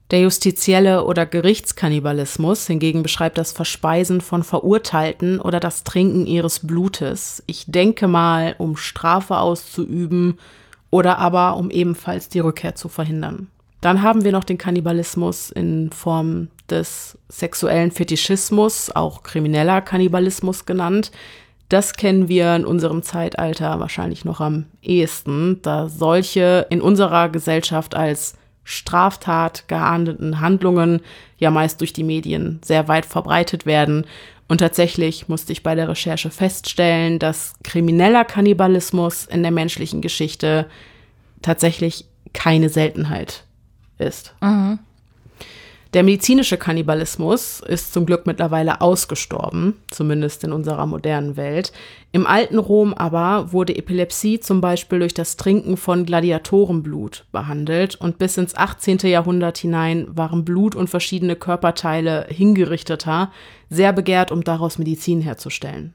Der justizielle oder Gerichtskannibalismus hingegen beschreibt das Verspeisen von Verurteilten oder das Trinken ihres Blutes. Ich denke mal, um Strafe auszuüben oder aber um ebenfalls die Rückkehr zu verhindern. Dann haben wir noch den Kannibalismus in Form des sexuellen Fetischismus, auch krimineller Kannibalismus genannt. Das kennen wir in unserem Zeitalter wahrscheinlich noch am ehesten, da solche in unserer Gesellschaft als Straftat geahndeten Handlungen ja meist durch die Medien sehr weit verbreitet werden. Und tatsächlich musste ich bei der Recherche feststellen, dass krimineller Kannibalismus in der menschlichen Geschichte tatsächlich keine Seltenheit ist. Mhm. Der medizinische Kannibalismus ist zum Glück mittlerweile ausgestorben, zumindest in unserer modernen Welt. Im alten Rom aber wurde Epilepsie zum Beispiel durch das Trinken von Gladiatorenblut behandelt und bis ins achtzehnten Jahrhundert hinein waren Blut und verschiedene Körperteile Hingerichteter sehr begehrt, um daraus Medizin herzustellen.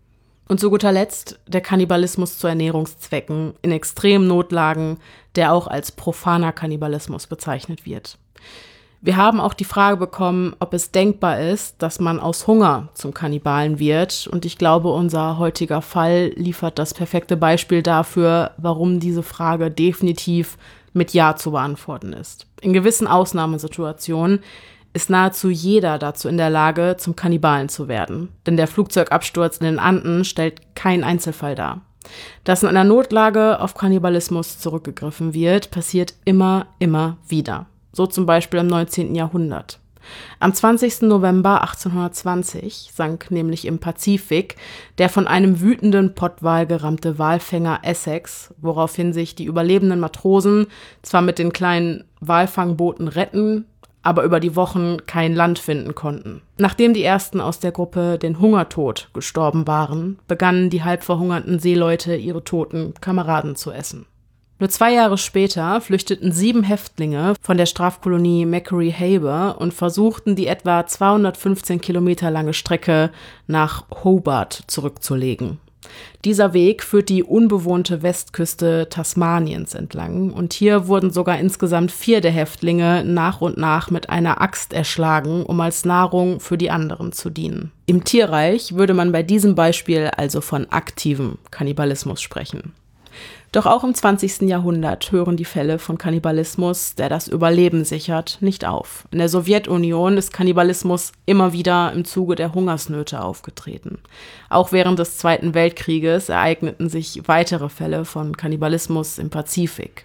Und zu guter Letzt der Kannibalismus zu Ernährungszwecken in extremen Notlagen, der auch als profaner Kannibalismus bezeichnet wird. Wir haben auch die Frage bekommen, ob es denkbar ist, dass man aus Hunger zum Kannibalen wird. Und ich glaube, unser heutiger Fall liefert das perfekte Beispiel dafür, warum diese Frage definitiv mit Ja zu beantworten ist. In gewissen Ausnahmesituationen ist nahezu jeder dazu in der Lage, zum Kannibalen zu werden. Denn der Flugzeugabsturz in den Anden stellt keinen Einzelfall dar. Dass in einer Notlage auf Kannibalismus zurückgegriffen wird, passiert immer, immer wieder. So zum Beispiel im neunzehnten Jahrhundert. Am zwanzigsten November achtzehnhundertzwanzig sank nämlich im Pazifik der von einem wütenden Pottwal gerammte Walfänger Essex, woraufhin sich die überlebenden Matrosen zwar mit den kleinen Walfangbooten retten, aber über die Wochen kein Land finden konnten. Nachdem die ersten aus der Gruppe den Hungertod gestorben waren, begannen die halb verhungerten Seeleute ihre toten Kameraden zu essen. Nur zwei Jahre später flüchteten sieben Häftlinge von der Strafkolonie Macquarie Harbour und versuchten, die etwa zweihundertfünfzehn Kilometer lange Strecke nach Hobart zurückzulegen. Dieser Weg führt die unbewohnte Westküste Tasmaniens entlang und hier wurden sogar insgesamt vier der Häftlinge nach und nach mit einer Axt erschlagen, um als Nahrung für die anderen zu dienen. Im Tierreich würde man bei diesem Beispiel also von aktivem Kannibalismus sprechen. Doch auch im zwanzigsten Jahrhundert hören die Fälle von Kannibalismus, der das Überleben sichert, nicht auf. In der Sowjetunion ist Kannibalismus immer wieder im Zuge der Hungersnöte aufgetreten. Auch während des Zweiten Weltkrieges ereigneten sich weitere Fälle von Kannibalismus im Pazifik.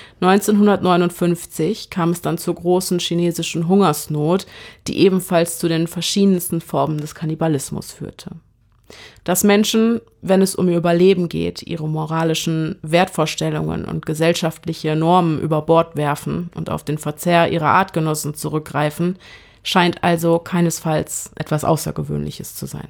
neunzehnhundertneunundfünfzig kam es dann zur großen chinesischen Hungersnot, die ebenfalls zu den verschiedensten Formen des Kannibalismus führte. Dass Menschen, wenn es um ihr Überleben geht, ihre moralischen Wertvorstellungen und gesellschaftliche Normen über Bord werfen und auf den Verzehr ihrer Artgenossen zurückgreifen, scheint also keinesfalls etwas Außergewöhnliches zu sein.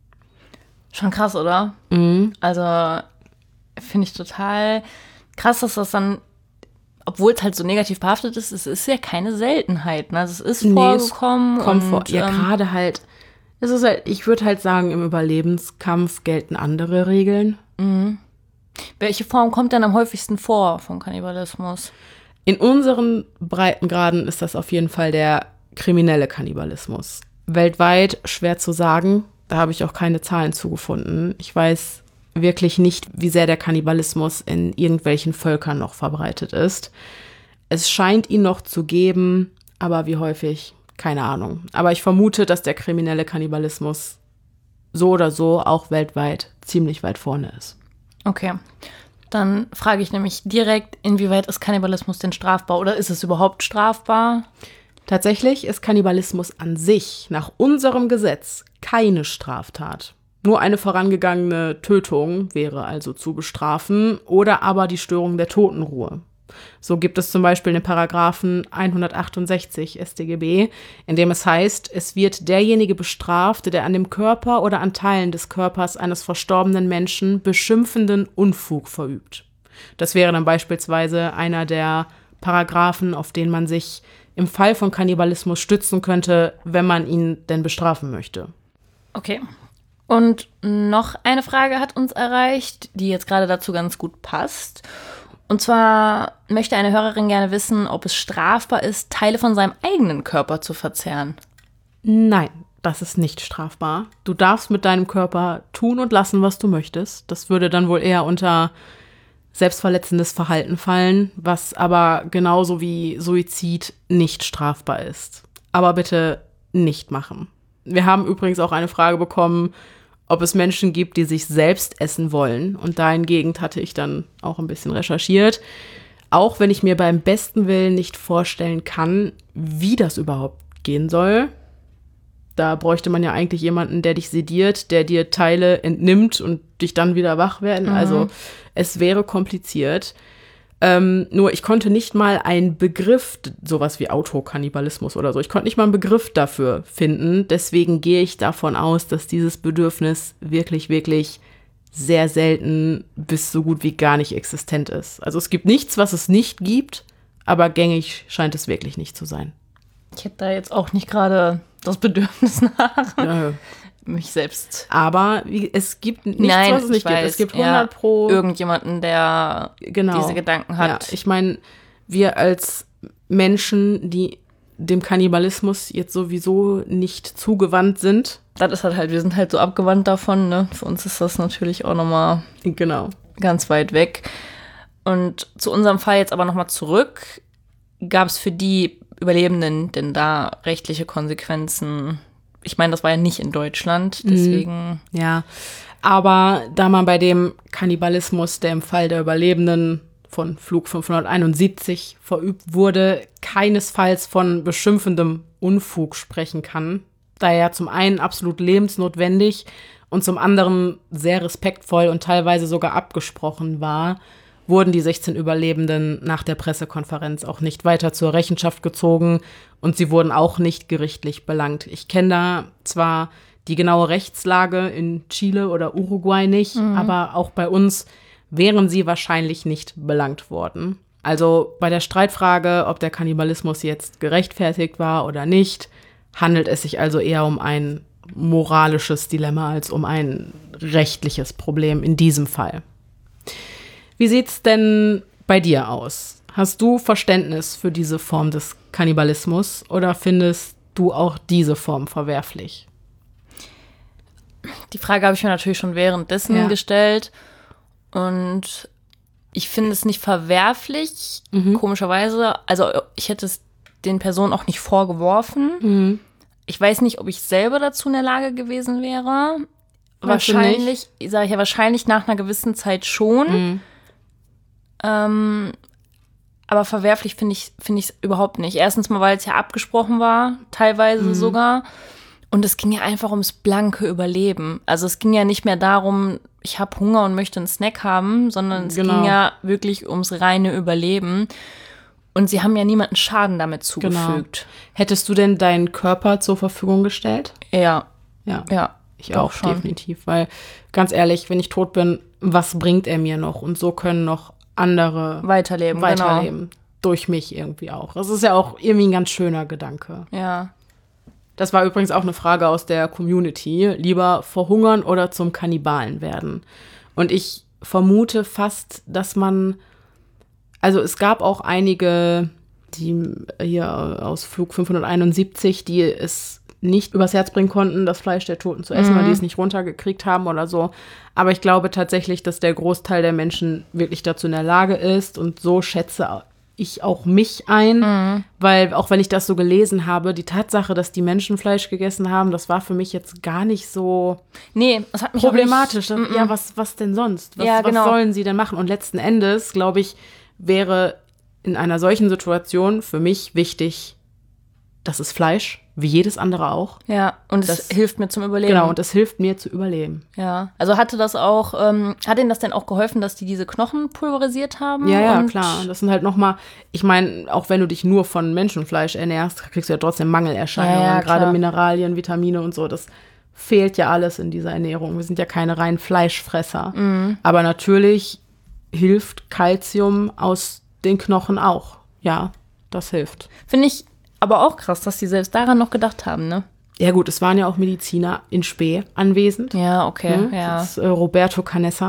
Schon krass, oder? Mhm. Also finde ich total krass, dass das dann, obwohl es halt so negativ behaftet ist, es ist ja keine Seltenheit. Ne? Also es ist Nee, vorgekommen. es kommt und, vor. Ja, ähm, gerade halt, es ist halt, ich würde halt sagen, im Überlebenskampf gelten andere Regeln. Mhm. Welche Form kommt denn am häufigsten vor von Kannibalismus? In unseren Breitengraden ist das auf jeden Fall der kriminelle Kannibalismus. Weltweit schwer zu sagen, da habe ich auch keine Zahlen zugefunden. Ich weiß wirklich nicht, wie sehr der Kannibalismus in irgendwelchen Völkern noch verbreitet ist. Es scheint ihn noch zu geben, aber wie häufig, keine Ahnung. Aber ich vermute, dass der kriminelle Kannibalismus so oder so auch weltweit ziemlich weit vorne ist. Okay, dann frage ich nämlich direkt, inwieweit ist Kannibalismus denn strafbar oder ist es überhaupt strafbar? Tatsächlich ist Kannibalismus an sich nach unserem Gesetz keine Straftat. Nur eine vorangegangene Tötung wäre also zu bestrafen oder aber die Störung der Totenruhe. So gibt es zum Beispiel den Paragraphen hundertachtundsechzig S t G B, in dem es heißt, es wird derjenige bestraft, der an dem Körper oder an Teilen des Körpers eines verstorbenen Menschen beschimpfenden Unfug verübt. Das wäre dann beispielsweise einer der Paragraphen, auf den man sich im Fall von Kannibalismus stützen könnte, wenn man ihn denn bestrafen möchte. Okay. Und noch eine Frage hat uns erreicht, die jetzt gerade dazu ganz gut passt. Und zwar möchte eine Hörerin gerne wissen, ob es strafbar ist, Teile von seinem eigenen Körper zu verzehren. Nein, das ist nicht strafbar. Du darfst mit deinem Körper tun und lassen, was du möchtest. Das würde dann wohl eher unter selbstverletzendes Verhalten fallen, was aber genauso wie Suizid nicht strafbar ist. Aber bitte nicht machen. Wir haben übrigens auch eine Frage bekommen, ob es Menschen gibt, die sich selbst essen wollen. Und dahingegen hatte ich dann auch ein bisschen recherchiert. Auch wenn ich mir beim besten Willen nicht vorstellen kann, wie das überhaupt gehen soll. Da bräuchte man ja eigentlich jemanden, der dich sediert, der dir Teile entnimmt und dich dann wieder wach werden. Mhm. Also es wäre kompliziert. Ähm, nur ich konnte nicht mal einen Begriff, sowas wie Autokannibalismus oder so, ich konnte nicht mal einen Begriff dafür finden. Deswegen gehe ich davon aus, dass dieses Bedürfnis wirklich, wirklich sehr selten bis so gut wie gar nicht existent ist. Also es gibt nichts, was es nicht gibt, aber gängig scheint es wirklich nicht zu sein. Ich hätte da jetzt auch nicht gerade das Bedürfnis nach. Ja. Mich selbst. Aber wie, es gibt nichts, Nein, was es nicht weiß, gibt. Es gibt hundert ja, pro irgendjemanden, der genau, diese Gedanken hat. Ja, ich meine, wir als Menschen, die dem Kannibalismus jetzt sowieso nicht zugewandt sind. Das ist halt halt, wir sind halt so abgewandt davon, ne? Für uns ist das natürlich auch nochmal genau. ganz weit weg. Und zu unserem Fall jetzt aber nochmal zurück. Gab es für die Überlebenden denn da rechtliche Konsequenzen? Ich meine, das war ja nicht in Deutschland, deswegen. Ja, aber da man bei dem Kannibalismus, der im Fall der Überlebenden von Flug fünfhunderteinundsiebzig verübt wurde, keinesfalls von beschimpfendem Unfug sprechen kann, da er zum einen absolut lebensnotwendig und zum anderen sehr respektvoll und teilweise sogar abgesprochen war, wurden die sechzehn Überlebenden nach der Pressekonferenz auch nicht weiter zur Rechenschaft gezogen und sie wurden auch nicht gerichtlich belangt. Ich kenne da zwar die genaue Rechtslage in Chile oder Uruguay nicht, mhm. aber auch bei uns wären sie wahrscheinlich nicht belangt worden. Also bei der Streitfrage, ob der Kannibalismus jetzt gerechtfertigt war oder nicht, handelt es sich also eher um ein moralisches Dilemma als um ein rechtliches Problem in diesem Fall. Wie sieht's denn bei dir aus? Hast du Verständnis für diese Form des Kannibalismus oder findest du auch diese Form verwerflich? Die Frage habe ich mir natürlich schon währenddessen ja. gestellt und ich finde es nicht verwerflich, mhm. komischerweise. Also ich hätte es den Personen auch nicht vorgeworfen. Mhm. Ich weiß nicht, ob ich selber dazu in der Lage gewesen wäre. Weißt wahrscheinlich, sage ich ja, wahrscheinlich nach einer gewissen Zeit schon. Mhm. Ähm, aber verwerflich finde ich finde ich es überhaupt nicht. Erstens mal, weil es ja abgesprochen war, teilweise mhm. sogar. Und es ging ja einfach ums blanke Überleben. Also es ging ja nicht mehr darum, ich habe Hunger und möchte einen Snack haben, sondern es genau. ging ja wirklich ums reine Überleben. Und sie haben ja niemanden Schaden damit zugefügt. Genau. Hättest du denn deinen Körper zur Verfügung gestellt? Ja. Ja. Ja. Ich auch schon. Definitiv. Weil, ganz ehrlich, wenn ich tot bin, was bringt er mir noch? Und so können noch andere weiterleben, weiterleben. Genau. Durch mich irgendwie auch. Das ist ja auch irgendwie ein ganz schöner Gedanke. Ja. Das war übrigens auch eine Frage aus der Community. Lieber verhungern oder zum Kannibalen werden? Und ich vermute fast, dass man, also es gab auch einige, die hier aus Flug fünfhunderteinundsiebzig, die es nicht übers Herz bringen konnten, das Fleisch der Toten zu essen, mhm. weil die es nicht runtergekriegt haben oder so. Aber ich glaube tatsächlich, dass der Großteil der Menschen wirklich dazu in der Lage ist. Und so schätze ich auch mich ein, mhm. weil auch wenn ich das so gelesen habe, die Tatsache, dass die Menschen Fleisch gegessen haben, das war für mich jetzt gar nicht so nee, das hat mich problematisch. Auch nicht, ja, was, was denn sonst? Was, ja, genau. was sollen sie denn machen? Und letzten Endes, glaube ich, wäre in einer solchen Situation für mich wichtig, das ist Fleisch, wie jedes andere auch. Ja, und es das, hilft mir zum Überleben. Genau, und es hilft mir zu überleben. Ja, also hatte das auch, ähm, hat Ihnen das denn auch geholfen, dass die diese Knochen pulverisiert haben? Ja, ja, und klar. Das sind halt nochmal, ich meine, auch wenn du dich nur von Menschenfleisch ernährst, kriegst du ja trotzdem Mangelerscheinungen. Ja, ja, gerade Mineralien, Vitamine und so, das fehlt ja alles in dieser Ernährung. Wir sind ja keine reinen Fleischfresser. Mhm. Aber natürlich hilft Calcium aus den Knochen auch. Ja, das hilft. Finde ich aber auch krass, dass die selbst daran noch gedacht haben, ne? Ja gut, es waren ja auch Mediziner in Spee anwesend. Ja, okay, ne? ja. Das ist äh, Roberto Canessa,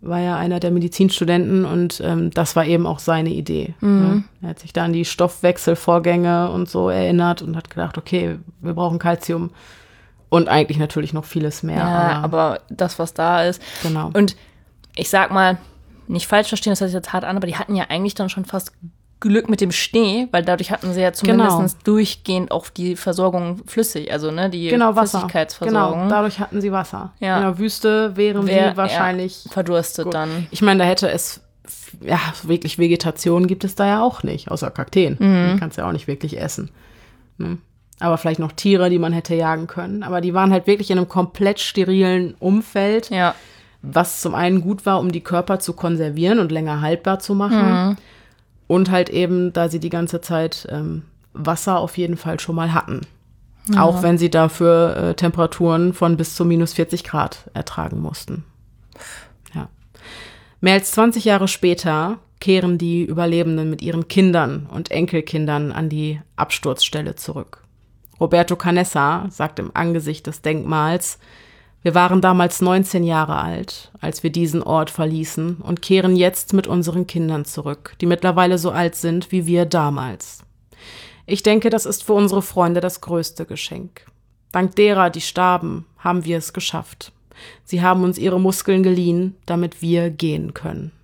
war ja einer der Medizinstudenten und ähm, das war eben auch seine Idee. Mhm. Ne? Er hat sich da an die Stoffwechselvorgänge und so erinnert und hat gedacht, okay, wir brauchen Calcium und eigentlich natürlich noch vieles mehr. Ja, aber, aber das, was da ist. Genau. Und ich sag mal, nicht falsch verstehen, das hört sich jetzt hart an, aber die hatten ja eigentlich dann schon fast Glück mit dem Schnee, weil dadurch hatten sie ja zumindest Genau. durchgehend auch die Versorgung flüssig, also ne, die genau, Wasser. Flüssigkeitsversorgung. Genau, dadurch hatten sie Wasser. Ja. In der Wüste wären Wär- sie wahrscheinlich ja, verdurstet gut. dann. Ich meine, da hätte es, ja, wirklich Vegetation gibt es da ja auch nicht, außer Kakteen. Mhm. Die kannst du ja auch nicht wirklich essen. Ne? Aber vielleicht noch Tiere, die man hätte jagen können. Aber die waren halt wirklich in einem komplett sterilen Umfeld, Ja. was zum einen gut war, um die Körper zu konservieren und länger haltbar zu machen. Mhm. Und halt eben, da sie die ganze Zeit ähm, Wasser auf jeden Fall schon mal hatten. Ja. Auch wenn sie dafür äh, Temperaturen von bis zu minus vierzig Grad ertragen mussten. Ja. Mehr als zwanzig Jahre später kehren die Überlebenden mit ihren Kindern und Enkelkindern an die Absturzstelle zurück. Roberto Canessa sagt im Angesicht des Denkmals: Wir waren damals neunzehn Jahre alt, als wir diesen Ort verließen und kehren jetzt mit unseren Kindern zurück, die mittlerweile so alt sind wie wir damals. Ich denke, das ist für unsere Freunde das größte Geschenk. Dank derer, die starben, haben wir es geschafft. Sie haben uns ihre Muskeln geliehen, damit wir gehen können.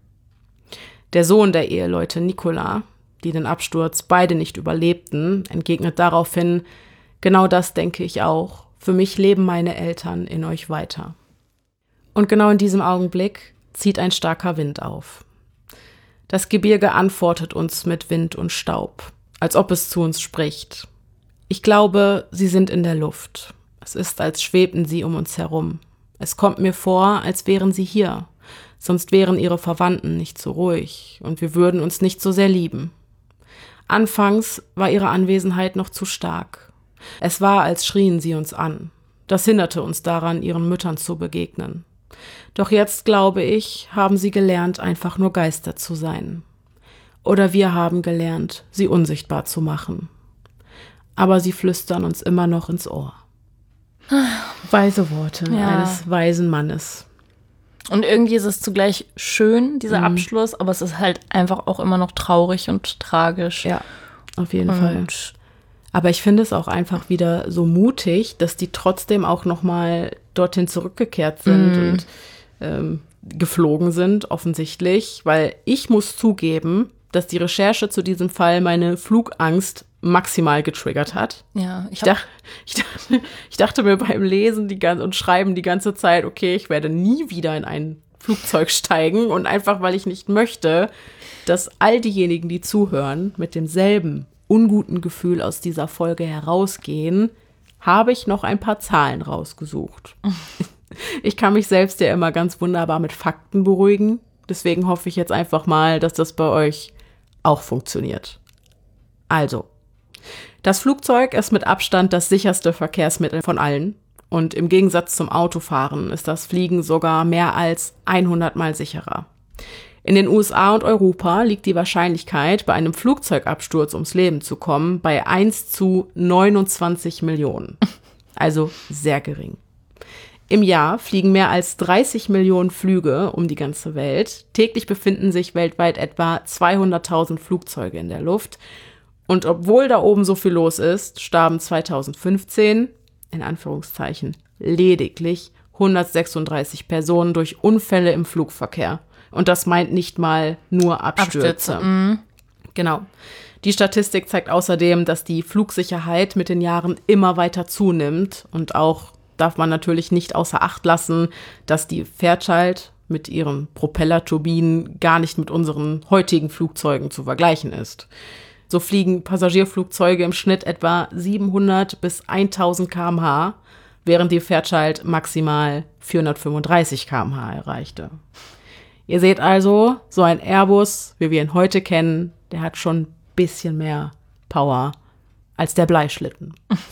Der Sohn der Eheleute Nicola, die den Absturz beide nicht überlebten, entgegnet daraufhin: Genau das denke ich auch. Für mich leben meine Eltern in euch weiter. Und genau in diesem Augenblick zieht ein starker Wind auf. Das Gebirge antwortet uns mit Wind und Staub, als ob es zu uns spricht. Ich glaube, sie sind in der Luft. Es ist, als schwebten sie um uns herum. Es kommt mir vor, als wären sie hier. Sonst wären ihre Verwandten nicht so ruhig und wir würden uns nicht so sehr lieben. Anfangs war ihre Anwesenheit noch zu stark. Es war, als schrien sie uns an. Das hinderte uns daran, ihren Müttern zu begegnen. Doch jetzt, glaube ich, haben sie gelernt, einfach nur Geister zu sein. Oder wir haben gelernt, sie unsichtbar zu machen. Aber sie flüstern uns immer noch ins Ohr. Weise Worte Ja. eines weisen Mannes. Und irgendwie ist es zugleich schön, dieser Mhm. Abschluss, aber es ist halt einfach auch immer noch traurig und tragisch. Ja, auf jeden Fall. Und Aber ich finde es auch einfach wieder so mutig, dass die trotzdem auch noch mal dorthin zurückgekehrt sind Mhm. und ähm, geflogen sind, offensichtlich. Weil ich muss zugeben, dass die Recherche zu diesem Fall meine Flugangst maximal getriggert hat. ja, ich Ich, hab, dach, ich, dachte, ich dachte mir beim Lesen die gan- und Schreiben die ganze Zeit, okay, ich werde nie wieder in ein Flugzeug steigen. Und einfach, weil ich nicht möchte, dass all diejenigen, die zuhören, mit demselben unguten Gefühl aus dieser Folge herausgehen, habe ich noch ein paar Zahlen rausgesucht. Ich kann mich selbst ja immer ganz wunderbar mit Fakten beruhigen. Deswegen hoffe ich jetzt einfach mal, dass das bei euch auch funktioniert. Also, das Flugzeug ist mit Abstand das sicherste Verkehrsmittel von allen. Und im Gegensatz zum Autofahren ist das Fliegen sogar mehr als hundert Mal sicherer. In den U S A und Europa liegt die Wahrscheinlichkeit, bei einem Flugzeugabsturz ums Leben zu kommen, bei eins zu neunundzwanzig Millionen. Also sehr gering. Im Jahr fliegen mehr als dreißig Millionen Flüge um die ganze Welt. Täglich befinden sich weltweit etwa zweihunderttausend Flugzeuge in der Luft. Und obwohl da oben so viel los ist, starben zweitausendfünfzehn, in Anführungszeichen, lediglich hundertsechsunddreißig Personen durch Unfälle im Flugverkehr. Und das meint nicht mal nur Abstürze. Abstürze, mhm. Genau. Die Statistik zeigt außerdem, dass die Flugsicherheit mit den Jahren immer weiter zunimmt. Und auch darf man natürlich nicht außer Acht lassen, dass die Fairchild mit ihren Propellerturbinen gar nicht mit unseren heutigen Flugzeugen zu vergleichen ist. So fliegen Passagierflugzeuge im Schnitt etwa siebenhundert bis tausend Kilometer pro Stunde, während die Fairchild maximal vierhundertfünfunddreißig Kilometer pro Stunde erreichte. Ihr seht also, so ein Airbus, wie wir ihn heute kennen, der hat schon ein bisschen mehr Power als der Bleischlitten.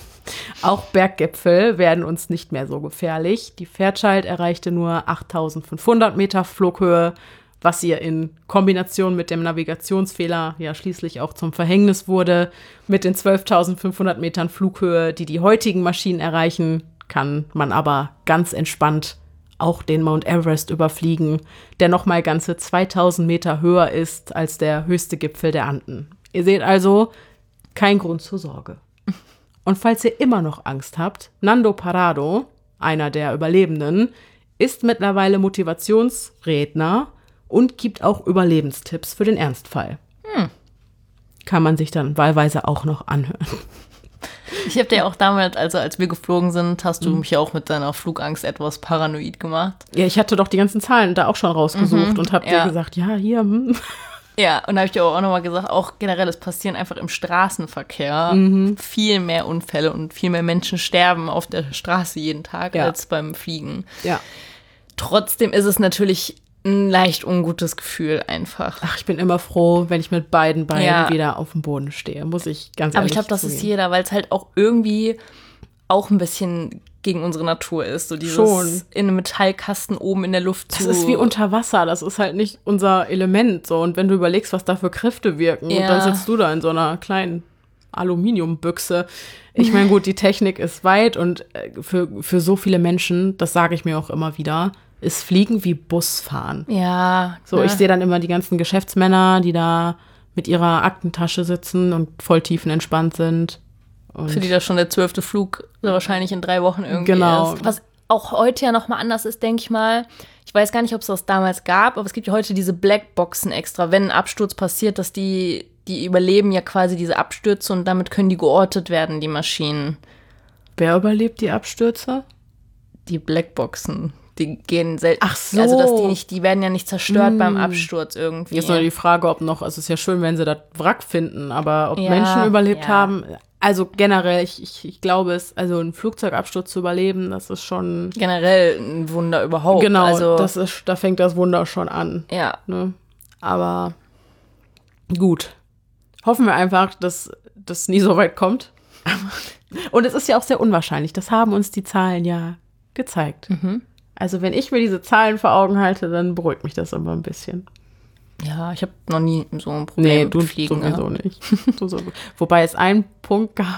Auch Berggipfel werden uns nicht mehr so gefährlich. Die Fairchild erreichte nur achttausendfünfhundert Meter Flughöhe, was ihr in Kombination mit dem Navigationsfehler ja schließlich auch zum Verhängnis wurde. Mit den zwölftausendfünfhundert Metern Flughöhe, die die heutigen Maschinen erreichen, kann man aber ganz entspannt auch den Mount Everest überfliegen, der nochmal ganze zweitausend Meter höher ist als der höchste Gipfel der Anden. Ihr seht also, kein Grund zur Sorge. Und falls ihr immer noch Angst habt, Nando Parrado, einer der Überlebenden, ist mittlerweile Motivationsredner und gibt auch Überlebenstipps für den Ernstfall. Hm. Kann man sich dann wahlweise auch noch anhören. Ich habe dir auch damals, also als wir geflogen sind, hast du mhm. mich auch mit deiner Flugangst etwas paranoid gemacht. Ja, ich hatte doch die ganzen Zahlen da auch schon rausgesucht mhm, und habe ja. dir gesagt, ja, hier. Hm. Ja, und da habe ich dir auch nochmal gesagt, auch generell, es passieren einfach im Straßenverkehr mhm. viel mehr Unfälle und viel mehr Menschen sterben auf der Straße jeden Tag ja. als beim Fliegen. Ja. Trotzdem ist es natürlich ein leicht ungutes Gefühl einfach. Ach, ich bin immer froh, wenn ich mit beiden Beinen ja. wieder auf dem Boden stehe, muss ich ganz ehrlich sagen. Aber ich glaube, das ist jeder, weil es halt auch irgendwie auch ein bisschen gegen unsere Natur ist. So dieses Schon. In einem Metallkasten oben in der Luft zu. Das ist wie unter Wasser, das ist halt nicht unser Element. So. Und wenn du überlegst, was da für Kräfte wirken, ja. und dann sitzt du da in so einer kleinen Aluminiumbüchse. Ich meine, gut, die Technik ist weit und für, für so viele Menschen, das sage ich mir auch immer wieder, ist Fliegen wie Busfahren. Ja. So, ne? Ich sehe dann immer die ganzen Geschäftsmänner, die da mit ihrer Aktentasche sitzen und voll tiefenentspannt sind. Und für die das schon der zwölfte Flug wahrscheinlich in drei Wochen irgendwie genau. ist. Was auch heute ja nochmal anders ist, denke ich mal. Ich weiß gar nicht, ob es das damals gab, aber es gibt ja heute diese Blackboxen extra, wenn ein Absturz passiert, dass die, die überleben ja quasi diese Abstürze und damit können die geortet werden, die Maschinen. Wer überlebt die Abstürze? Die Blackboxen. Die gehen selten. Ach so. Also, dass die nicht, die werden ja nicht zerstört mm. beim Absturz irgendwie. Jetzt nur die Frage, ob noch, also es ist ja schön, wenn sie das Wrack finden, aber ob ja, Menschen überlebt ja. haben, also generell, ich, ich, ich glaube es, also einen Flugzeugabsturz zu überleben, das ist schon generell ein Wunder überhaupt. Genau, also, das ist, da fängt das Wunder schon an. Ja. Ne? Aber gut. Hoffen wir einfach, dass das nie so weit kommt. Und es ist ja auch sehr unwahrscheinlich. Das haben uns die Zahlen ja gezeigt. Mhm. Also wenn ich mir diese Zahlen vor Augen halte, dann beruhigt mich das immer ein bisschen. Ja, ich habe noch nie so ein Problem nee, mit du Fliegen sowieso nicht. Du so, wobei es einen Punkt gab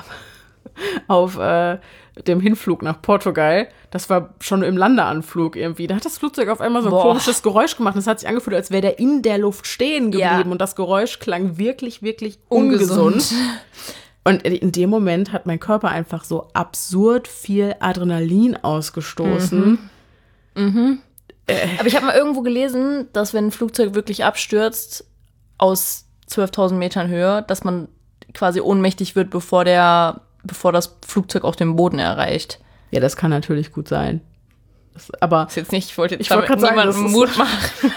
auf äh, dem Hinflug nach Portugal. Das war schon im Landeanflug irgendwie. Da hat das Flugzeug auf einmal so ein Boah. komisches Geräusch gemacht. Das hat sich angefühlt, als wäre der in der Luft stehen geblieben. Ja. Und das Geräusch klang wirklich, wirklich ungesund. ungesund. Und in dem Moment hat mein Körper einfach so absurd viel Adrenalin ausgestoßen. Mhm. Mhm. Äh. Aber ich habe mal irgendwo gelesen, dass wenn ein Flugzeug wirklich abstürzt aus zwölftausend Metern Höhe, dass man quasi ohnmächtig wird, bevor der, bevor das Flugzeug auch den Boden erreicht. Ja, das kann natürlich gut sein. Das, aber das ist jetzt nicht, ich wollte jetzt ich wollte niemandem sagen, Mut machen.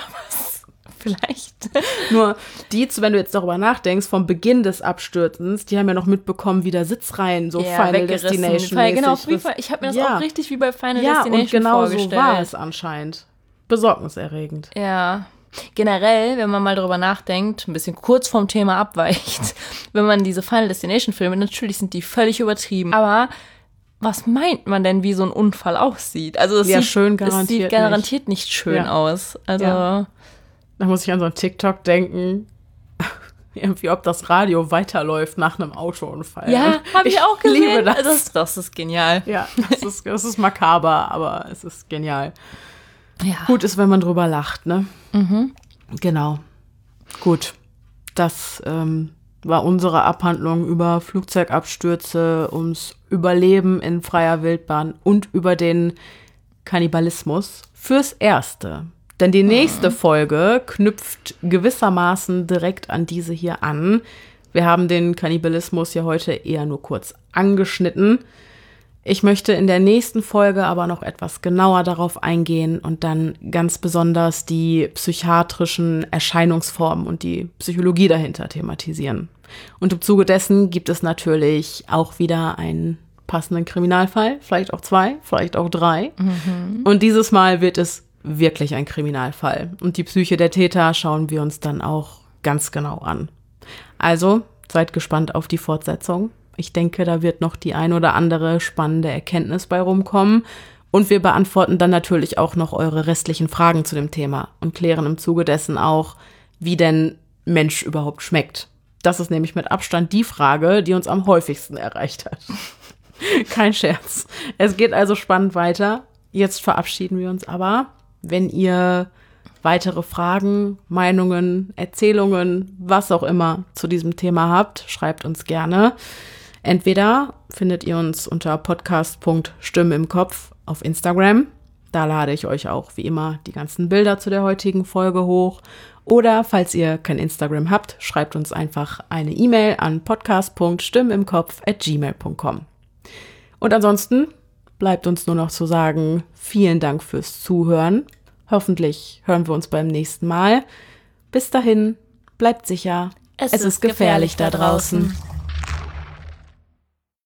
Vielleicht. Nur die, wenn du jetzt darüber nachdenkst, vom Beginn des Abstürzens, die haben ja noch mitbekommen, wie da Sitzreihen so ja, Final Destination Fall, genau, mäßig. Ich habe mir das ja. auch richtig wie bei Final ja, Destination und genau vorgestellt. So war es anscheinend. Besorgniserregend. Ja. Generell, wenn man mal drüber nachdenkt, ein bisschen kurz vom Thema abweicht, wenn man diese Final Destination Filme, natürlich sind die völlig übertrieben, aber was meint man denn, wie so ein Unfall aussieht? Also es ja, sieht, schön garantiert es sieht garantiert nicht, nicht schön ja. aus. Also ja. Da muss ich an so einen TikTok denken, irgendwie, ob das Radio weiterläuft nach einem Autounfall. Ja, habe ich, ich auch gesehen. Liebe das. das. Das ist genial. Ja, das ist, das ist makaber, aber es ist genial. Ja. Gut ist, wenn man drüber lacht, ne? Mhm. Genau. Gut. Das ähm, war unsere Abhandlung über Flugzeugabstürze, ums Überleben in freier Wildbahn und über den Kannibalismus fürs Erste. Denn die nächste Folge knüpft gewissermaßen direkt an diese hier an. Wir haben den Kannibalismus ja heute eher nur kurz angeschnitten. Ich möchte in der nächsten Folge aber noch etwas genauer darauf eingehen und dann ganz besonders die psychiatrischen Erscheinungsformen und die Psychologie dahinter thematisieren. Und im Zuge dessen gibt es natürlich auch wieder einen passenden Kriminalfall, vielleicht auch zwei, vielleicht auch drei. Mhm. Und dieses Mal wird es wirklich ein Kriminalfall. Und die Psyche der Täter schauen wir uns dann auch ganz genau an. Also, seid gespannt auf die Fortsetzung. Ich denke, da wird noch die ein oder andere spannende Erkenntnis bei rumkommen. Und wir beantworten dann natürlich auch noch eure restlichen Fragen zu dem Thema und klären im Zuge dessen auch, wie denn Mensch überhaupt schmeckt. Das ist nämlich mit Abstand die Frage, die uns am häufigsten erreicht hat. Kein Scherz. Es geht also spannend weiter. Jetzt verabschieden wir uns aber. Wenn ihr weitere Fragen, Meinungen, Erzählungen, was auch immer zu diesem Thema habt, schreibt uns gerne. Entweder findet ihr uns unter podcast punkt stimmen im Kopf auf Instagram. Da lade ich euch auch wie immer die ganzen Bilder zu der heutigen Folge hoch. Oder falls ihr kein Instagram habt, schreibt uns einfach eine E-Mail an podcast punkt stimmen im kopf at gmail punkt com. Und ansonsten bleibt uns nur noch zu sagen, vielen Dank fürs Zuhören. Hoffentlich hören wir uns beim nächsten Mal. Bis dahin, bleibt sicher. Es, es ist gefährlich, gefährlich da draußen.